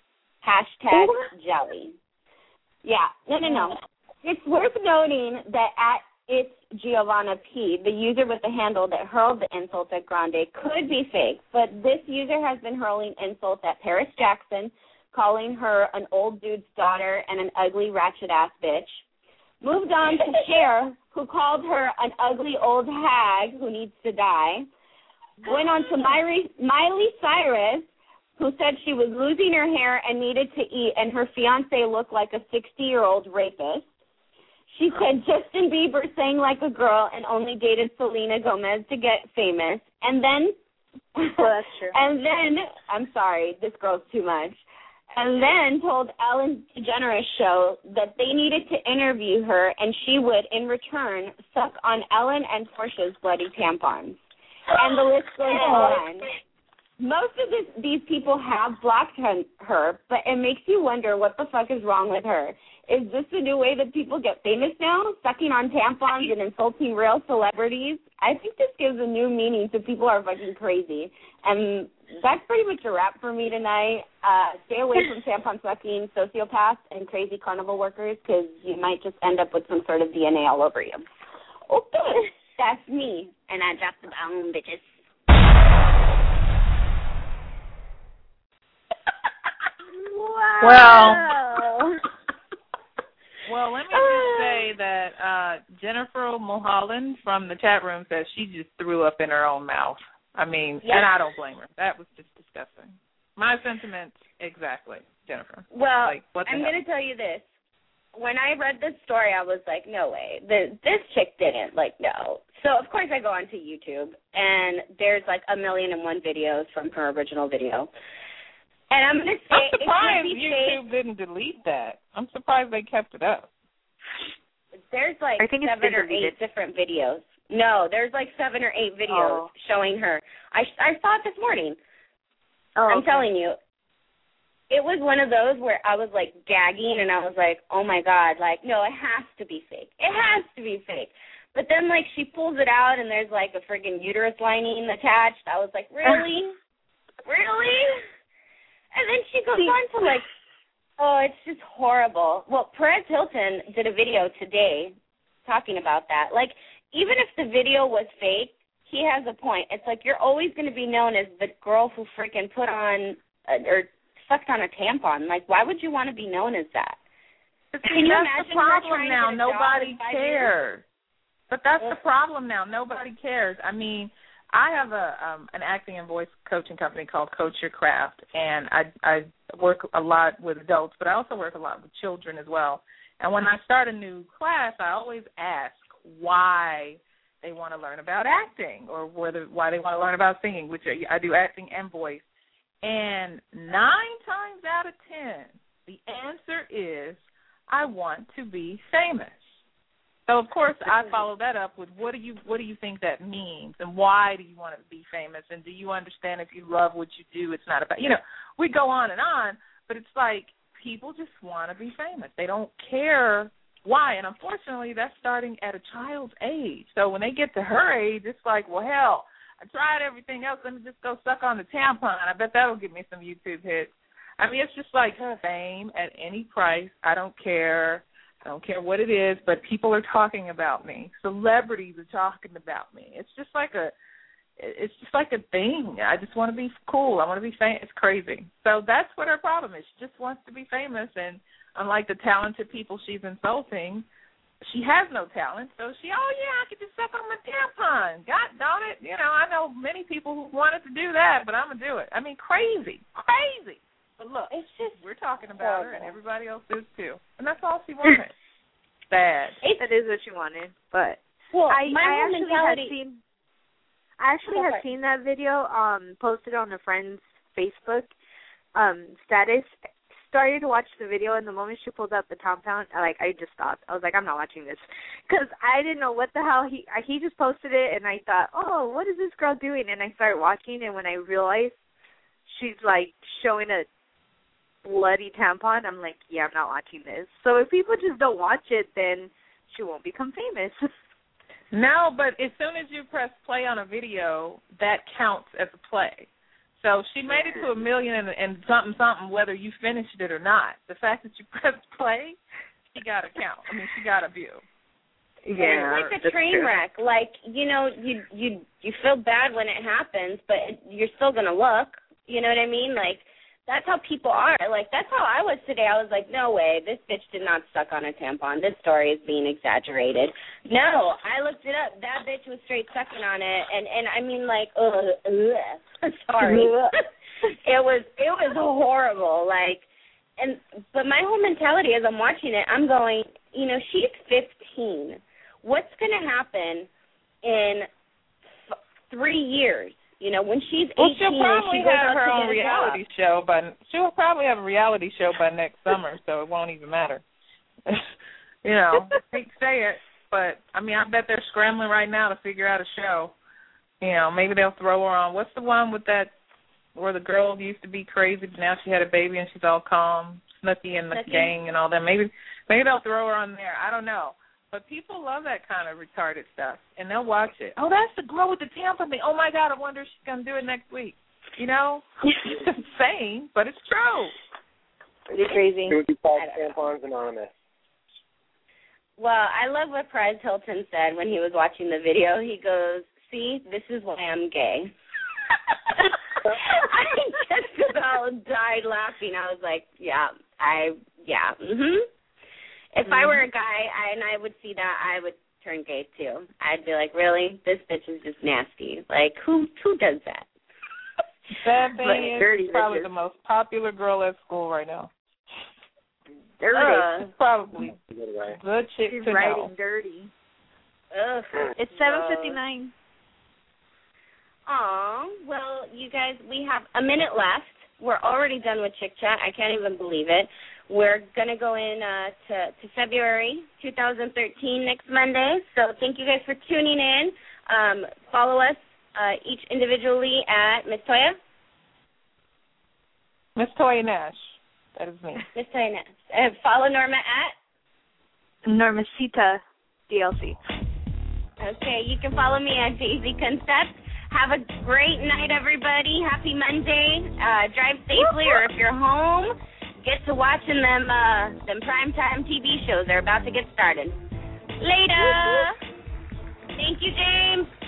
Hashtag jelly. Yeah, no, no, no. It's worth noting that at It's Giovanna P, the user with the handle that hurled the insults at Grande, could be fake, but this user has been hurling insults at Paris Jackson, calling her an old dude's daughter and an ugly ratchet-ass bitch. Moved on to Cher, who called her an ugly old hag who needs to die. Went on to Miley, Miley Cyrus, who said she was losing her hair and needed to eat, and her fiancé looked like a sixty-year-old rapist. She said Justin Bieber sang like a girl and only dated Selena Gomez to get famous. And then, well, that's true. and then, I'm sorry, this girl's too much. And then told Ellen DeGeneres show that they needed to interview her, and she would, in return, suck on Ellen and Portia's bloody tampons. And the list goes on. Most of this, these people have blocked her, but it makes you wonder what the fuck is wrong with her. Is this the new way that people get famous now, sucking on tampons and insulting real celebrities? I think this gives a new meaning to people are fucking crazy. And that's pretty much a wrap for me tonight. Uh, stay away from tampon sucking sociopaths and crazy carnival workers, because you might just end up with some sort of D N A all over you. Okay, that's me, and I dropped the bomb, bitches. Well, well, let me just say that uh, Jennifer Mulholland from the chat room says she just threw up in her own mouth. I mean, yes. And I don't blame her. That was just disgusting. My sentiments, exactly, Jennifer. Well, like, what the I'm hell? going to tell you this. When I read this story, I was like, no way. The, this chick didn't. Like, no. So, of course, I go onto YouTube, and there's, like, a million and one videos from her original video. And I'm going to say, I'm surprised it YouTube fake. didn't delete that. I'm surprised they kept it up. There's, like, I think seven or eight different videos. No, there's, like, seven or eight videos oh. showing her. I I saw it this morning. Oh, I'm okay. telling you. It was one of those where I was, like, gagging, and I was like, oh, my God. Like, no, it has to be fake. It has to be fake. But then, like, she pulls it out, and there's, like, a friggin' uterus lining attached. I was like, really? Really? And then she goes on to, like, oh, it's just horrible. Well, Perez Hilton did a video today talking about that. Like, even if the video was fake, he has a point. It's like you're always going to be known as the girl who freaking put on uh, or sucked on a tampon. Like, why would you want to be known as that? Can you that's imagine the problem her now. trying to get a Nobody job in five cares. years? But that's the problem now. Nobody cares. I mean, I have a um, an acting and voice coaching company called Coach Your Craft, and I I work a lot with adults, but I also work a lot with children as well. And when I start a new class, I always ask why they want to learn about acting, or whether why they want to learn about singing, which I do acting and voice. And nine times out of ten, the answer is, I want to be famous. So, of course, I follow that up with what do you what do you think that means, and why do you want to be famous, and do you understand if you love what you do, it's not about, you know, we go on and on, but it's like people just want to be famous. They don't care why, and unfortunately, that's starting at a child's age. So when they get to her age, it's like, well, hell, I tried everything else. Let me just go suck on the tampon. I bet that'll give me some YouTube hits. I mean, it's just like fame at any price. I don't care. I don't care what it is, but people are talking about me. Celebrities are talking about me. It's just like a, it's just like a thing. I just want to be cool. I want to be famous. It's crazy. So that's what her problem is. She just wants to be famous, and unlike the talented people she's insulting, she has no talent. So she, oh yeah, I could just suck on my tampon. God darn it. You know, I know many people who wanted to do that, but I'm gonna do it. I mean, crazy, crazy. But look, it's just we're talking about horrible. Her, and everybody else is too, and that's all she wanted. Sad. That is what she wanted, but well, I, my I actually mentality... had seen. I actually okay. had seen that video um, posted on a friend's Facebook um, status. Started to watch the video, and the moment she pulled up the compound, I, like I just stopped. I was like, I'm not watching this, because I didn't know what the hell he he just posted it, and I thought, oh, what is this girl doing? And I started watching, and when I realized she's like showing a bloody tampon, I'm like, yeah, I'm not watching this. So if people just don't watch it, then she won't become famous. No, but as soon as you press play on a video, that counts as a play. So she made it to a million and, and something, something, whether you finished it or not. The fact that you pressed play, she got a count. I mean, she got a view. Yeah, it's like a train true. wreck. Like, you know, you you you feel bad when it happens, but you're still going to look. You know what I mean? Like, that's how people are. Like, that's how I was today. I was like, no way, this bitch did not suck on a tampon. This story is being exaggerated. No, I looked it up. That bitch was straight sucking on it. And, and I mean, like, ugh, ugh. Sorry. it was it was horrible. Like, and but my whole mentality as I'm watching it, I'm going, you know, she's fifteen. What's going to happen in f- three years? You know, when she's eighteen, well, she'll probably she goes have out her to own get a reality job. show, but she'll probably have a reality show by next summer, so it won't even matter. You know, I hate to say it, but I mean, I bet they're scrambling right now to figure out a show. You know, maybe they'll throw her on. What's the one with that where the girl used to be crazy, but now she had a baby and she's all calm, Snooki and the Snooki? gang and all that? Maybe, maybe they'll throw her on there. I don't know. But people love that kind of retarded stuff, and they'll watch it. Oh, that's the girl with the tampon thing. Oh, my God, I wonder if she's going to do it next week. You know? It's insane, but it's true. Pretty crazy. It would be called Tampons Anonymous. Well, I love what Perez Hilton said when he was watching the video. He goes, see, this is why I'm gay. I just about died laughing. I was like, yeah, I, yeah, mm-hmm. If I were a guy I, and I would see that, I would turn gay too. I'd be like, really? This bitch is just nasty. Like, who who does that? That thing Like, is dirty probably bitches. the most popular girl at school right now. Dirty. Uh, she's probably Right. the chick She's to writing know. dirty. Ugh. It's seven fifty-nine. Aw, well, you guys, we have a minute left. We're already done with Chick Chat. I can't even believe it. We're going to go in uh, to, to February two thousand thirteen next Monday. So thank you guys for tuning in. Um, follow us uh, each individually at Miss Toya. Miss Toya Nash. That is me. Miss Toya Nash. Uh, follow Norma at? Normacita D L C. Okay, you can follow me at Daisy Concept. Have a great night, everybody. Happy Monday. Uh, drive safely, or if you're home, get to watching them uh, them primetime T V shows. They're about to get started. Later. Thank you, James.